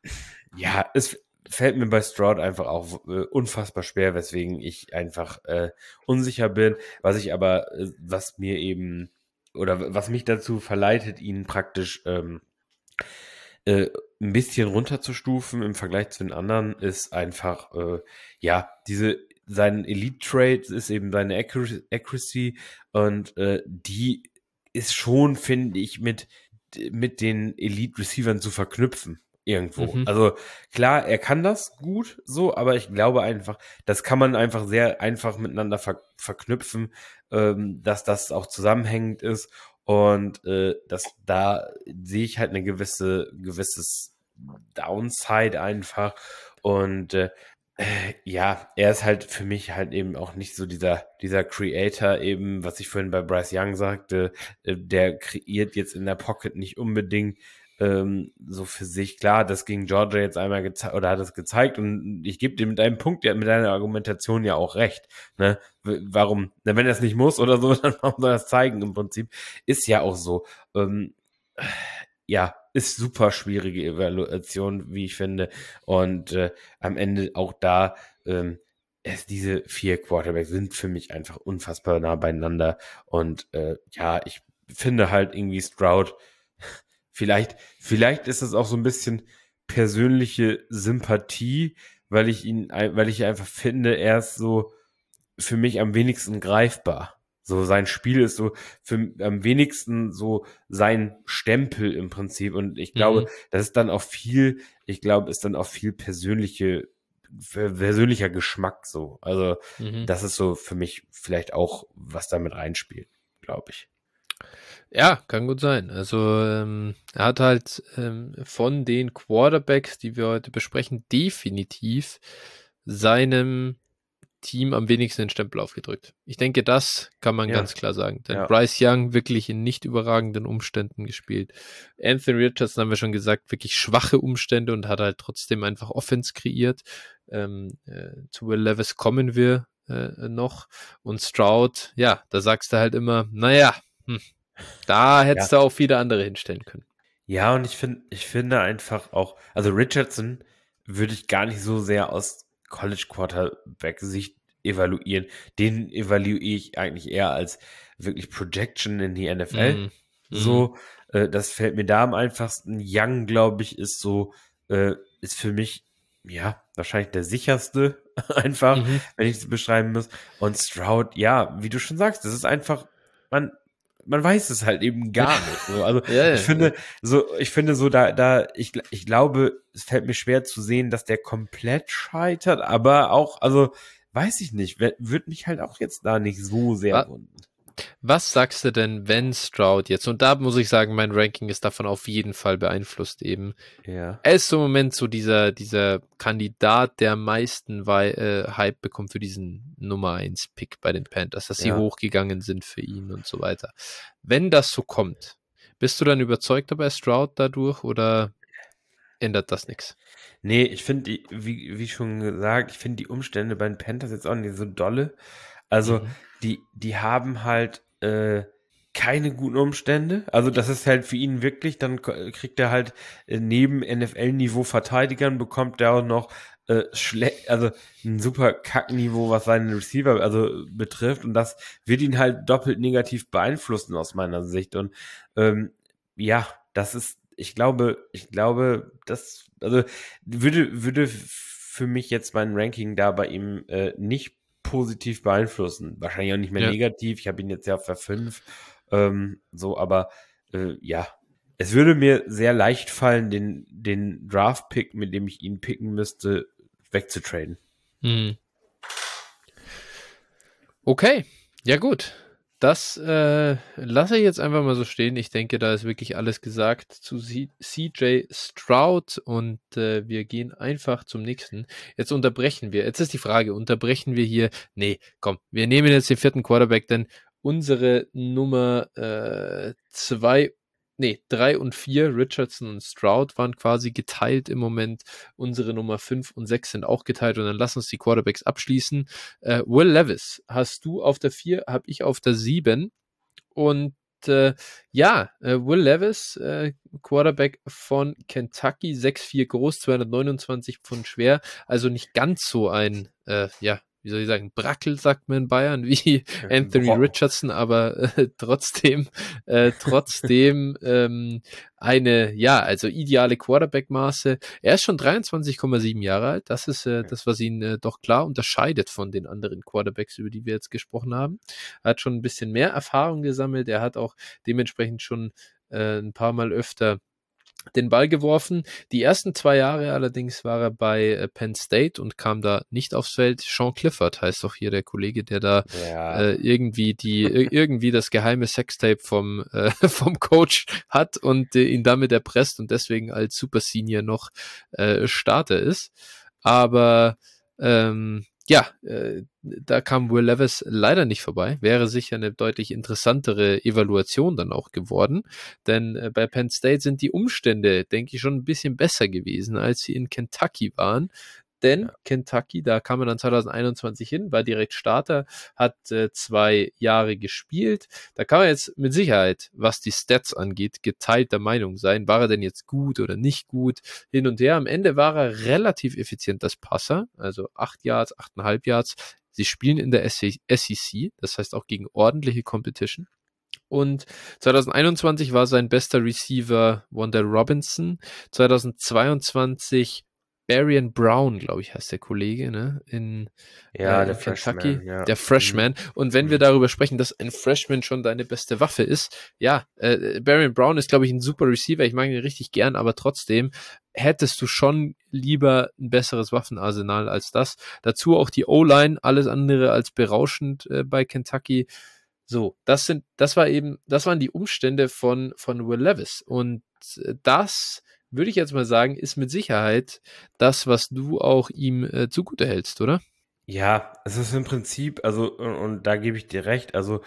ja, es fällt mir bei Stroud einfach auch äh, unfassbar schwer, weswegen ich einfach äh, unsicher bin, was ich aber, äh, was mir eben oder was mich dazu verleitet, ihn praktisch ähm, äh, ein bisschen runterzustufen im Vergleich zu den anderen, ist einfach, äh, ja, diese, sein Elite-Trait ist eben seine Accuracy, Accuracy und äh, die ist schon, finde ich, mit, mit den Elite-Receivern zu verknüpfen. Irgendwo.
Mhm.
Also klar, er kann das gut so, aber ich glaube einfach, das kann man einfach sehr einfach miteinander ver verknüpfen, ähm, dass das auch zusammenhängend ist und äh, das da sehe ich halt eine gewisse gewisses Downside einfach und äh, äh, ja, er ist halt für mich halt eben auch nicht so dieser dieser Creator eben, was ich vorhin bei Bryce Young sagte, äh, der kreiert jetzt in der Pocket nicht unbedingt ähm, so für sich. Klar, das gegen Georgia jetzt einmal gezeigt oder hat es gezeigt und ich gebe dir mit deinem Punkt, ja, mit deiner Argumentation ja auch recht. Ne? W- Warum? Na, wenn er es nicht muss oder so, dann warum soll er es zeigen im Prinzip? Ist ja auch so. Ähm, ja, ist super schwierige Evaluation, wie ich finde. Und äh, am Ende auch da, ähm, es, diese vier Quarterbacks sind für mich einfach unfassbar nah beieinander. Und äh, ja, ich finde halt irgendwie Stroud, vielleicht, vielleicht ist es auch so ein bisschen persönliche Sympathie, weil ich ihn, ein- weil ich einfach finde, er ist so für mich am wenigsten greifbar. So sein Spiel ist so für am wenigsten so sein Stempel im Prinzip. Und ich glaube,
Mhm.
das ist dann auch viel, ich glaube, ist dann auch viel persönliche, persönlicher Geschmack so. Also,
Mhm.
das ist so für mich vielleicht auch, was damit reinspielt, glaube ich.
Ja, kann gut sein. Also ähm, er hat halt ähm, von den Quarterbacks, die wir heute besprechen, definitiv seinem Team am wenigsten den Stempel aufgedrückt. Ich denke, das kann man
Ja,
ganz klar sagen. Denn
ja.
Bryce Young wirklich in nicht überragenden Umständen gespielt. Anthony Richardson haben wir schon gesagt, wirklich schwache Umstände und hat halt trotzdem einfach Offense kreiert. Ähm, äh, zu Will Levis kommen wir äh, noch. Und Stroud, ja, da sagst du halt immer, naja, hm, Da
Ja.
hättest du auch viele andere hinstellen können.
Ja, und ich finde, ich finde einfach auch, also Richardson würde ich gar nicht so sehr aus College Quarterback-Sicht evaluieren. Den evaluiere ich eigentlich eher als wirklich Projection in die N F L.
Mm, mm,
So, äh, das fällt mir da am einfachsten. Young, glaube ich, ist so, äh, ist für mich, ja, wahrscheinlich der sicherste, einfach,
mhm.
wenn ich es beschreiben muss. Und Stroud, ja, wie du schon sagst, das ist einfach, man, man weiß es halt eben gar nicht. So. Also
Ja,
ich
ja, ja.
finde, so, ich finde so, da, da, ich, ich glaube, es fällt mir schwer zu sehen, dass der komplett scheitert, aber auch, also, weiß ich nicht, würde mich halt auch jetzt da nicht so sehr
Wa-
wundern.
Was sagst du denn, wenn Stroud jetzt, und da muss ich sagen, mein Ranking ist davon auf jeden Fall beeinflusst eben.
Ja.
Er ist so im Moment so dieser, dieser Kandidat, der am meisten Wei- äh, Hype bekommt für diesen Nummer eins Pick bei den Panthers, dass sie
Ja.
hochgegangen sind für ihn und so weiter. Wenn das so kommt, bist du dann überzeugter bei Stroud dadurch oder ändert das nichts?
Nee, ich finde, wie, wie schon gesagt, ich finde die Umstände bei den Panthers jetzt auch nicht so dolle. Also,
Mhm.
die, die haben halt äh, keine guten Umstände. Also, das ist halt für ihn wirklich, dann k- kriegt er halt äh, neben N F L-Niveau Verteidigern, bekommt er auch noch äh, schlecht, also ein super Kackniveau, was seinen Receiver also betrifft. Und das wird ihn halt doppelt negativ beeinflussen aus meiner Sicht. Und ähm, ja, das ist, ich glaube, ich glaube, das, also würde, würde für mich jetzt mein Ranking da bei ihm äh, nicht positiv beeinflussen. Wahrscheinlich auch nicht mehr
Ja.
negativ. Ich habe ihn jetzt ja auf fünf. Ähm, so, aber äh, ja. Es würde mir sehr leicht fallen, den, den Draft-Pick, mit dem ich ihn picken müsste, wegzutraden.
Mhm. Okay, ja gut. Das äh, lasse ich jetzt einfach mal so stehen. Ich denke, da ist wirklich alles gesagt zu C J Stroud und äh, wir gehen einfach zum nächsten. Jetzt unterbrechen wir. Jetzt ist die Frage, unterbrechen wir hier? Nee, komm, wir nehmen jetzt den vierten Quarterback, denn unsere Nummer äh, zwei, nee, drei und vier, Richardson und Stroud, waren quasi geteilt im Moment. Unsere Nummer fünf und sechs sind auch geteilt und dann lass uns die Quarterbacks abschließen. Äh, Will Levis hast du auf der vier, habe ich auf der sieben. Und äh, ja, äh, Will Levis, äh, Quarterback von Kentucky, sechs vier groß, zweihundertneunundzwanzig Pfund schwer, also nicht ganz so ein, äh, ja, wie soll ich sagen, Brackel, sagt man in Bayern, wie Anthony
Brocken.
Richardson, aber äh, trotzdem, äh, trotzdem ähm, eine, ja, also ideale Quarterback-Maße. Er ist schon dreiundzwanzig Komma sieben Jahre alt. Das ist äh, das, was ihn äh, doch klar unterscheidet von den anderen Quarterbacks, über die wir jetzt gesprochen haben. Er hat schon ein bisschen mehr Erfahrung gesammelt. Er hat auch dementsprechend schon äh, ein paar Mal öfter den Ball geworfen. Die ersten zwei Jahre allerdings war er bei äh, Penn State und kam da nicht aufs Feld. Sean Clifford heißt doch hier der Kollege, der da
Ja.
äh, irgendwie die irgendwie das geheime Sextape vom äh, vom Coach hat und äh, ihn damit erpresst und deswegen als Super Senior noch äh, Starter ist. Aber ähm, ja, äh, da kam Will Levis leider nicht vorbei. Wäre sicher eine deutlich interessantere Evaluation dann auch geworden. Denn äh, bei Penn State sind die Umstände, denke ich, schon ein bisschen besser gewesen, als sie in Kentucky waren. Denn
Ja.
Kentucky, da kam er dann zwanzig einundzwanzig hin, war direkt Starter, hat äh, zwei Jahre gespielt. Da kann man jetzt mit Sicherheit, was die Stats angeht, geteilter Meinung sein. War er denn jetzt gut oder nicht gut? Hin und her. Am Ende war er relativ effizient als Passer, also acht Yards, achteinhalb Yards. Sie spielen in der S E C, das heißt auch gegen ordentliche Competition. Und zwanzig einundzwanzig war sein bester Receiver Wanda Robinson. zwanzig zweiundzwanzig Barian Brown, glaube ich, heißt der Kollege, ne? In,
Ja,
äh,
der
in Kentucky.
Freshman, ja.
Der
Mhm.
Freshman. Und wenn wir
Mhm.
darüber sprechen, dass ein Freshman schon deine beste Waffe ist, ja, äh, Barian Brown ist, glaube ich, ein super Receiver. Ich mag ihn richtig gern, aber trotzdem hättest du schon lieber ein besseres Waffenarsenal als das. Dazu auch die O-Line, alles andere als berauschend äh, bei Kentucky. So, das sind, das war eben, das waren die Umstände von, von Will Levis. Und äh, das würde ich jetzt mal sagen, ist mit Sicherheit das, was du auch ihm äh, zugute hältst, oder?
Ja, es ist im Prinzip, also, und, und da gebe ich dir recht, also,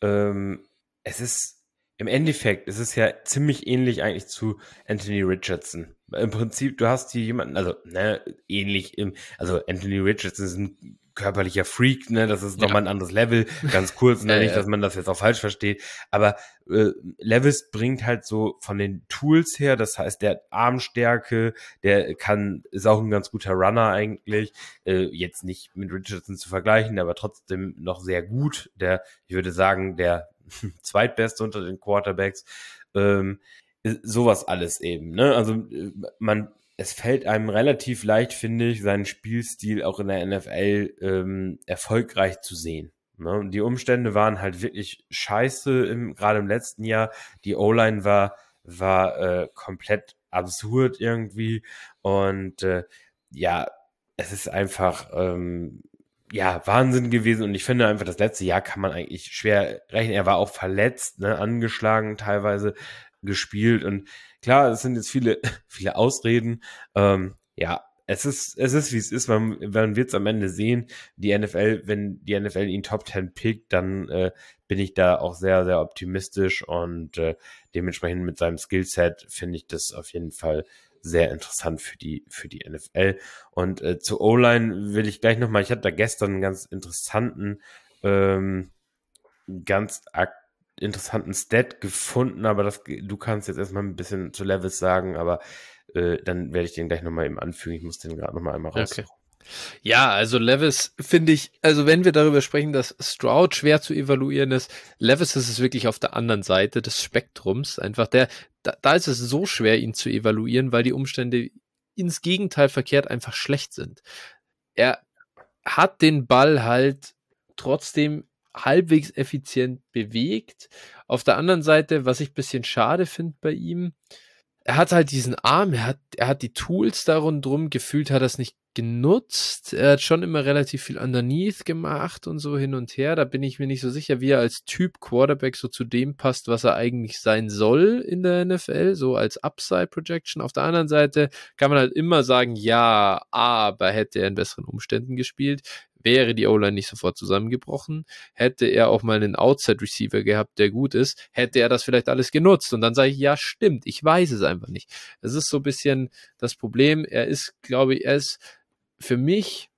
ähm, es ist im Endeffekt, es ist ja ziemlich ähnlich eigentlich zu Anthony Richardson. Im Prinzip, du hast hier jemanden, also, ne, ähnlich im, also Anthony Richardson ist ein körperlicher Freak, ne, das ist
Ja.
nochmal ein anderes Level, ganz kurz, ne,
Ja,
nicht,
ja.
dass man das jetzt auch falsch versteht, aber äh, Levis bringt halt so von den Tools her, das heißt, der hat Armstärke, der kann, ist auch ein ganz guter Runner eigentlich, äh, jetzt nicht mit Richardson zu vergleichen, aber trotzdem noch sehr gut, der, ich würde sagen, der zweitbeste unter den Quarterbacks, ähm, sowas alles eben, ne, also man es fällt einem relativ leicht, finde ich, seinen Spielstil auch in der N F L ähm, erfolgreich zu sehen. Ne? Und die Umstände waren halt wirklich scheiße, im, gerade im letzten Jahr. Die O-Line war, war äh, komplett absurd irgendwie. Und äh, ja, es ist einfach ähm, ja Wahnsinn gewesen. Und ich finde einfach, das letzte Jahr kann man eigentlich schwer rechnen. Er war auch verletzt, ne, angeschlagen teilweise gespielt. Und klar, es sind jetzt viele, viele Ausreden. Ähm, ja, es ist, es ist, wie es ist. Man, man wird es am Ende sehen. Die N F L, wenn die N F L ihn Top zehn pickt, dann äh, bin ich da auch sehr, sehr optimistisch und äh, dementsprechend mit seinem Skillset finde ich das auf jeden Fall sehr interessant für die, für die N F L. Und äh, zur O-Line will ich gleich nochmal, ich hatte da gestern einen ganz interessanten, ähm, ganz ak interessanten Stat gefunden, aber das, du kannst jetzt erstmal ein bisschen zu Levis sagen, aber äh, dann werde ich den gleich nochmal eben anfügen. Ich muss den gerade nochmal einmal raussuchen.
Okay. Ja, also Levis finde ich, also wenn wir darüber sprechen, dass Stroud schwer zu evaluieren ist, Levis ist es wirklich auf der anderen Seite des Spektrums. Einfach der, da, da ist es so schwer, ihn zu evaluieren, weil die Umstände ins Gegenteil verkehrt einfach schlecht sind. Er hat den Ball halt trotzdem halbwegs effizient bewegt. Auf der anderen Seite, was ich ein bisschen schade finde bei ihm, er hat halt diesen Arm, er hat, er hat die Tools da rundrum, gefühlt hat er es nicht genutzt. Er hat schon immer relativ viel underneath gemacht und so hin und her. Da bin ich mir nicht so sicher, wie er als Typ Quarterback so zu dem passt, was er eigentlich sein soll in der N F L, so als Upside Projection. Auf der anderen Seite kann man halt immer sagen, ja, aber hätte er in besseren Umständen gespielt, wäre die O-Line nicht sofort zusammengebrochen, hätte er auch mal einen Outside-Receiver gehabt, der gut ist, hätte er das vielleicht alles genutzt. Und dann sage ich, ja, stimmt, ich weiß es einfach nicht. Das ist so ein bisschen das Problem. Er ist, glaube ich, er ist für mich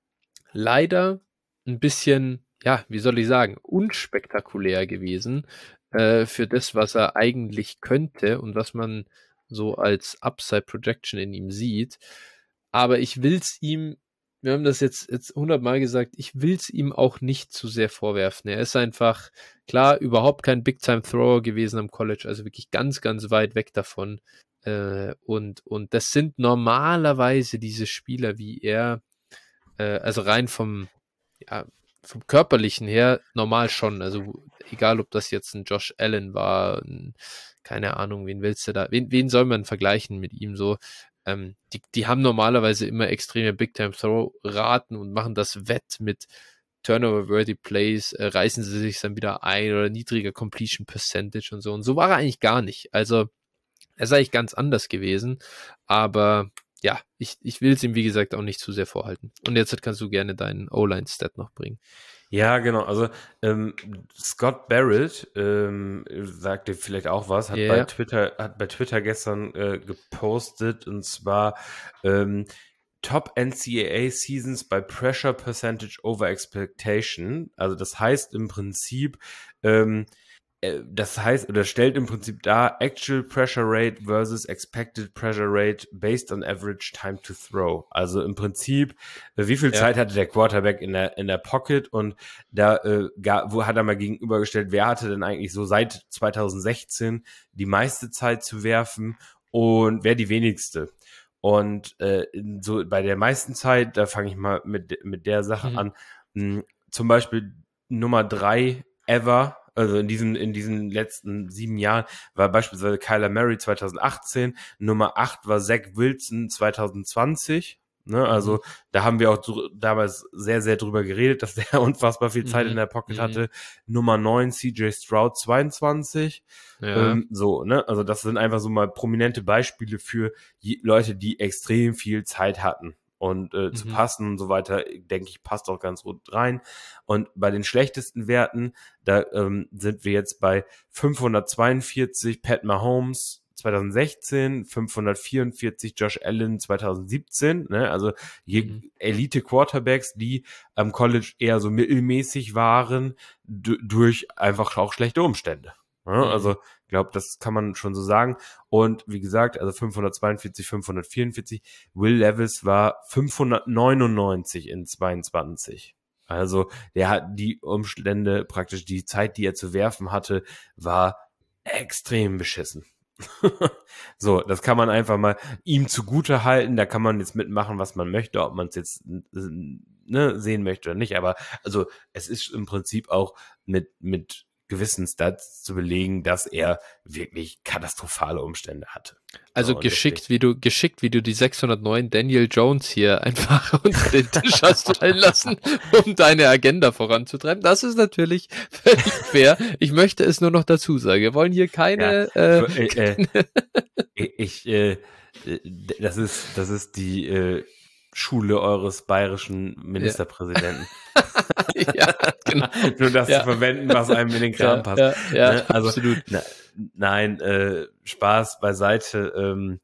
leider ein bisschen, ja, wie soll ich sagen, unspektakulär gewesen äh, für das, was er eigentlich könnte und was man so als Upside-Projection in ihm sieht. Aber ich will es ihm, wir haben das jetzt jetzt hundertmal gesagt, ich will es ihm auch nicht zu sehr vorwerfen. Er ist einfach, klar, überhaupt kein Big-Time-Thrower gewesen am College, also wirklich ganz, ganz weit weg davon. Äh, und, und das sind normalerweise diese Spieler wie er, äh, also rein vom, ja, vom Körperlichen her normal schon. Also egal, ob das jetzt ein Josh Allen war, ein, keine Ahnung, wen willst du da, wen, wen soll man vergleichen mit ihm so? Ähm, die, die haben normalerweise immer extreme Big-Time-Throw-Raten und machen das wett mit Turnover-worthy Plays, äh, reißen sie sich dann wieder ein oder niedriger Completion Percentage und so. Und so war er eigentlich gar nicht. Also er ist eigentlich ganz anders gewesen, aber ja, ich, ich will es ihm, wie gesagt, auch nicht zu sehr vorhalten. Und jetzt kannst du gerne deinen O-Line-Stat noch bringen.
Ja, genau. Also ähm, Scott Barrett ähm, sagte vielleicht auch was, hat
Yeah.
bei Twitter hat bei Twitter gestern äh, gepostet und zwar ähm, Top N C A A Seasons by Pressure Percentage over Expectation. Also das heißt im Prinzip ähm, das heißt, oder stellt im Prinzip dar, Actual Pressure Rate versus Expected Pressure Rate based on average time to throw. Also im Prinzip, wie viel
Ja.
Zeit hatte der Quarterback in der in der Pocket und da äh, gar, wo hat er mal gegenübergestellt, wer hatte denn eigentlich so seit zwanzig sechzehn die meiste Zeit zu werfen und wer die wenigste. Und äh, so bei der meisten Zeit, da fange ich mal mit mit der Sache
Mhm.
an, mh, zum Beispiel Nummer drei ever, also in diesen, in diesen letzten sieben Jahren, war beispielsweise Kyler Murray zwanzig achtzehn, Nummer acht war Zach Wilson zwanzig zwanzig, ne, also
Mhm.
da haben wir auch dr- damals sehr, sehr drüber geredet, dass der unfassbar viel Zeit
Mhm.
in der Pocket
Mhm.
hatte. Nummer neun C J Stroud zweiundzwanzig,
Ja.
ähm, so, ne, also das sind einfach so mal prominente Beispiele für je- Leute, die extrem viel Zeit hatten. Und äh, zu
Mhm.
passen und so weiter, denke ich, passt auch ganz gut rein. Und bei den schlechtesten Werten, da ähm, sind wir jetzt bei fünfhundertzweiundvierzig Pat Mahomes zweitausendsechzehn, fünfhundertvierundvierzig Josh Allen zweitausendsiebzehn, ne? Also je
Mhm.
Elite-Quarterbacks, die am College eher so mittelmäßig waren, d- durch einfach auch schlechte Umstände. Ne?
Mhm.
Also ich glaube, das kann man schon so sagen. Und wie gesagt, also fünfhundertzweiundvierzig, fünfhundertvierundvierzig, Will Levis war fünfhundertneunundneunzig in zweiundzwanzig. Also der hat die Umstände, praktisch die Zeit, die er zu werfen hatte, war extrem beschissen. So, das kann man einfach mal ihm zugute halten, da kann man jetzt mitmachen, was man möchte, ob man es jetzt ne, sehen möchte oder nicht, aber also es ist im Prinzip auch mit, mit gewissen Stats zu belegen, dass er wirklich katastrophale Umstände hatte.
Also
So,
geschickt,
deswegen.
wie du geschickt, wie du die sechshundertneun Daniel Jones hier einfach unter den Tisch hast fallen lassen, um deine Agenda voranzutreiben. Das ist natürlich völlig fair. Ich möchte es nur noch dazu sagen. Wir wollen hier keine.
Ja,
Äh,
äh, äh, ich, äh, das ist, das ist die äh, Schule eures bayerischen Ministerpräsidenten.
ja, genau.
Nur das
Ja.
zu verwenden, was einem in den Kram
Ja,
passt.
ja, ja,
Ne? Also,
absolut.
na, nein, äh, Spaß beiseite. Ähm,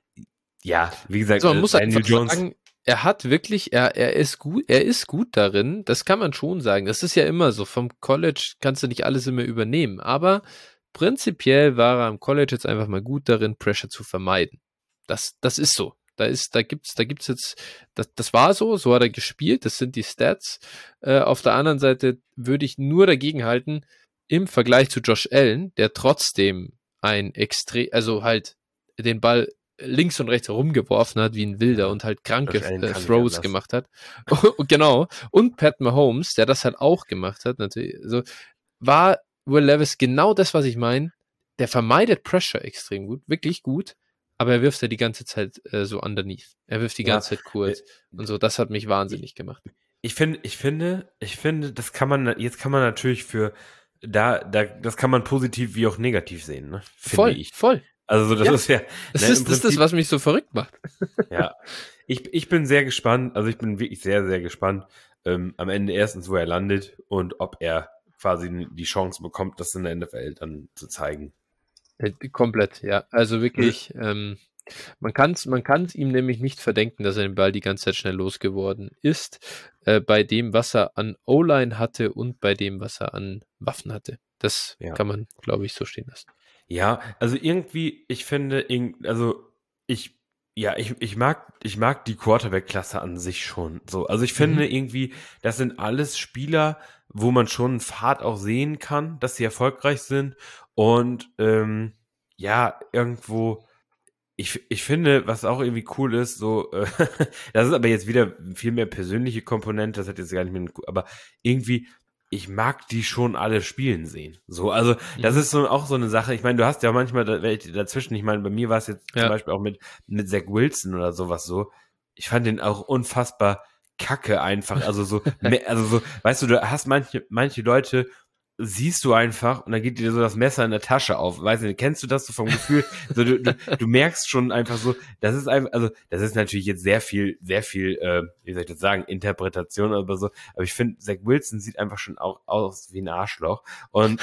ja, wie gesagt,
Also man
äh,
muss
Daniel
einfach
Jones.
sagen, er hat wirklich, er, er ist gut, er ist gut darin, das kann man schon sagen. Das ist ja immer so. Vom College kannst du nicht alles immer übernehmen, aber prinzipiell war er am College jetzt einfach mal gut darin, Pressure zu vermeiden. Das, das ist so. Da ist, da gibt's, da gibt's jetzt, das, das war so, so hat er gespielt, das sind die Stats. Äh, auf der anderen Seite würde ich nur dagegen halten, im Vergleich zu Josh Allen, der trotzdem ein extrem, also halt den Ball links und rechts herumgeworfen hat wie ein Wilder
Ja,
und halt kranke
Josh Allen
äh,
kann nicht
Throws
anders.
gemacht hat. Genau. Und Pat Mahomes, der das halt auch gemacht hat, natürlich. So war Will Levis genau das, was ich meine. Der vermeidet Pressure extrem gut, wirklich gut, aber er wirft ja die ganze Zeit äh, so underneath. Er wirft die
Ja,
ganze Zeit kurz
äh,
und so. Das hat mich wahnsinnig gemacht.
Ich finde, ich finde, ich finde, das kann man, jetzt kann man natürlich für, da, da, das kann man positiv wie auch negativ sehen, ne? Finde
Voll,
ich.
voll.
Also so, das
Ja.
ist ja,
Das
ne,
ist,
im
das ist das,
Prinzip,
was mich so verrückt macht.
ja. Ich, ich bin sehr gespannt, also ich bin wirklich sehr, sehr gespannt, ähm, am Ende erstens, wo er landet und ob er quasi die Chance bekommt, das in der N F L dann zu zeigen.
Äh, Komplett, ja. Also wirklich, ähm, man kann es man kann's ihm nämlich nicht verdenken, dass er den Ball die ganze Zeit schnell losgeworden ist, äh, bei dem, was er an O-Line hatte und bei dem, was er an Waffen hatte. Das
Ja.
kann man, glaube ich, so stehen lassen.
Ja, also irgendwie, ich finde, irg- also ich, ja, ich, ich mag, ich mag die Quarterback-Klasse an sich schon so. Also ich finde
Mhm.
irgendwie, das sind alles Spieler, wo man schon einen Pfad auch sehen kann, dass sie erfolgreich sind. Und ähm, ja, irgendwo, ich, ich finde, was auch irgendwie cool ist, so, äh, das ist aber jetzt wieder viel mehr persönliche Komponente, das hat jetzt gar nicht mehr, aber irgendwie, ich mag die schon alle spielen sehen. So, also das
Mhm.
ist so auch so eine Sache. Ich meine, du hast ja manchmal da- welche dazwischen. Ich meine, bei mir war es jetzt zum
Ja.
Beispiel auch mit mit Zach Wilson oder sowas so. Ich fand den auch unfassbar kacke einfach. Also so, me- also so, weißt du, du hast manche manche Leute siehst du einfach und dann geht dir so das Messer in der Tasche auf. Weißt du, kennst du das so vom Gefühl? So, du, du, du merkst schon einfach so, das ist einfach, also das ist natürlich jetzt sehr viel, sehr viel, äh, wie soll ich das sagen, Interpretation oder so, aber ich finde, Zach Wilson sieht einfach schon auch aus wie ein Arschloch und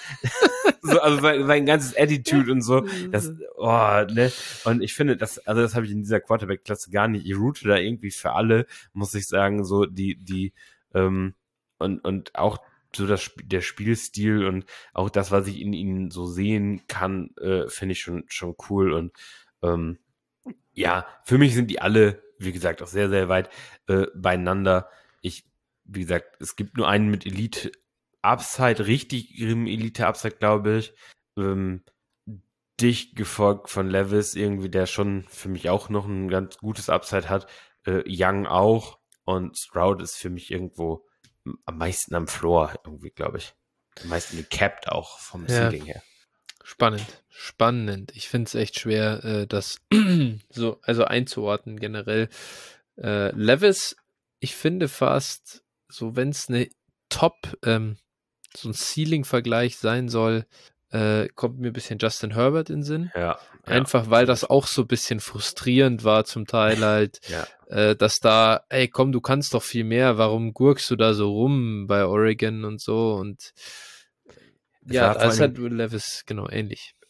so, also sein, sein ganzes Attitude und so, das, oh, ne, und ich finde, das, also das habe ich in dieser Quarterback-Klasse gar nicht, ich route da irgendwie für alle, muss ich sagen, so die, die, ähm, und, und auch so das, Sp- der Spielstil und auch das, was ich in ihnen so sehen kann, äh, finde ich schon, schon cool und, ähm, ja, für mich sind die alle, wie gesagt, auch sehr, sehr weit äh, beieinander. Ich, wie gesagt, es gibt nur einen mit Elite Upside, richtig Elite Upside, glaube ich. Ähm, dicht gefolgt von Levis, irgendwie, der schon für mich auch noch ein ganz gutes Upside hat. Äh, Young auch. Und Stroud ist für mich irgendwo am meisten am Floor, irgendwie, glaube ich. Am meisten gecapped auch vom
Ja.
Ceiling her.
Spannend, spannend. Ich finde es echt schwer, äh, das so, also einzuordnen generell. Äh, Levis, ich finde fast, so wenn es eine Top, ähm, so ein Ceiling-Vergleich sein soll, äh, kommt mir ein bisschen Justin Herbert in den Sinn.
Ja. ja
Einfach weil das auch so ein bisschen frustrierend war zum Teil halt,
ja.
äh, dass da, ey komm, du kannst doch viel mehr, warum gurkst du da so rum bei Oregon und so und
Es
ja,
war
da
vor
ist
allen
halt Will Levis genau ähnlich.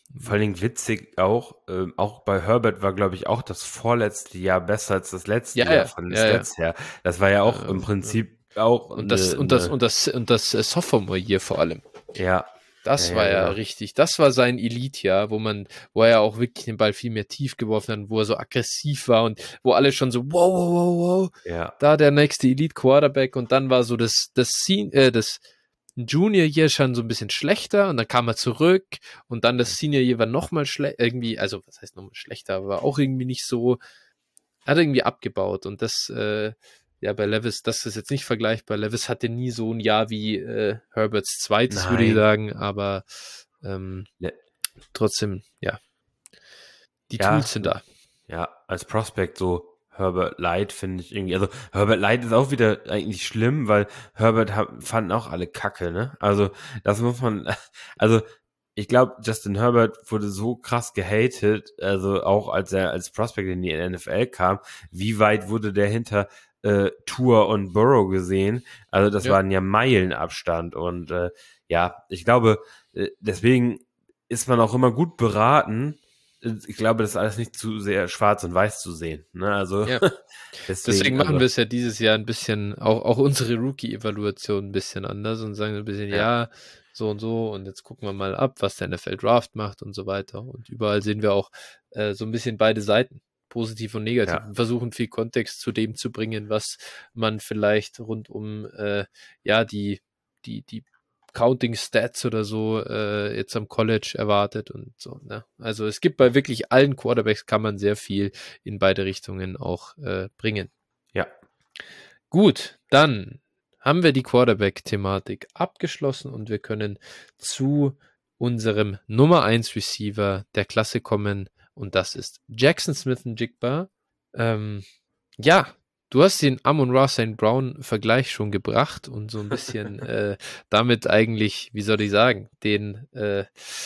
Vor allen Dingen witzig auch, ähm, auch bei Herbert war, glaube ich, auch das vorletzte Jahr besser als das letzte
Ja,
Jahr
ja,
von den
ja, ja.
Stats her. Das war ja auch im
Ähm, ja.
Prinzip auch
Und das,
eine,
und das,
eine
und das, und das, und das äh, Sophomore Year vor allem.
ja, ja,
Das
ja,
war ja
genau.
richtig, das war sein Elite-Jahr, wo man, wo er ja auch wirklich den Ball viel mehr tief geworfen hat, wo er so aggressiv war und wo alle schon so, wow, wow, wow, wow,
Ja,
da der nächste Elite-Quarterback und dann war so das, das, Sen äh, das Junior Year schon so ein bisschen schlechter und dann kam er zurück und dann das Senior Year war nochmal schlecht, irgendwie, also was heißt nochmal schlechter, aber auch irgendwie nicht so, hat irgendwie abgebaut und das, äh, ja, bei Levis, das ist jetzt nicht vergleichbar. Levis hatte nie so ein Jahr wie äh, Herberts zweites, würde ich
nein.
sagen, aber ähm,
Le-
trotzdem, ja, die Tools
Ja,
sind da.
ja, als Prospect so Herbert Light finde ich irgendwie, also Herbert Light ist auch wieder eigentlich schlimm, weil Herbert hab, fanden auch alle Kacke, ne? Also das muss man, also ich glaube, Justin Herbert wurde so krass gehatet, also auch als er als Prospect in die N F L kam, wie weit wurde der hinter äh, Tour und Burrow gesehen? Also das
Ja.
waren ja Meilenabstand und äh, ja, ich glaube, äh, deswegen ist man auch immer gut beraten, ich glaube, das ist alles nicht zu sehr schwarz und weiß zu sehen. Ne? Also
Ja.
deswegen,
Deswegen machen
also
wir es ja dieses Jahr ein bisschen, auch, auch unsere Rookie-Evaluation ein bisschen anders und sagen ein bisschen,
ja,
ja, so und so und jetzt gucken wir mal ab, was der N F L Draft macht und so weiter. Und überall sehen wir auch äh, so ein bisschen beide Seiten, positiv und negativ.
ja,
Wir versuchen viel Kontext zu dem zu bringen, was man vielleicht rund um äh, ja die, die, die Counting Stats oder so äh, jetzt am College erwartet und so. Ne? Also es gibt bei wirklich allen Quarterbacks kann man sehr viel in beide Richtungen auch äh, bringen.
ja,
Gut, dann haben wir die Quarterback-Thematik abgeschlossen und wir können zu unserem Nummer eins Receiver der Klasse kommen und das ist Jackson Smith-Njigba. Ähm, ja, du hast den Amon-Ra Saint Brown Vergleich schon gebracht und so ein bisschen äh, damit eigentlich, wie soll ich sagen, den äh,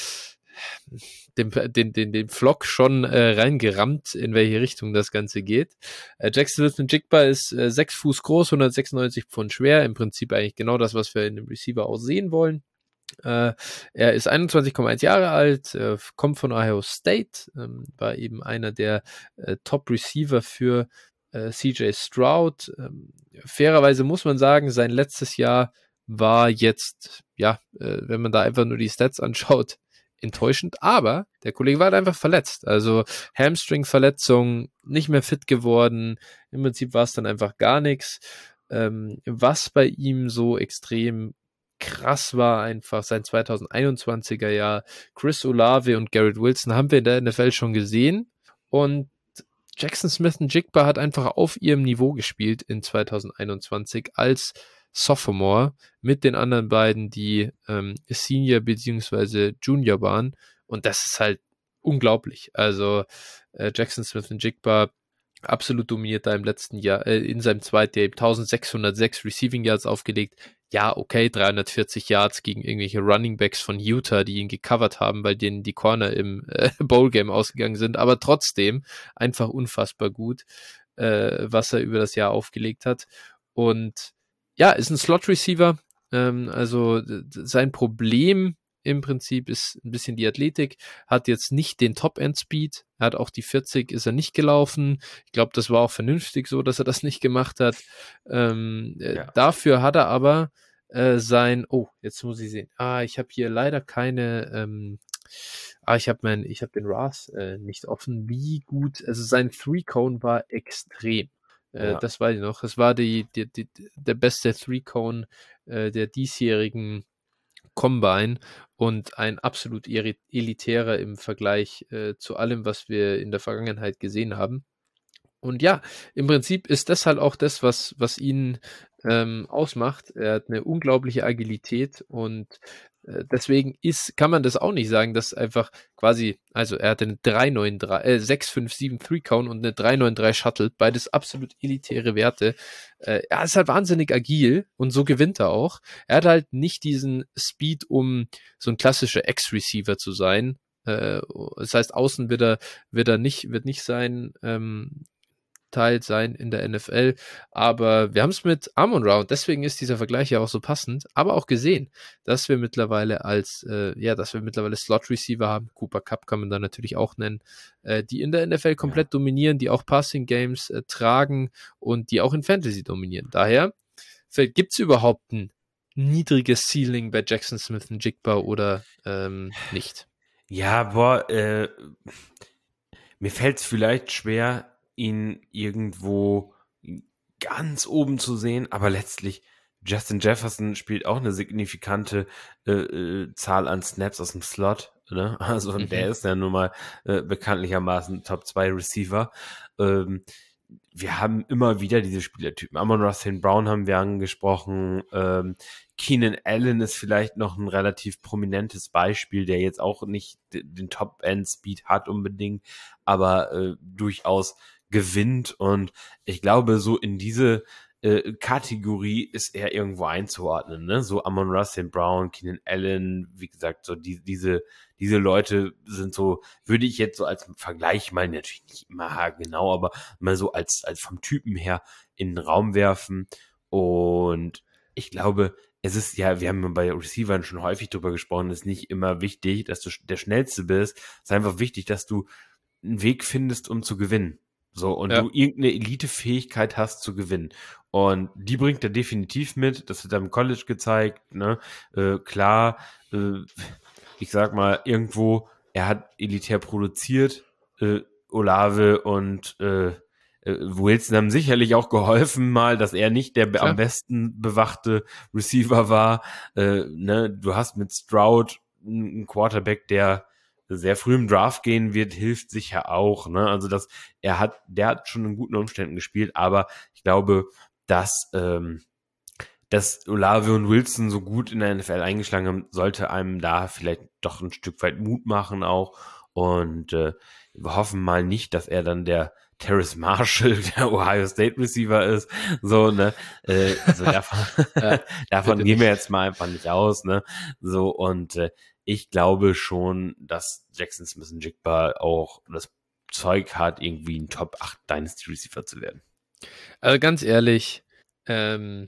den, den, den, den Flock schon äh, reingerammt, in welche Richtung das Ganze geht. Äh, Jackson Smith-Njigba ist äh, sechs Fuß groß, hundertsechsundneunzig Pfund schwer. Im Prinzip eigentlich genau das, was wir in dem Receiver auch sehen wollen. Äh, er ist einundzwanzig Komma eins Jahre alt, äh, kommt von Ohio State, ähm, war eben einer der äh, Top-Receiver für äh, C J Stroud. Ähm, fairerweise muss man sagen, sein letztes Jahr war jetzt, ja, äh, wenn man da einfach nur die Stats anschaut, enttäuschend, aber der Kollege war halt einfach verletzt. Also Hamstring-Verletzung, nicht mehr fit geworden. Im Prinzip war es dann einfach gar nichts. Ähm, was bei ihm so extrem krass war, einfach sein zweitausendeinundzwanziger Jahr. Chris Olave und Garrett Wilson haben wir in der N F L schon gesehen und Jackson Smith-Njigba hat einfach auf ihrem Niveau gespielt in zweitausendeinundzwanzig als Sophomore mit den anderen beiden, die ähm, Senior beziehungsweise Junior waren. Und das ist halt unglaublich. Also äh, Jackson Smith-Njigba absolut dominiert da im letzten Jahr, äh, in seinem zweiten Jahr eintausendsechshundertsechs Receiving Yards aufgelegt. Ja, okay, dreihundertvierzig Yards gegen irgendwelche Running Backs von Utah, die ihn gecovert haben, weil denen die Corner im äh, Bowl-Game ausgegangen sind. Aber trotzdem einfach unfassbar gut, äh, was er über das Jahr aufgelegt hat. Und ja, ist ein Slot-Receiver. Ähm, also sein Problem im Prinzip ist ein bisschen die Athletik, hat jetzt nicht den Top-End-Speed, er hat auch die vierzig, ist er nicht gelaufen. Ich glaube, das war auch vernünftig so, dass er das nicht gemacht hat. Ähm, äh,
ja.
dafür hat er aber äh, sein, oh, jetzt muss ich sehen. Ah, ich habe hier leider keine, ähm, ah, ich habe mein, ich habe den R A S äh, nicht offen. Wie gut, also sein Three-Cone war extrem. Äh,
Ja,
das weiß ich noch. Es war die, die, die, der beste Three-Cone äh, der diesjährigen Combine und ein absolut elitärer im Vergleich äh, zu allem, was wir in der Vergangenheit gesehen haben. Und ja, im Prinzip ist das halt auch das, was, was ihn ähm, ausmacht. Er hat eine unglaubliche Agilität und äh, deswegen ist, kann man das auch nicht sagen, dass einfach quasi, also er hatte eine drei neun drei, äh, sechs fünf sieben Three Count und eine drei neun drei Shuttle, beides absolut elitäre Werte. Äh, er ist halt wahnsinnig agil und so gewinnt er auch. Er hat halt nicht diesen Speed, um so ein klassischer X-Receiver zu sein. Äh, das heißt, außen wird er, wird er nicht, wird nicht sein, ähm, Teil sein in der N F L, aber wir haben es mit Amon-Ra und deswegen ist dieser Vergleich ja auch so passend, aber auch gesehen, dass wir mittlerweile als, äh, ja, dass wir mittlerweile Slot-Receiver haben, Cooper Kupp kann man da natürlich auch nennen, äh, die in der N F L komplett ja. dominieren, die auch Passing-Games äh, tragen und die auch in Fantasy dominieren. Daher gibt es überhaupt ein niedriges Ceiling bei Jackson Smith-Njigba oder ähm, nicht?
Ja, boah, äh, mir fällt es vielleicht schwer, ihn irgendwo ganz oben zu sehen, aber letztlich Justin Jefferson spielt auch eine signifikante äh, äh, Zahl an Snaps aus dem Slot, ne? Also mhm. der ist ja nun mal äh, bekanntlichermaßen Top zwei Receiver. Ähm, wir haben immer wieder diese Spielertypen. Amon-Ra Saint Brown haben wir angesprochen. Ähm, Keenan Allen ist vielleicht noch ein relativ prominentes Beispiel, der jetzt auch nicht den Top-End-Speed hat unbedingt, aber äh, durchaus gewinnt. Und ich glaube, so in diese äh, Kategorie ist er irgendwo einzuordnen. Ne? So Amon-Ra Saint Brown, Keenan Allen, wie gesagt, so die, diese diese Leute sind so, würde ich jetzt so als Vergleich mal, natürlich nicht immer genau, aber mal so als, als vom Typen her in den Raum werfen. Und ich glaube, es ist ja, wir haben bei Receivern schon häufig drüber gesprochen, es ist nicht immer wichtig, dass du der Schnellste bist. Es ist einfach wichtig, dass du einen Weg findest, um zu gewinnen. So, und ja. du irgendeine Elite-Fähigkeit hast zu gewinnen. Und die bringt er definitiv mit. Das hat er im College gezeigt, ne? Äh, klar, äh, ich sag mal, irgendwo, er hat elitär produziert, äh, Olave und äh, äh, Wilson haben sicherlich auch geholfen mal, dass er nicht der Klar. am besten bewachte Receiver war. Äh, ne? Du hast mit Stroud einen Quarterback, der sehr früh im Draft gehen wird, hilft sicher auch. Ne? Also das, er hat, der hat schon in guten Umständen gespielt, aber ich glaube, dass ähm, dass Olave und Wilson so gut in der N F L eingeschlagen haben, sollte einem da vielleicht doch ein Stück weit Mut machen auch. Und äh, wir hoffen mal nicht, dass er dann der Terrace Marshall, der Ohio State Receiver ist. So, ne? Äh, so davon ja, davon gehen wir jetzt mal einfach nicht aus, ne? So, und äh, ich glaube schon, dass Jackson Smith-Njigba auch das Zeug hat, irgendwie ein Top acht Dynasty Receiver zu werden.
Also ganz ehrlich, ähm,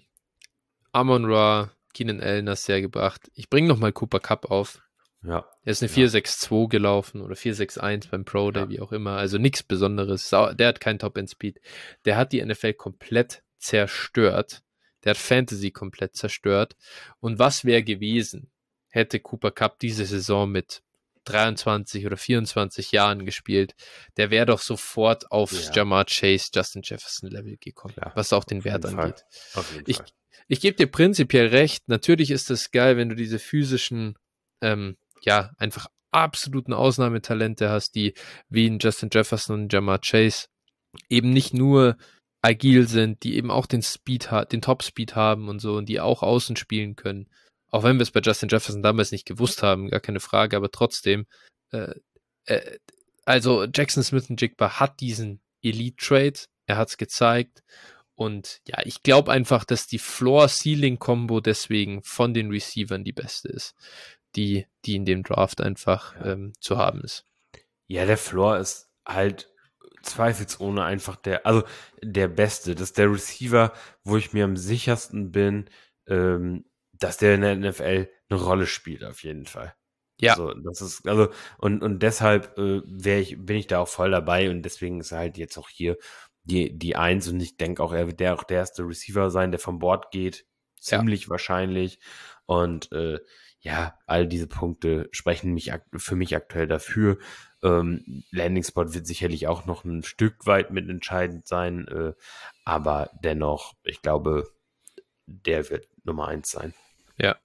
Amon-Ra, Keenan Allen hast du ja gebracht. Ich bringe nochmal Cooper Kupp auf.
Ja.
Er ist eine
ja.
vier sechs zwei gelaufen oder vier sechs eins beim Pro Day, ja. wie auch immer. Also nichts Besonderes. Der hat keinen Top-End-Speed. Der hat die N F L komplett zerstört. Der hat Fantasy komplett zerstört. Und was wäre gewesen, hätte Cooper Kupp diese Saison mit dreiundzwanzig oder vierundzwanzig Jahren gespielt, der wäre doch sofort aufs ja. Jamar Chase, Justin Jefferson Level gekommen, Klar. was auch den Wert angeht.
Auf jeden
ich
Fall.
ich gebe dir prinzipiell recht, natürlich ist es geil, wenn du diese physischen, ähm, ja, einfach absoluten Ausnahmetalente hast, die wie ein Justin Jefferson und Jamar Chase eben nicht nur agil sind, die eben auch den Speed ha- den Top-Speed haben und so und die auch außen spielen können. Auch wenn wir es bei Justin Jefferson damals nicht gewusst haben, gar keine Frage, aber trotzdem, äh, äh, also Jackson Smith-Njigba hat diesen Elite-Trade, er hat es gezeigt und ja, ich glaube einfach, dass die Floor-Ceiling-Kombo deswegen von den Receivern die beste ist, die, die in dem Draft einfach ja. ähm, zu haben ist.
Ja, der Floor ist halt zweifelsohne einfach der, also der beste. Das ist der Receiver, wo ich mir am sichersten bin, ähm, dass der in der N F L eine Rolle spielt, auf jeden Fall.
Ja.
So, das ist, also, und, und deshalb äh, wär ich, bin ich da auch voll dabei und deswegen ist er halt jetzt auch hier die, die Eins und ich denke auch, er wird der auch der erste Receiver sein, der vom Board geht. Ziemlich ja. wahrscheinlich. Und äh, ja, all diese Punkte sprechen mich für mich aktuell dafür. Ähm, Landing Spot wird sicherlich auch noch ein Stück weit mitentscheidend sein, äh, aber dennoch, ich glaube, der wird Nummer eins sein.
Ja,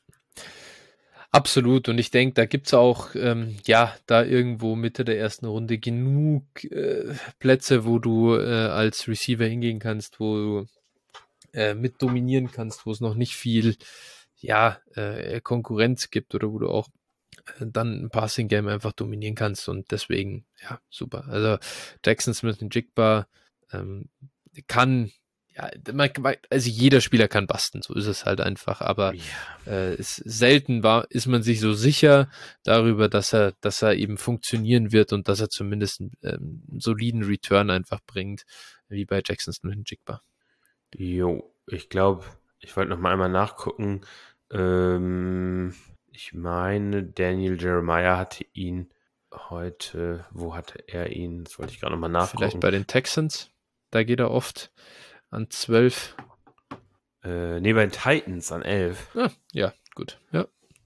absolut. Und ich denke, da gibt's auch, ähm, ja, da irgendwo Mitte der ersten Runde genug äh, Plätze, wo du äh, als Receiver hingehen kannst, wo du äh, mit dominieren kannst, wo es noch nicht viel, ja, äh, Konkurrenz gibt oder wo du auch äh, dann ein Passing-Game einfach dominieren kannst. Und deswegen, ja, super. Also Jackson Smith-Njigba ähm, kann ja, man, also jeder Spieler kann basten, so ist es halt einfach, aber
Ja.
äh, ist, selten war, ist man sich so sicher darüber, dass er, dass er eben funktionieren wird und dass er zumindest einen, ähm, einen soliden Return einfach bringt, wie bei Jackson Smith-Njigba.
Jo, ich glaube, ich wollte noch mal einmal nachgucken. Ähm, ich meine, Daniel Jeremiah hatte ihn heute, wo hatte er ihn? Das wollte ich gerade noch mal nachgucken.
Vielleicht bei den Texans, da geht er oft an zwölf.
Äh, nee, bei den Titans an elf.
Ah, ja, gut. Ja.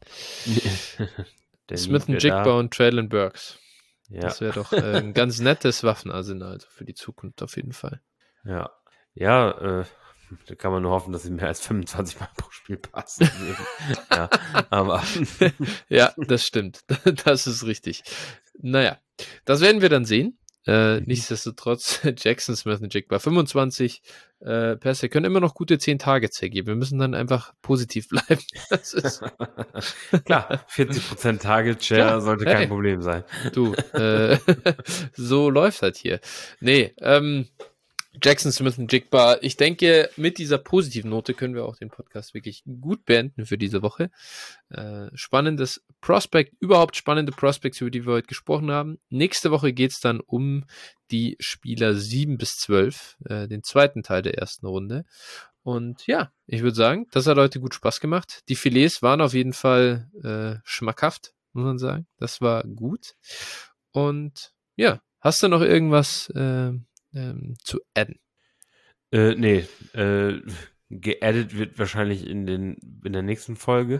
Der
Smith-Njigba und Traylon Burks.
Ja.
Das wäre doch äh, ein ganz nettes Waffenarsenal für die Zukunft auf jeden Fall.
Ja, ja, äh, da kann man nur hoffen, dass sie mehr als fünfundzwanzig Mal pro Spiel passen. ja, aber
ja, das stimmt. Das ist richtig. Naja, das werden wir dann sehen. Äh, mhm. Nichtsdestotrotz, Jackson Smith-Njigba fünfundzwanzig äh, Pässe können immer noch gute zehn Targets hergeben. Wir müssen dann einfach positiv bleiben. Das ist
klar, vierzig Prozent Target Share Klar. sollte kein hey. Problem sein.
Du, äh, so läuft das hier. Nee, ähm, Jackson Smith-Njigba, ich denke, mit dieser positiven Note können wir auch den Podcast wirklich gut beenden für diese Woche. Äh, spannendes Prospect, überhaupt spannende Prospects, über die wir heute gesprochen haben. Nächste Woche geht es dann um die Spieler sieben bis zwölf, äh, den zweiten Teil der ersten Runde. Und ja, ich würde sagen, das hat heute gut Spaß gemacht. Die Filets waren auf jeden Fall äh, schmackhaft, muss man sagen. Das war gut. Und ja, hast du noch irgendwas äh, Ähm, zu adden?
Äh, nee, äh, geaddet wird wahrscheinlich in den in der nächsten Folge.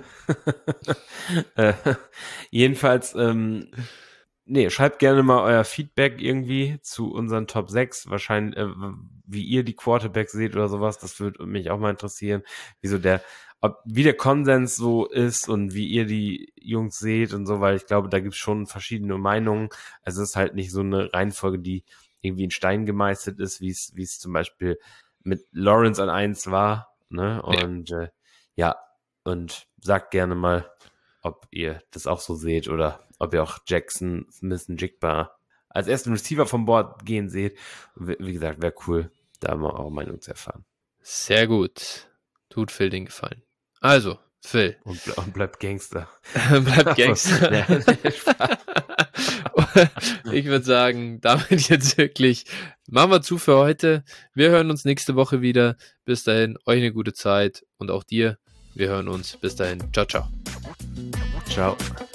äh, jedenfalls, ähm, nee, schreibt gerne mal euer Feedback irgendwie zu unseren Top sechs, wahrscheinlich, äh, wie ihr die Quarterbacks seht oder sowas, das würde mich auch mal interessieren, wieso der, ob, wie der Konsens so ist und wie ihr die Jungs seht und so, weil ich glaube, da gibt es schon verschiedene Meinungen, also es ist halt nicht so eine Reihenfolge, die irgendwie in Stein gemeißelt ist, wie es wie es zum Beispiel mit Lawrence an eins war, ne? Und ja. Äh, ja, und sagt gerne mal, ob ihr das auch so seht oder ob ihr auch Jackson Smith-Njigba als ersten Receiver vom Board gehen seht. Wie, wie gesagt, wäre cool, da mal eure Meinung zu erfahren.
Sehr gut. Tut Phil den Gefallen. Also, Phil.
Und, ble und bleibt Gangster.
bleibt Gangster. Ich würde sagen, damit jetzt wirklich machen wir zu für heute. Wir hören uns nächste Woche wieder. Bis dahin, euch eine gute Zeit und auch dir. Wir hören uns. Bis dahin. Ciao, ciao.
Ciao.